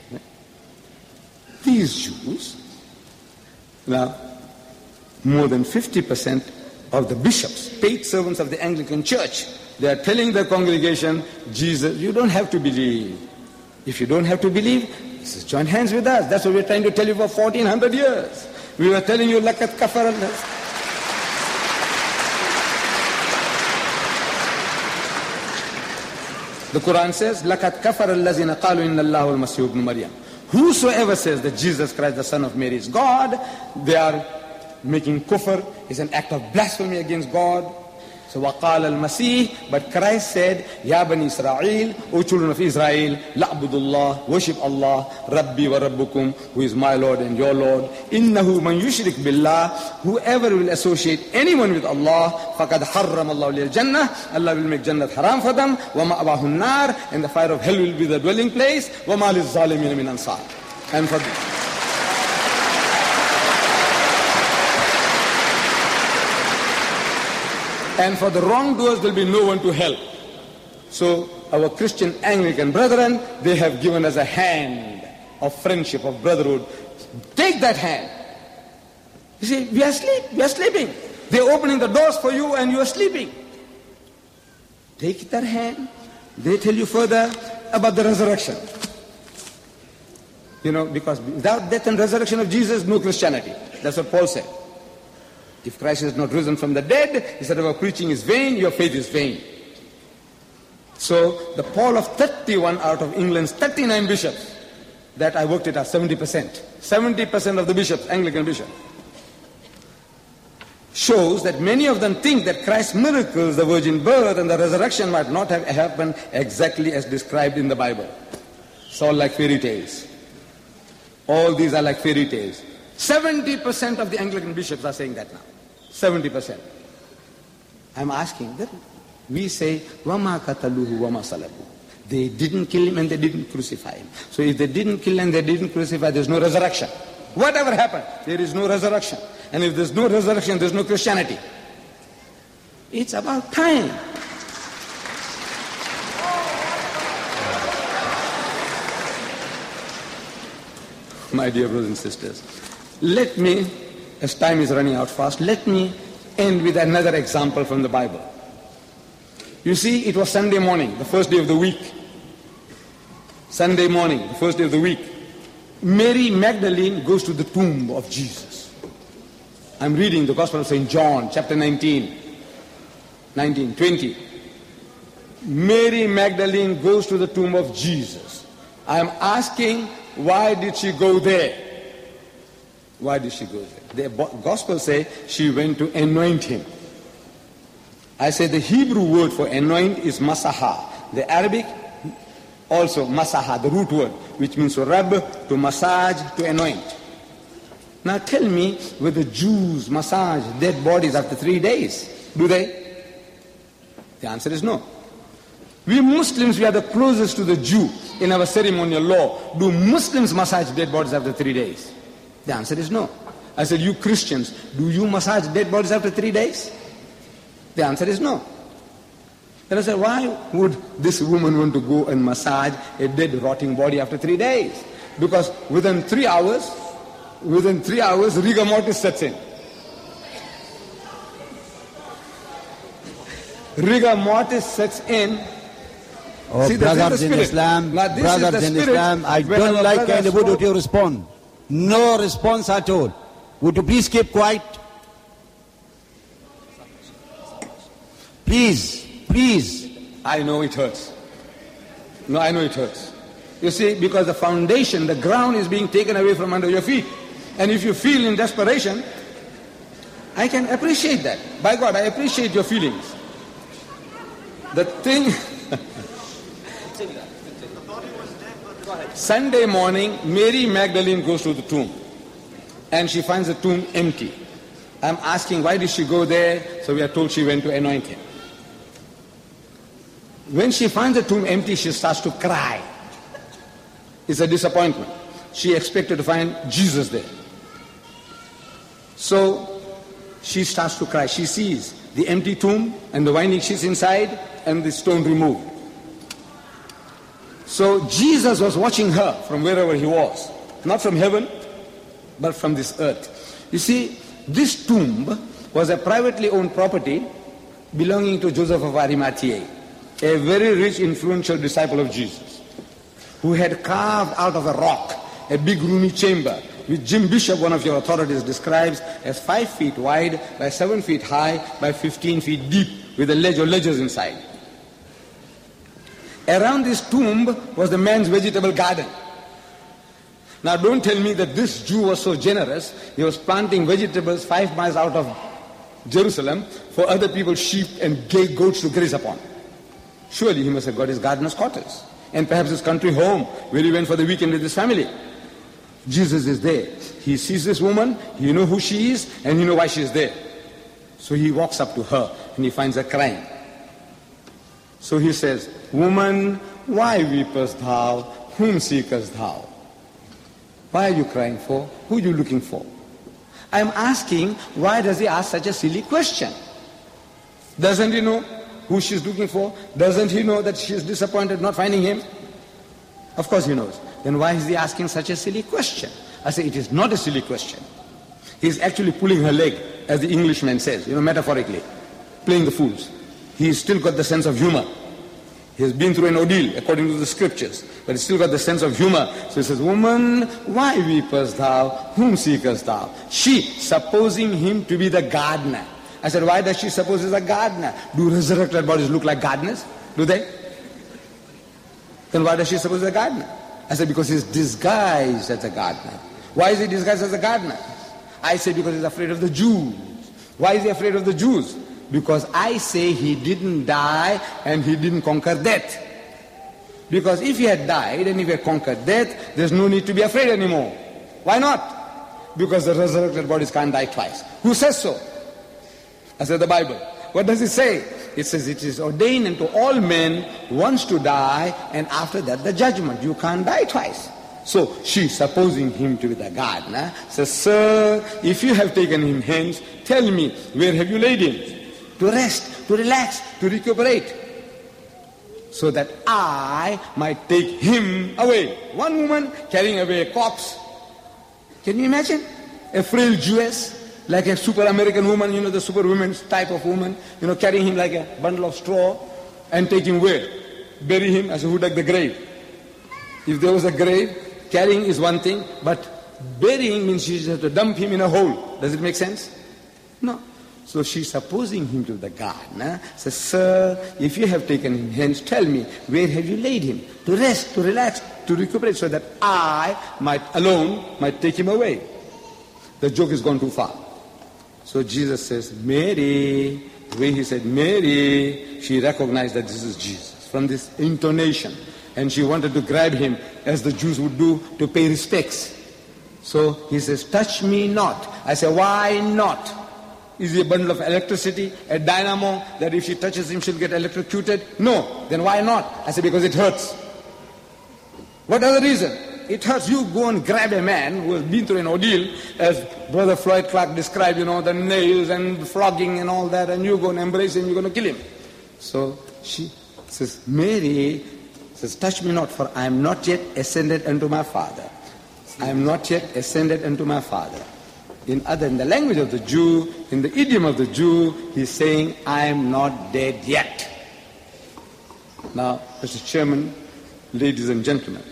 These Jews, now, more than fifty percent of the bishops, paid servants of the Anglican Church, they are telling their congregation, Jesus, you don't have to believe. If you don't have to believe, just join hands with us. That's what we're trying to tell you for fourteen hundred years. We were telling you, lakat kafar. The Quran says, lakat kafar allazina qalu inna Allahu al-Masih ibn Maryam. Whosoever says that Jesus Christ, the Son of Mary, is God, they are making kufr, is an act of blasphemy against God. So waqala al-Masih, but Christ said, Ya Bani Israel, O children of Israel, la'budullah, worship Allah, Rabbi wa Rabbukum, who is my Lord and your Lord. Innahu man yushrik billah, whoever will associate anyone with Allah, faqad harram Allah lil jannah, Allah will make jannat haram for them, wa ma'abahu nar, and the fire of hell will be the dwelling place, wa ma liz zalimin min ansar. And for And for the wrongdoers, there will be no one to help. So our Christian Anglican brethren, they have given us a hand of friendship, of brotherhood. Take that hand. You see, we are asleep, we are sleeping. They are opening the doors for you and you are sleeping. Take that hand. They tell you further about the resurrection. You know, because without death and resurrection of Jesus, no Christianity. That's what Paul said. If Christ is not risen from the dead, he said our preaching is vain, your faith is vain. So the poll of thirty-one out of England's thirty-nine bishops, that I worked it out, seventy percent. seventy percent of the bishops, Anglican bishops, shows that many of them think that Christ's miracles, the virgin birth and the resurrection might not have happened exactly as described in the Bible. It's all like fairy tales. All these are like fairy tales. seventy percent of the Anglican bishops are saying that now. seventy percent. I'm asking that. We say, وَمَا قَتَلُوهُ وَمَا صَلَبُوهُ. They didn't kill him and they didn't crucify him. So if they didn't kill and they didn't crucify, there's no resurrection. Whatever happened, there is no resurrection. And if there's no resurrection, there's no Christianity. It's about time. My dear brothers and sisters, let me, as time is running out fast, let me end with another example from the Bible. You see, it was Sunday morning, the first day of the week. Sunday morning, the first day of the week. Mary Magdalene goes to the tomb of Jesus. I'm reading the Gospel of Saint John, chapter nineteen, nineteen, twenty. Mary Magdalene goes to the tomb of Jesus. I'm asking, why did she go there? Why did she go there? The Gospel says she went to anoint him. I say the Hebrew word for anoint is masaha. The Arabic also masaha, the root word, which means to rub, to massage, to anoint. Now tell me, whether Jews massage dead bodies after three days? Do they? The answer is no. We Muslims, we are the closest to the Jew in our ceremonial law. Do Muslims massage dead bodies after three days? The answer is no. I said, you Christians, do you massage dead bodies after three days? The answer is no. Then I said, why would this woman want to go and massage a dead, rotting body after three days? Because within three hours, within three hours, rigor mortis sets in. Rigor mortis sets in. Oh, See, brothers in Islam, brothers in Islam, I don't like anybody to respond. No response at all. Would you please keep quiet? Please, please. I know it hurts. No, I know it hurts. You see, because the foundation, the ground is being taken away from under your feet. And if you feel in desperation, I can appreciate that. By God, I appreciate your feelings. The thing... Sunday morning, Mary Magdalene goes to the tomb. And she finds the tomb empty. I'm asking, why did she go there? So we are told she went to anoint him. When she finds the tomb empty, she starts to cry. It's a disappointment. She expected to find Jesus there. So she starts to cry. She sees the empty tomb and the winding sheets inside and the stone removed. So Jesus was watching her from wherever he was. Not from heaven, but from this earth. You see, this tomb was a privately owned property belonging to Joseph of Arimathea, a very rich, influential disciple of Jesus, who had carved out of a rock a big roomy chamber, which Jim Bishop, one of your authorities, describes as five feet wide by seven feet high by fifteen feet deep, with a ledge or ledges inside. Around this tomb was the man's vegetable garden. Now don't tell me that this Jew was so generous, he was planting vegetables five miles out of Jerusalem for other people's sheep and gay goats to graze upon. Surely he must have got his gardener's quarters, and perhaps his country home, where he went for the weekend with his family. Jesus is there. He sees this woman, he knows who she is, and he knows why she is there. So he walks up to her, and he finds her crying. So he says, "Woman, why weepest thou? Whom seekest thou?" Why are you crying for? Who are you looking for? I'm asking, why does he ask such a silly question? Doesn't he know who she's looking for? Doesn't he know that she's disappointed not finding him? Of course he knows. Then why is he asking such a silly question? I say it is not a silly question. He's actually pulling her leg, as the Englishman says, you know, metaphorically, playing the fools. He's still got the sense of humor. He's been through an ordeal, according to the scriptures, but he's still got the sense of humor. So he says, "Woman, why weepest thou? Whom seekest thou?" She, supposing him to be the gardener. I said, why does she suppose he's a gardener? Do resurrected bodies look like gardeners? Do they? Then why does she suppose he's a gardener? I said, because he's disguised as a gardener. Why is he disguised as a gardener? I say, because he's afraid of the Jews. Why is he afraid of the Jews? Because I say he didn't die and he didn't conquer death. Because if he had died and if he had conquered death, there's no need to be afraid anymore. Why not? Because the resurrected bodies can't die twice. Who says so? I said the Bible. What does it say? It says it is ordained unto all men once to die, and after that the judgment. You can't die twice. So she, supposing him to be the gardener, says, "Sir, if you have taken him hence, tell me, where have you laid him? To rest, to relax, to recuperate, so that I might take him away." One woman carrying away a corpse. Can you imagine? A frail Jewess, like a super American woman, you know, the super women's type of woman, you know, carrying him like a bundle of straw and taking where? Bury him as who dug the grave. If there was a grave, carrying is one thing, but burying means you just have to dump him in a hole. Does it make sense? No. So she's supposing him to the gardener, says, "Sir, if you have taken him hence, tell me, where have you laid him? To rest, to relax, to recuperate, so that I might alone might take him away." The joke has gone too far. So Jesus says, "Mary." The way he said, "Mary," she recognized that this is Jesus from this intonation. And she wanted to grab him, as the Jews would do, to pay respects. So he says, "Touch me not." I say, "Why not? Is he a bundle of electricity, a dynamo, that if she touches him, she'll get electrocuted?" No. Then why not? I say, "Because it hurts." What other reason? It hurts. You go and grab a man who has been through an ordeal, as Brother Floyd Clark described, you know, the nails and flogging and all that, and you go and embrace him, you're going to kill him. So she says, "Mary," says, "touch me not, for I am not yet ascended unto my Father." I am not yet ascended unto my Father. In other, in the language of the Jew, in the idiom of the Jew, he's saying, "I am not dead yet." Now, Mister Chairman, ladies and gentlemen,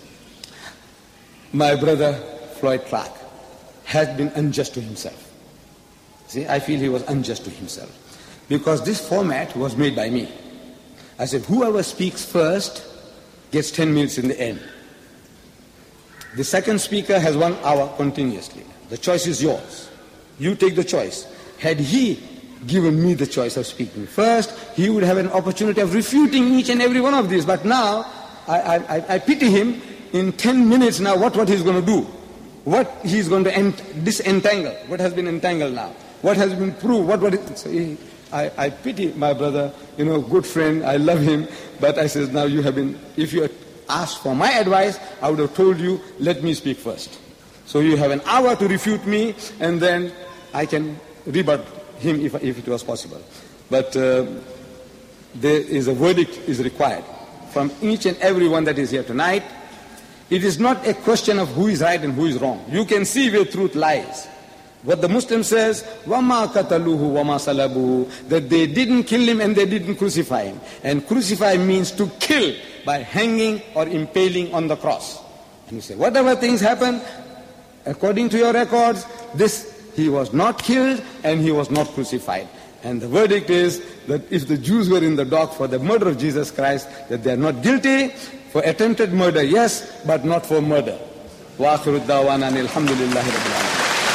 my brother Floyd Clark has been unjust to himself. See, I feel he was unjust to himself. because this format was made by me. I said, whoever speaks first gets ten minutes in the end. The second speaker has one hour continuously. The choice is yours. You take the choice. Had he given me the choice of speaking first, he would have an opportunity of refuting each and every one of these. But now, I, I, I pity him. In ten minutes now, what, what he's going to do? What he's going to ent- disentangle? What has been entangled now? What has been proved? What, what is, so he, I, I pity my brother, you know, good friend, I love him, but I said, now you have been, if you had asked for my advice, I would have told you, let me speak first. So you have an hour to refute me, and then I can rebut him if, if it was possible. But uh, there is a verdict is required from each and every one that is here tonight. It is not a question of who is right and who is wrong. You can see where truth lies. What the Muslim says, وَمَا قَتَلُوهُ وَمَا صَلَبُوهُ, that they didn't kill him and they didn't crucify him. And crucify means to kill by hanging or impaling on the cross. And you say, whatever things happen, according to your records, this, he was not killed and he was not crucified. And the verdict is that if the Jews were in the dock for the murder of Jesus Christ, that they are not guilty. For attempted murder, yes, but not for murder. وَآخِرُ الدَّعْوَانَ أَنِ الْحَمْدُ لِلَّهِ رَبِّ الْعَالَمِينَ.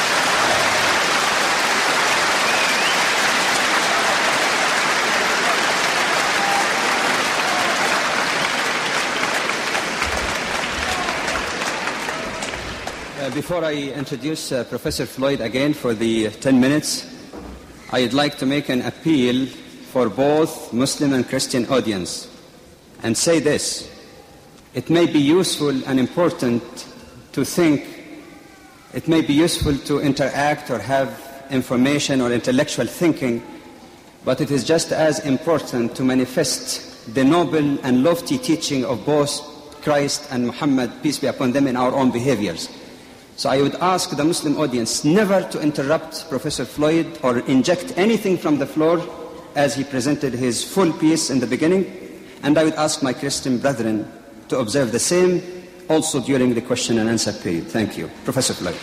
Uh, before I introduce uh, Professor Floyd again for the ten minutes, I'd like to make an appeal for both Muslim and Christian audience and say this. It may be useful and important to think, it may be useful to interact or have information or intellectual thinking, but it is just as important to manifest the noble and lofty teaching of both Christ and Muhammad, peace be upon them, in our own behaviors. So I would ask the Muslim audience never to interrupt Professor Floyd or inject anything from the floor as he presented his full piece in the beginning, and I would ask my Christian brethren to observe the same also during the question and answer period. Thank you. Professor Floyd.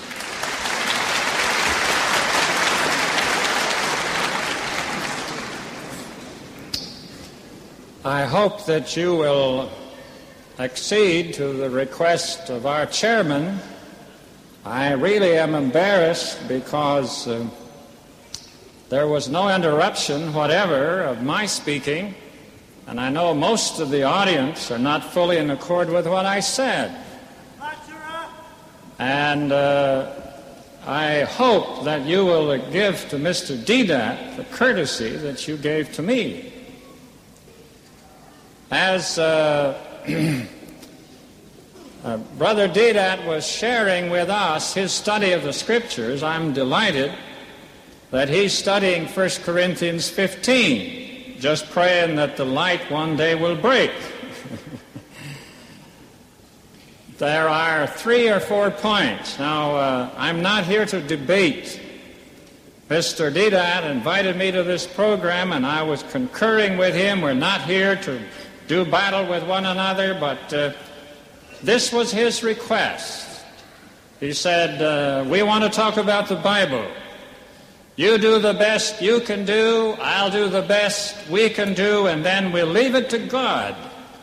I hope that you will accede to the request of our chairman. I really am embarrassed because uh, there was no interruption whatever of my speaking. And I know most of the audience are not fully in accord with what I said. And uh, I hope that you will give to Mister Deedat the courtesy that you gave to me. As uh, uh, Brother Deedat was sharing with us his study of the Scriptures, I'm delighted that he's studying First Corinthians fifteen. Just praying that the light one day will break. There are three or four points. Now, uh, I'm not here to debate. Mister Deedat invited me to this program, and I was concurring with him. We're not here to do battle with one another, but uh, this was his request. He said, uh, we want to talk about the Bible. You do the best you can do, I'll do the best we can do, and then we'll leave it to God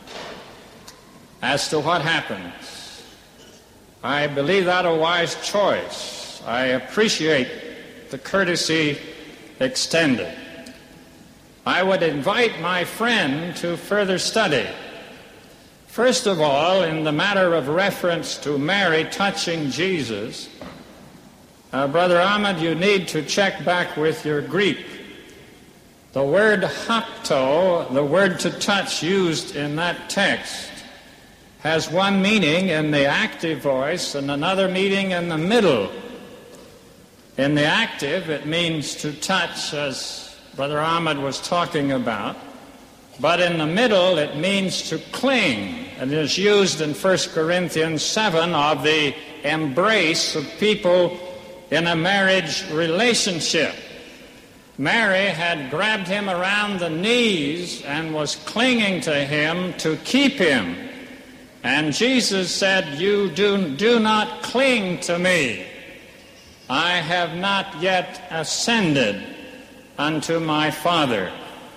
as to what happens. I believe that a wise choice. I appreciate the courtesy extended. I would invite my friend to further study. First of all, in the matter of reference to Mary touching Jesus, Uh, Brother Ahmed, you need to check back with your Greek. The word hapto, the word to touch used in that text, has one meaning in the active voice and another meaning in the middle. In the active, it means to touch, as Brother Ahmed was talking about, but in the middle, it means to cling. It is used in First Corinthians seven of the embrace of people in a marriage relationship. Mary had grabbed him around the knees and was clinging to him to keep him. And Jesus said, you do, do not cling to me. I have not yet ascended. unto my Father.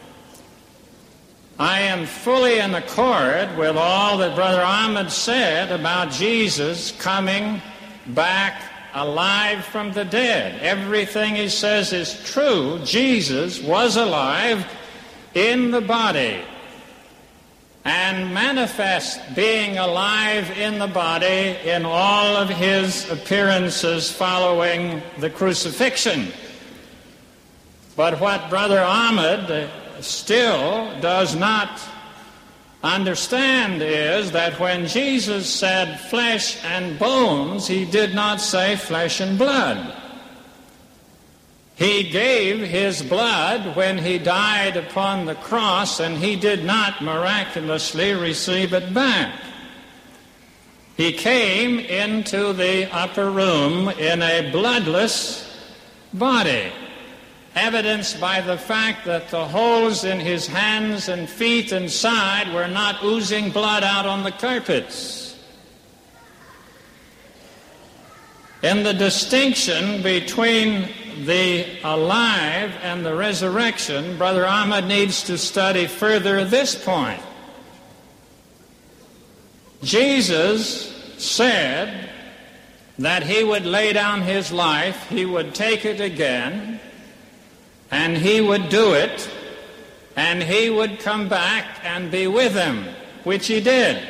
I am fully in accord with all that Brother Ahmed said about Jesus coming back alive from the dead. Everything he says is true. Jesus was alive in the body, and manifest being alive in the body in all of his appearances following the crucifixion. But what Brother Ahmed still does not understand is that when Jesus said flesh and bones, he did not say flesh and blood. He gave his blood when he died upon the cross, and he did not miraculously receive it back. He came into the upper room in a bloodless body, evidenced by the fact that the holes in his hands and feet and side were not oozing blood out on the carpets. In the distinction between the alive and the resurrection, Brother Ahmed needs to study further this point. Jesus said that he would lay down his life, he would take it again, and he would do it, and he would come back and be with them, which he did.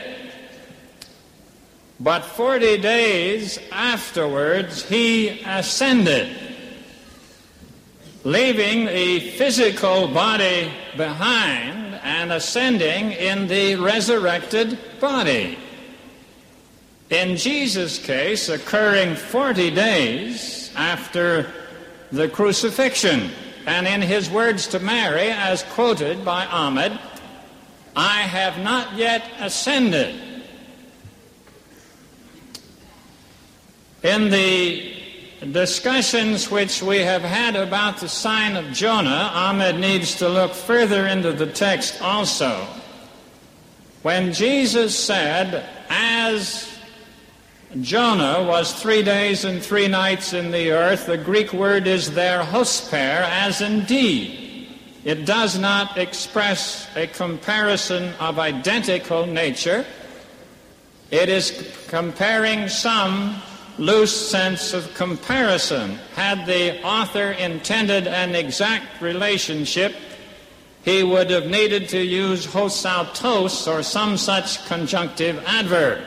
But forty days afterwards, he ascended, leaving the physical body behind and ascending in the resurrected body. In Jesus' case, occurring forty days after the crucifixion. And in his words to Mary, as quoted by Ahmed, I have not yet ascended. In the discussions which we have had about the sign of Jonah, Ahmed needs to look further into the text also. When Jesus said, as Jonah was three days and three nights in the earth, the Greek word is there hosper, as indeed. It does not express a comparison of identical nature. It is comparing some loose sense of comparison. Had the author intended an exact relationship, he would have needed to use hosautos or some such conjunctive adverb.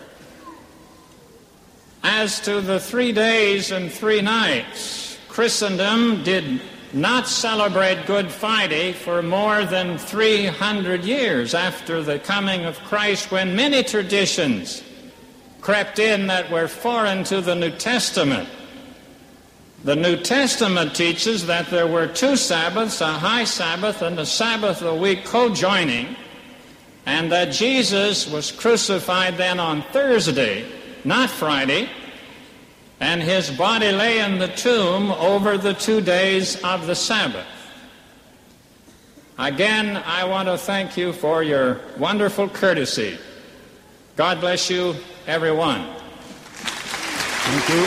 As to the three days and three nights, Christendom did not celebrate Good Friday for more than three hundred years after the coming of Christ, when many traditions crept in that were foreign to the New Testament. The New Testament teaches that there were two Sabbaths, a high Sabbath and a Sabbath a week co-joining, and that Jesus was crucified then on Thursday, not Friday, and his body lay in the tomb over the two days of the Sabbath. Again, I want to thank you for your wonderful courtesy. God bless you, everyone. Thank you.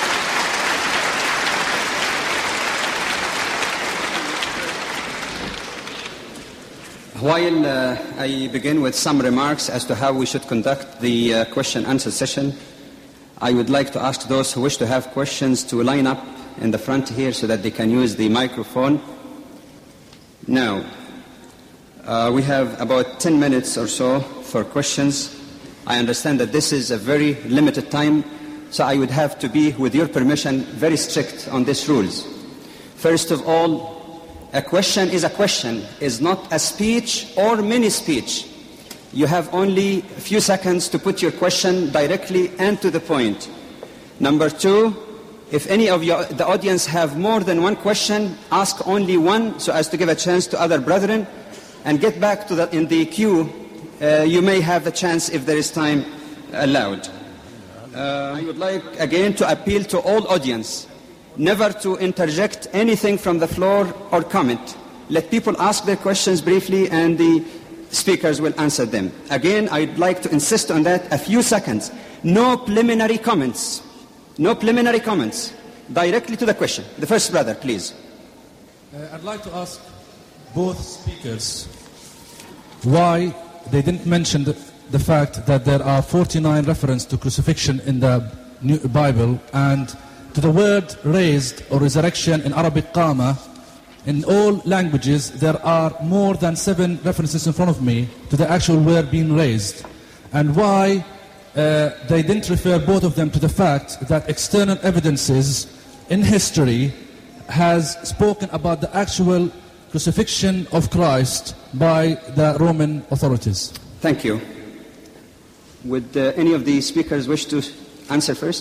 While uh, I begin with some remarks as to how we should conduct the uh, question-answer session, I would like to ask those who wish to have questions to line up in the front here so that they can use the microphone. Now, uh, we have about ten minutes or so for questions. I understand that this is a very limited time, so I would have to be, with your permission, very strict on these rules. First of all, a question is a question, is not a speech or mini-speech. You have only a few seconds to put your question directly and to the point. Number two, if any of your, the audience have more than one question, ask only one so as to give a chance to other brethren, and get back to the, in the queue. Uh, you may have a chance if there is time allowed. Uh, I would like again to appeal to all audience never to interject anything from the floor or comment. Let people ask their questions briefly and the speakers will answer them. Again, I'd like to insist on that, a few seconds. No preliminary comments. No preliminary comments. Directly to the question. The first brother, please. Uh, I'd like to ask both speakers why they didn't mention the, the fact that there are forty-nine references to crucifixion in the New Bible, and to the word raised or resurrection in Arabic qama. In all languages there are more than seven references in front of me to the actual word being raised. And why uh, they didn't refer both of them to the fact that external evidences in history has spoken about the actual crucifixion of Christ by the Roman authorities. Thank you. Would uh, any of the speakers wish to answer first?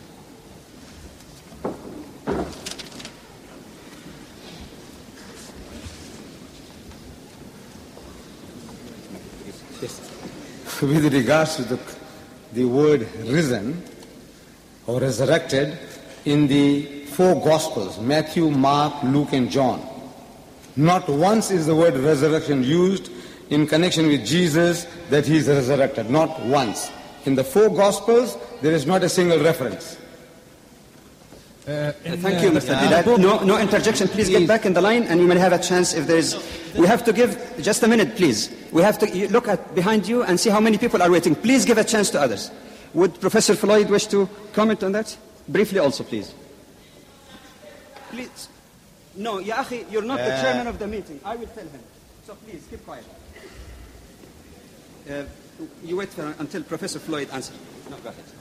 With regards to the, the word risen or resurrected, in the four Gospels, Matthew, Mark, Luke and John, not once is the word resurrection used in connection with Jesus that he is resurrected. Not once. In the four Gospels, there is not a single reference. Uh, Thank you, Mister Didat. No, no interjection. Please get back in the line, and you may have a chance if there is. We have to give just a minute, please. We have to look at behind you and see how many people are waiting. Please give a chance to others. Would Professor Floyd wish to comment on that briefly, also, please? Please. No, Ya Akhi, you're not uh, the chairman of the meeting. I will tell him. So please keep quiet. Uh, you wait for, until Professor Floyd answers. No, go ahead.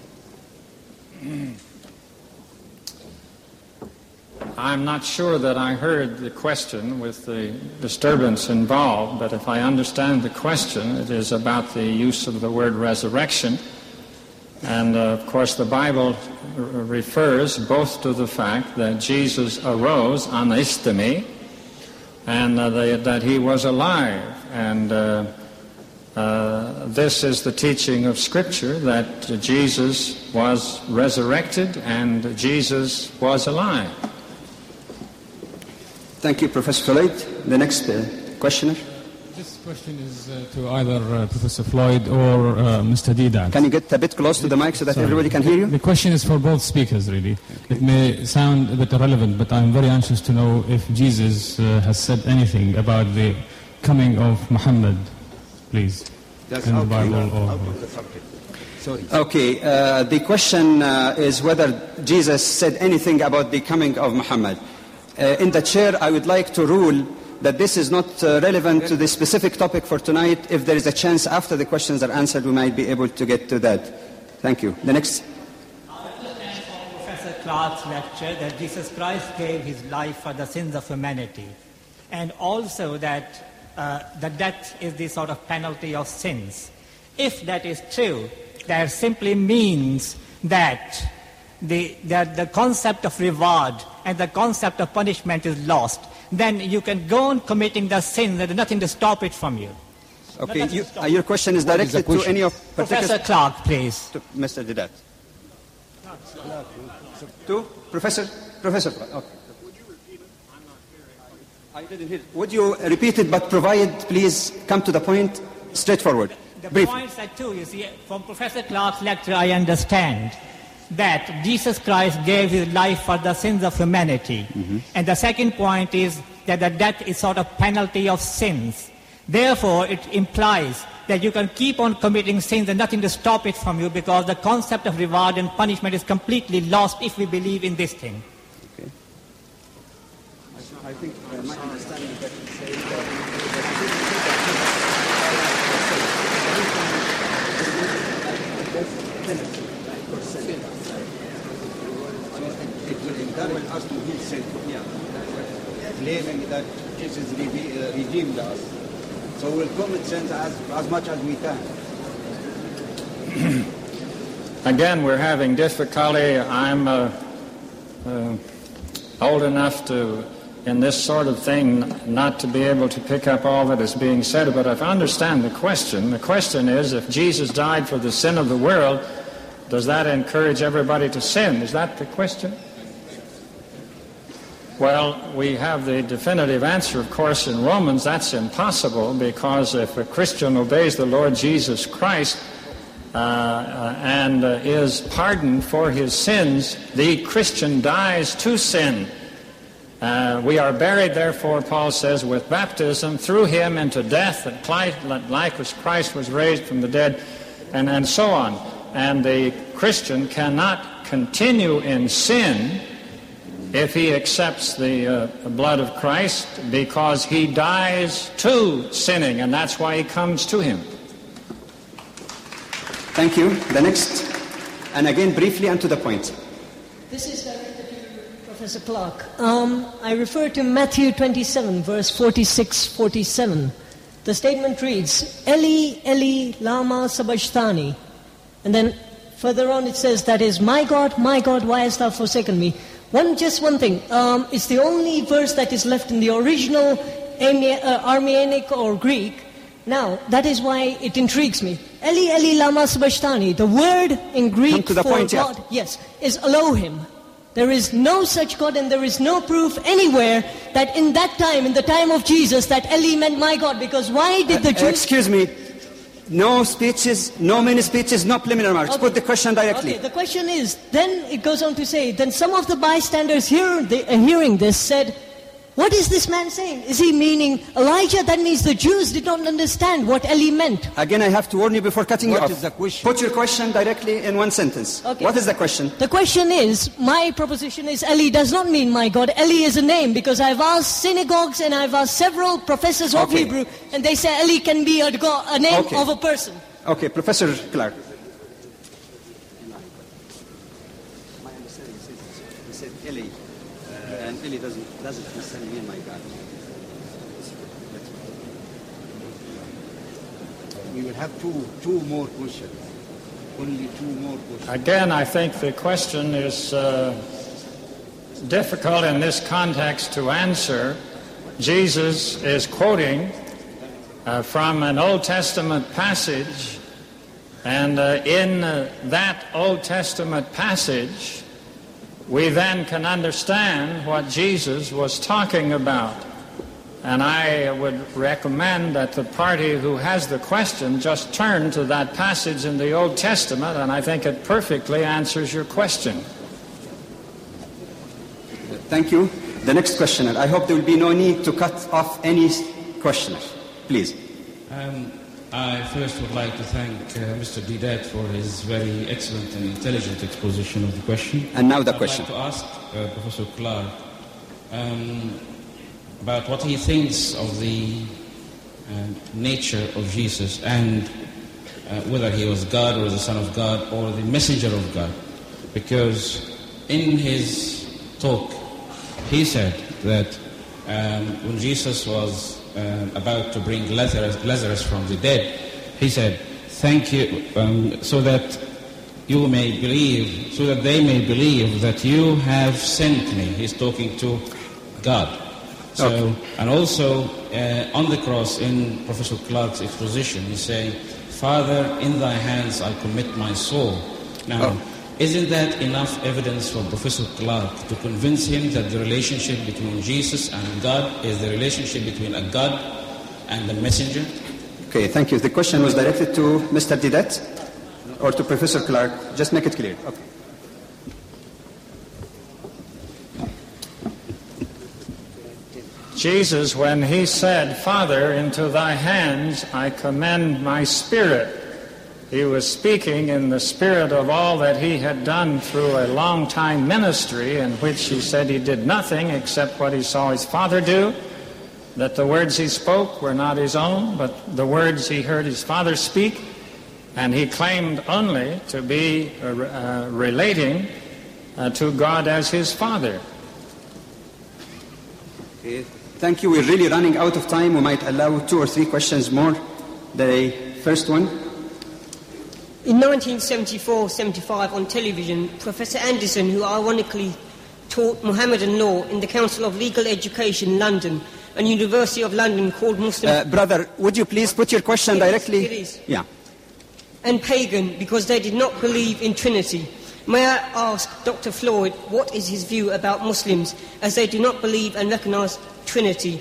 I'm not sure that I heard the question with the disturbance involved, but if I understand the question, it is about the use of the word resurrection. And uh, of course the Bible r- refers both to the fact that Jesus arose on istemi and uh, the, that he was alive. And uh, uh, this is the teaching of Scripture, that uh, Jesus was resurrected and Jesus was alive. Thank you, Professor Floyd. The next uh, questioner. This question is uh, to either uh, Professor Floyd or uh, Mister Didat. Can you get a bit close to the mic so that Sorry. everybody can hear you? The question is for both speakers, really. It may sound a bit irrelevant, but I'm very anxious to know if Jesus uh, has said anything about the coming of Muhammad, please, That's in okay. the Bible. Or, Sorry. Okay, uh, the question uh, is whether Jesus said anything about the coming of Muhammad. Uh, in the chair, I would like to rule that this is not uh, relevant to the specific topic for tonight. If there is a chance after the questions are answered, we might be able to get to that. Thank you. The next. I understand from Professor Clark's lecture that Jesus Christ gave his life for the sins of humanity, and also that uh, the death is the sort of penalty of sins. If that is true, that simply means that the, that the concept of reward and the concept of punishment is lost. Then you can go on committing the sin. There's nothing to stop it from you. Okay, you, uh, your question is directed is to any of Professor Clark, please. To Mister Didat. To Professor Professor. Okay. I didn't hear it. Would you repeat it, but provide, please, come to the point, straightforward. The, the brief. points are two. You see, from Professor Clark's lecture, I understand that Jesus Christ gave his life for the sins of humanity. Mm-hmm. And the second point is that the death is sort of penalty of sins. Therefore, it implies that you can keep on committing sins and nothing to stop it from you, because the concept of reward and punishment is completely lost if we believe in this thing. Okay. I think uh, my understanding is that it says that that will us to heal sin, yeah. Claiming that Jesus redeemed, uh, redeemed us. So we'll commit sins as, as much as we can. Again, we're having difficulty. I'm uh, uh, old enough to, in this sort of thing, not to be able to pick up all that is being said, but if I understand the question, the question is, if Jesus died for the sin of the world, does that encourage everybody to sin? Is that the question? Well, we have the definitive answer, of course, in Romans. That's impossible, because if a Christian obeys the Lord Jesus Christ uh, uh, and uh, is pardoned for his sins, the Christian dies to sin. Uh, we are buried, therefore, Paul says, with baptism through him into death, that like as Christ was raised from the dead, and, and so on. And the Christian cannot continue in sin if he accepts the uh, blood of Christ, because he dies to sinning, and that's why he comes to him. Thank you. The next, and again briefly and to the point. This is directed to Professor Clark. Um, I refer to Matthew twenty-seven, verse forty-six forty-seven. The statement reads, Eli, Eli, lama sabachthani. And then further on it says, that is, my God, my God, why hast thou forsaken me? One, just one thing. Um, it's the only verse that is left in the original Aramaic or Greek. Now, that is why it intrigues me. Eli, Eli, lama sabachthani. The word in Greek for point, God, yeah. yes, is Elohim. There is no such God, and there is no proof anywhere that in that time, in the time of Jesus, that Eli meant my God. Because why did the Uh, Jews... excuse me. No speeches, no many speeches, no preliminary remarks. Okay. Put the question directly. Okay, the question is, then it goes on to say, then some of the bystanders hear the, uh, hearing this said, what is this man saying? Is he meaning Elijah? That means the Jews did not understand what Eli meant. Again, I have to warn you before cutting you What off. is the question? Put your question directly in one sentence. Okay. What is the question? The question is, my proposition is Eli does not mean my God. Eli is a name, because I've asked synagogues and I've asked several professors of Okay. Hebrew, and they say Eli can be a, go- a name Okay. of a person. Okay, Professor Clark. My understanding is he said Eli, uh, and Eli doesn't, doesn't necessarily mean my God. We will have two, two more questions. Only two more questions. Again, I think the question is uh, difficult in this context to answer. Jesus is quoting uh, from an Old Testament passage, and uh, in uh, that Old Testament passage, we then can understand what Jesus was talking about. And I would recommend that the party who has the question just turn to that passage in the Old Testament, and I think it perfectly answers your question. Thank you. The next questioner. I hope there will be no need to cut off any questioner. Please. Um, I first would like to thank uh, Mister Didat for his very excellent and intelligent exposition of the question. And now the I'd question. like to ask uh, Professor Clark um, about what he thinks of the uh, nature of Jesus, and uh, whether he was God or the Son of God or the messenger of God. Because in his talk, he said that um, when Jesus was uh, about to bring Lazarus, Lazarus from the dead, he said, thank you, um, so that you may believe, so that they may believe that you have sent me. He's talking to God. So, Okay. and also uh, on the cross in Professor Clark's exposition, he's saying, Father, in thy hands I commit my soul. Now, Oh. isn't that enough evidence for Professor Clark to convince him that the relationship between Jesus and God is the relationship between a God and the messenger? Okay, thank you. The question was directed to Mister Didat or to Professor Clark. Just make it clear. Okay. Jesus, when he said, Father, into thy hands I commend my spirit, he was speaking in the spirit of all that he had done through a long time ministry, in which he said he did nothing except what he saw his Father do, that the words he spoke were not his own, but the words he heard his Father speak, and he claimed only to be uh, uh, relating uh, to God as his Father. Okay. Thank you. We're really running out of time. We might allow two or three questions more. The first one. In nineteen seventy-four seventy-five on television, Professor Anderson, who ironically taught Mohammedan law in the Council of Legal Education, London, and University of London, called Muslim... Uh, brother, would you please put your question It is, directly? it is. Yeah. And pagan, because they did not believe in Trinity. May I ask Doctor Floyd what is his view about Muslims, as they do not believe and recognize Trinity,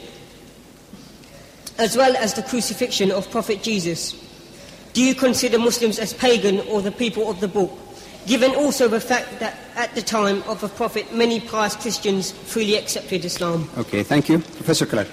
as well as the crucifixion of Prophet Jesus? Do you consider Muslims as pagan or the people of the book? given also the fact that at the time of the Prophet many pious Christians freely accepted Islam? Okay, thank you. Professor Clark.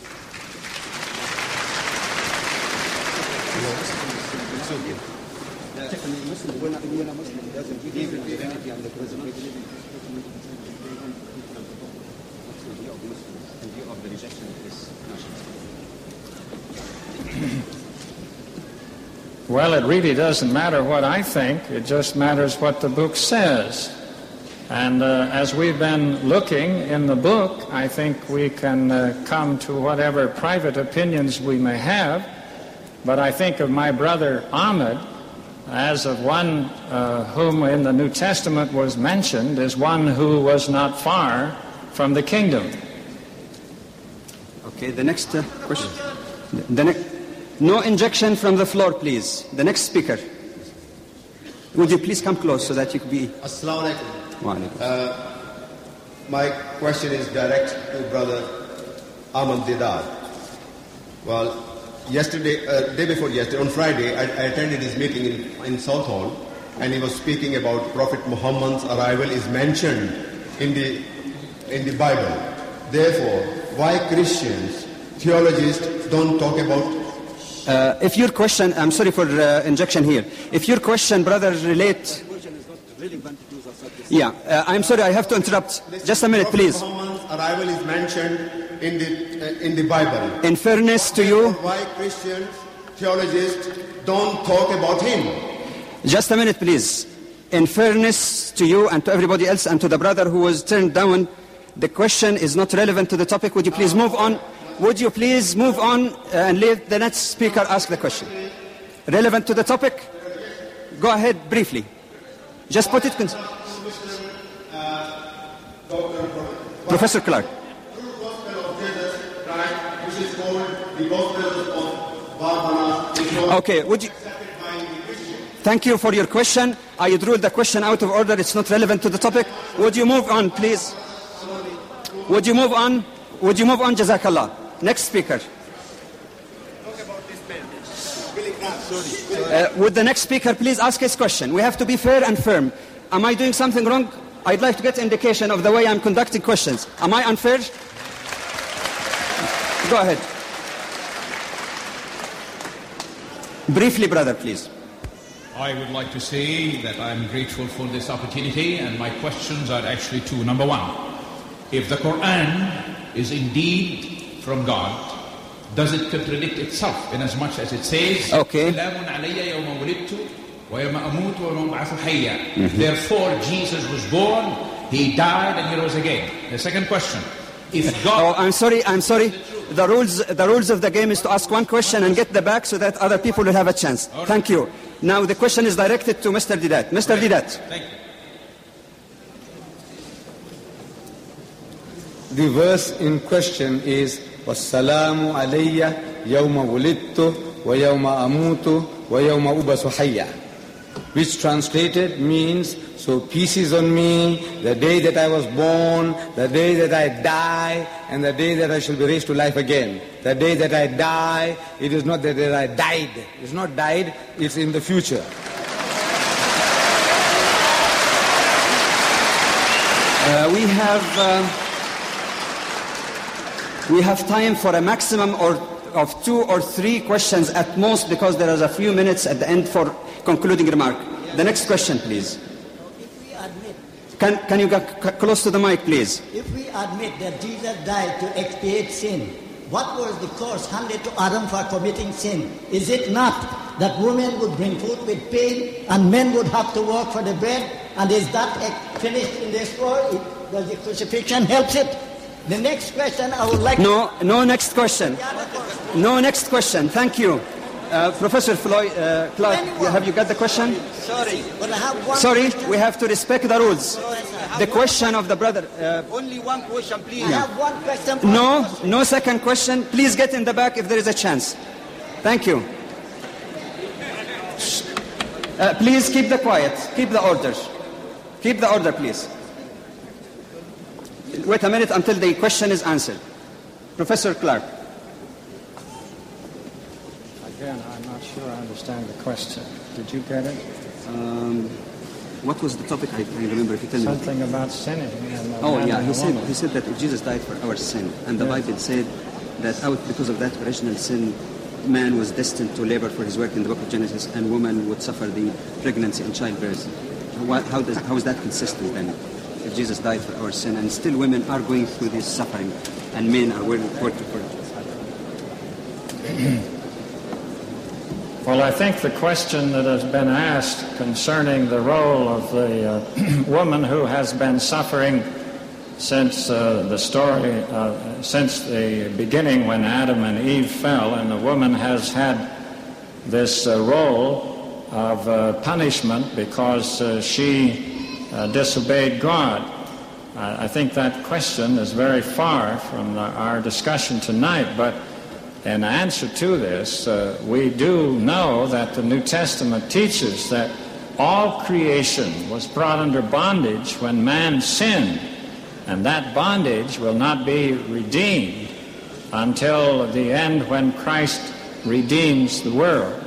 Well, it really doesn't matter what I think. It just matters what the book says. And uh, as we've been looking in the book, I think we can uh, come to whatever private opinions we may have. But I think of my brother Ahmed as of one uh, whom in the New Testament was mentioned as one who was not far from the kingdom. Okay, the next uh, question. The, the next. No injection from the floor, please. The next speaker. Would you please come close so that you could be... Assalamu alaikum. Uh, my question is direct to Brother Ahmad Deedat. Well, yesterday, uh, day before yesterday, on Friday, I, I attended his meeting in, in Southall, and he was speaking about Prophet Muhammad's arrival is mentioned in the, in the Bible. Therefore, why Christians, theologians, don't talk about Uh, if your question, I'm sorry for uh, injection here. If your question, brother, relate... Yeah, uh, I'm sorry, I have to interrupt. Just a minute, please. Muhammad's arrival is mentioned in the, uh, in the Bible. In fairness to you... Why Christians, theologians, don't talk about him? Just a minute, please. In fairness to you and to everybody else and to the brother who was turned down, the question is not relevant to the topic. Would you please move on? Would you please move on and let the next speaker ask the question? Relevant to the topic? Go ahead briefly. Just put it... Cons- Professor Clark. Okay, would you... Thank you for your question. I ruled the question out of order. It's not relevant to the topic. Would you move on, please? Would you move on? Would you move on, Jazakallah? Next speaker. Uh, would the next speaker please ask his question? We have to be fair and firm. Am I doing something wrong? I'd like to get indication of the way I'm conducting questions. Am I unfair? Go ahead. Briefly, brother, please. I would like to say that I'm grateful for this opportunity, and my questions are actually two. Number one, if the Quran is indeed from God, does it contradict itself in as much as it says, okay. Mm-hmm. Therefore, Jesus was born, he died, and he rose again. The second question, if God... Oh, I'm sorry, I'm sorry. The rules, the rules of the game is to ask one question and get the back so that other people will have a chance. Right. Thank you. Now the question is directed to Mister Deedat. Mister Okay. Deedat. Thank you. The verse in question is وَالسَّلَامُ عَلَيَّ يَوْمَ وُلِدْتُ وَيَوْمَ أَمُوتُ وَيَوْمَ أُبْعَثُ حَيًّا, which translated means, so peace is on me, the day that I was born, the day that I die, and the day that I shall be raised to life again. The day that I die, it is not the day that I died. It's not died, it's in the future. Uh, we have... Uh... We have time for a maximum or of two or three questions at most, because there is a few minutes at the end for concluding remark. The next question, please. If we admit, can, can you get close to the mic, please? If we admit that Jesus died to expiate sin, what was the curse handed to Adam for committing sin? Is it not that women would bring food with pain and men would have to work for the bread? And is that finished in this world? Does the crucifixion help it? The next question I would like No, no next question. No next question. Thank you. Uh, Professor Floyd, uh, Clark, have you got the question? Sorry, but I have one Sorry, question. we have to respect the rules. The question of the brother... Uh, Only one question, please. I Yeah. have one question. No, no second question. Please get in the back if there is a chance. Thank you. Uh, please keep the quiet. Keep the order. Keep the order, please. Wait a minute until the question is answered. Professor Clark. Again, I'm not sure I understand the question. Did you get it? Um, What was the topic? I, I remember if you tell me. Something about sinning. Oh yeah, he said he said that if Jesus died for our sin, and the Yes. Bible said that out because of that original sin, man was destined to labor for his work in the book of Genesis, and woman would suffer the pregnancy and childbirth. What, how does how is that consistent then? If Jesus died for our sin, and still women are going through this suffering, and men are working for it. Well, I think the question that has been asked concerning the role of the uh, woman who has been suffering since uh, the story, uh, since the beginning when Adam and Eve fell, and the woman has had this uh, role of uh, punishment because uh, she uh, disobeyed God. Uh, I think that question is very far from the, our discussion tonight, but in answer to this, uh, we do know that the New Testament teaches that all creation was brought under bondage when man sinned, and that bondage will not be redeemed until the end when Christ redeems the world.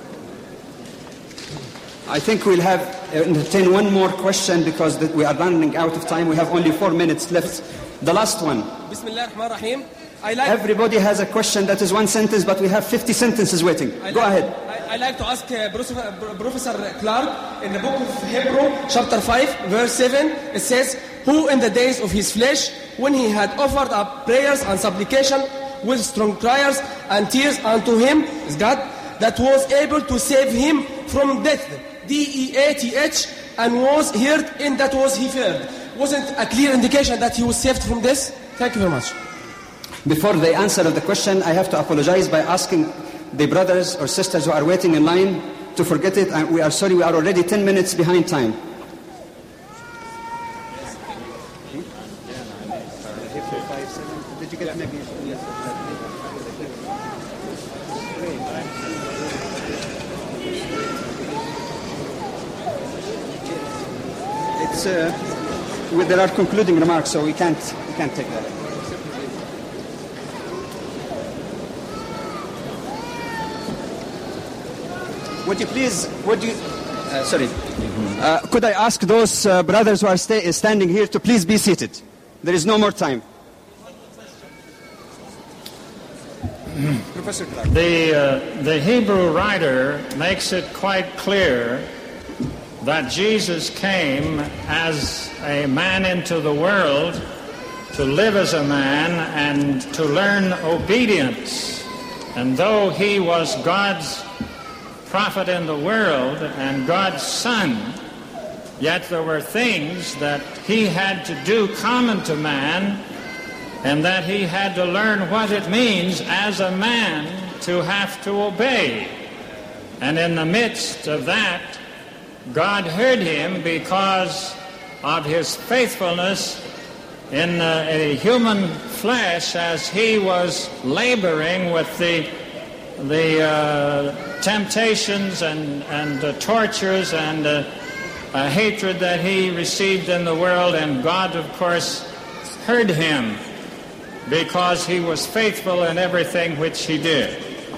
I think we'll have uh, entertain one more question because the, we are running out of time. We have only four minutes left. The last one. Bismillah ar-Rahman ar-Rahim. I like, Everybody has a question that is one sentence, but we have fifty sentences waiting. I Go like, ahead. I, I like to ask uh, Professor, Professor Clark, in the book of Hebrew, chapter five, verse seven, it says, who in the days of his flesh, when he had offered up prayers and supplication with strong cries and tears unto him, is God, that was able to save him from death, D E A T H, and was heard in that was he feared. Wasn't a clear indication that he was saved from this? Thank you very much. Before the answer of the question, I have to apologize by asking the brothers or sisters who are waiting in line to forget it. And we are sorry, we are already ten minutes behind time. Did you get maybe? It's uh, well, there are concluding remarks, so we can't we can't take that. Would you please, would you, uh, sorry, uh, could I ask those uh, brothers who are stay, standing here to please be seated? There is no more time. Professor Clark. The, uh, the Hebrew writer makes it quite clear that Jesus came as a man into the world to live as a man and to learn obedience. And though he was God's prophet in the world and God's son, yet there were things that he had to do common to man, and that he had to learn what it means as a man to have to obey. And in the midst of that, God heard him because of his faithfulness in uh, a human flesh as he was laboring with the the uh, temptations and, and uh, tortures and uh, uh, hatred that he received in the world. And God, of course, heard him because he was faithful in everything which he did.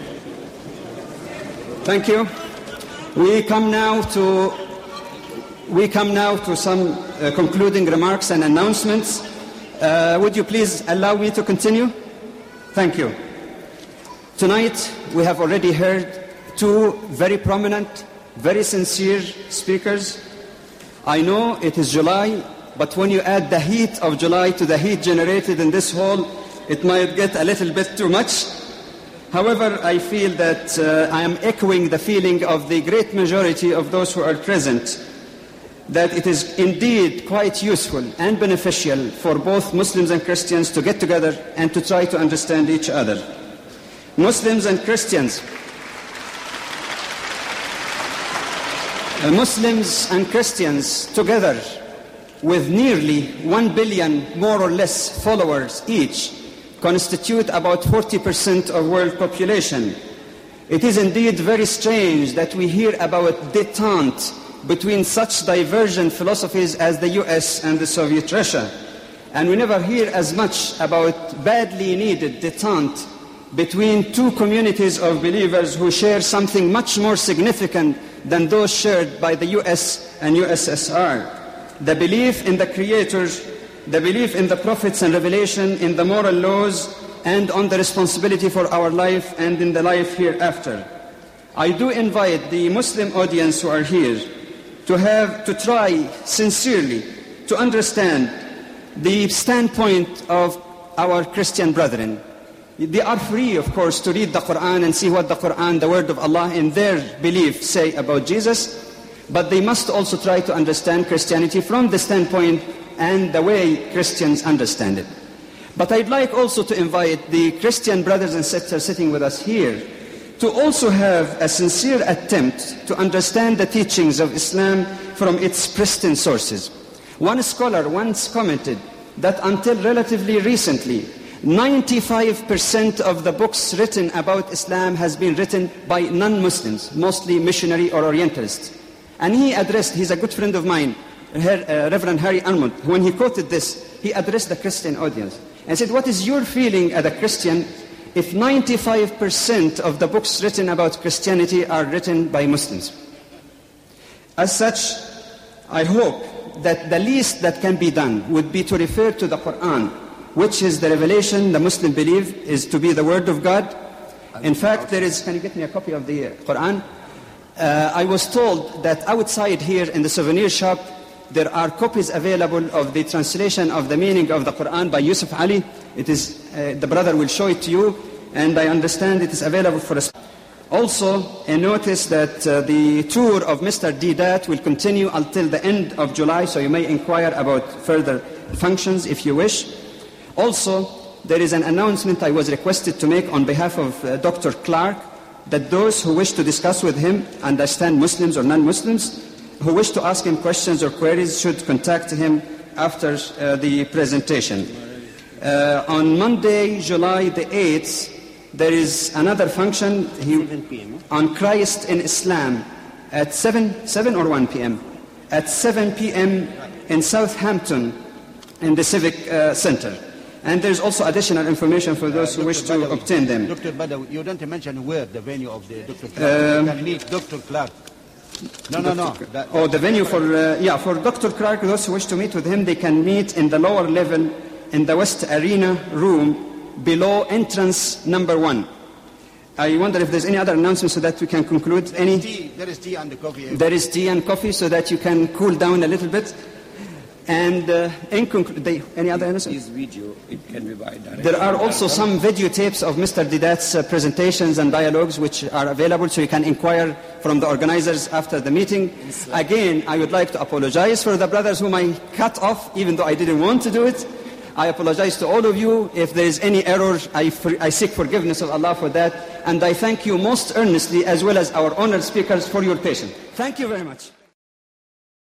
Thank you. We come now to we come now to some uh, concluding remarks and announcements. Uh, would you please allow me to continue? Thank you. Tonight we have already heard two very prominent, very sincere speakers. I know it is July, but when you add the heat of July to the heat generated in this hall, it might get a little bit too much. However, I feel that uh, I am echoing the feeling of the great majority of those who are present, that it is indeed quite useful and beneficial for both Muslims and Christians to get together and to try to understand each other. Muslims and Christians, uh, Muslims and Christians together with nearly one billion more or less followers each constitute about forty percent of world population. It is indeed very strange that we hear about détente between such divergent philosophies as the U S and the Soviet Russia. And we never hear as much about badly needed détente between two communities of believers who share something much more significant than those shared by the U S and U S S R. The belief in the Creator, the belief in the prophets and revelation, in the moral laws, and on the responsibility for our life and in the life hereafter. I do invite the Muslim audience who are here to have to try sincerely to understand the standpoint of our Christian brethren. They are free, of course, to read the Quran and see what the Quran, the word of Allah, in their belief say about Jesus, but they must also try to understand Christianity from the standpoint and the way Christians understand it. But I'd like also to invite the Christian brothers and sisters sitting with us here to also have a sincere attempt to understand the teachings of Islam from its pristine sources. One scholar once commented that until relatively recently, ninety-five percent of the books written about Islam has been written by non-Muslims, mostly missionary or Orientalists. And he addressed, he's a good friend of mine, Her, uh, Reverend Harry Almond. When he quoted this, he addressed the Christian audience and said, what is your feeling as a Christian if ninety-five percent of the books written about Christianity are written by Muslims? As such, I hope that the least that can be done would be to refer to the Quran, which is the revelation the Muslim believe is to be the word of God. In fact, there is, can you get me a copy of the Quran? Uh, I was told that outside here in the souvenir shop, there are copies available of the translation of the meaning of the Quran by Yusuf Ali. It is, uh, the brother will show it to you, and I understand it is available for us. Also, a notice that uh, the tour of Mister Deedat will continue until the end of July, so you may inquire about further functions if you wish. Also, there is an announcement I was requested to make on behalf of uh, Doctor Clark, that those who wish to discuss with him, understand Muslims or non-Muslims, who wish to ask him questions or queries should contact him after uh, the presentation. Uh, on Monday, July the eighth, there is another function he, on Christ in Islam at seven, seven or one p m At seven p m in Southampton in the Civic uh, Center. And there's also additional information for those uh, who wish to Badawi, obtain them. Doctor Badawi, you don't mention where the venue of the Doctor Clark. Um, you can meet Doctor Clark. No, no, no. That, oh, the venue for, uh, yeah, for Doctor Clark, those who wish to meet with him, they can meet in the lower level in the West Arena room below entrance number one. I wonder if there's any other announcement so that we can conclude. Any? Tea. There is tea and the coffee. There is tea and coffee so that you can cool down a little bit. And uh, in conclusion, any other announcement? This video, it can be by direct. There are also some videotapes of Mister Deedat's uh, presentations and dialogues which are available, so you can inquire from the organizers after the meeting. Again, I would like to apologize for the brothers whom I cut off, even though I didn't want to do it. I apologize to all of you. If there is any error, I, for, I seek forgiveness of Allah for that. And I thank you most earnestly, as well as our honored speakers, for your patience. Thank you very much.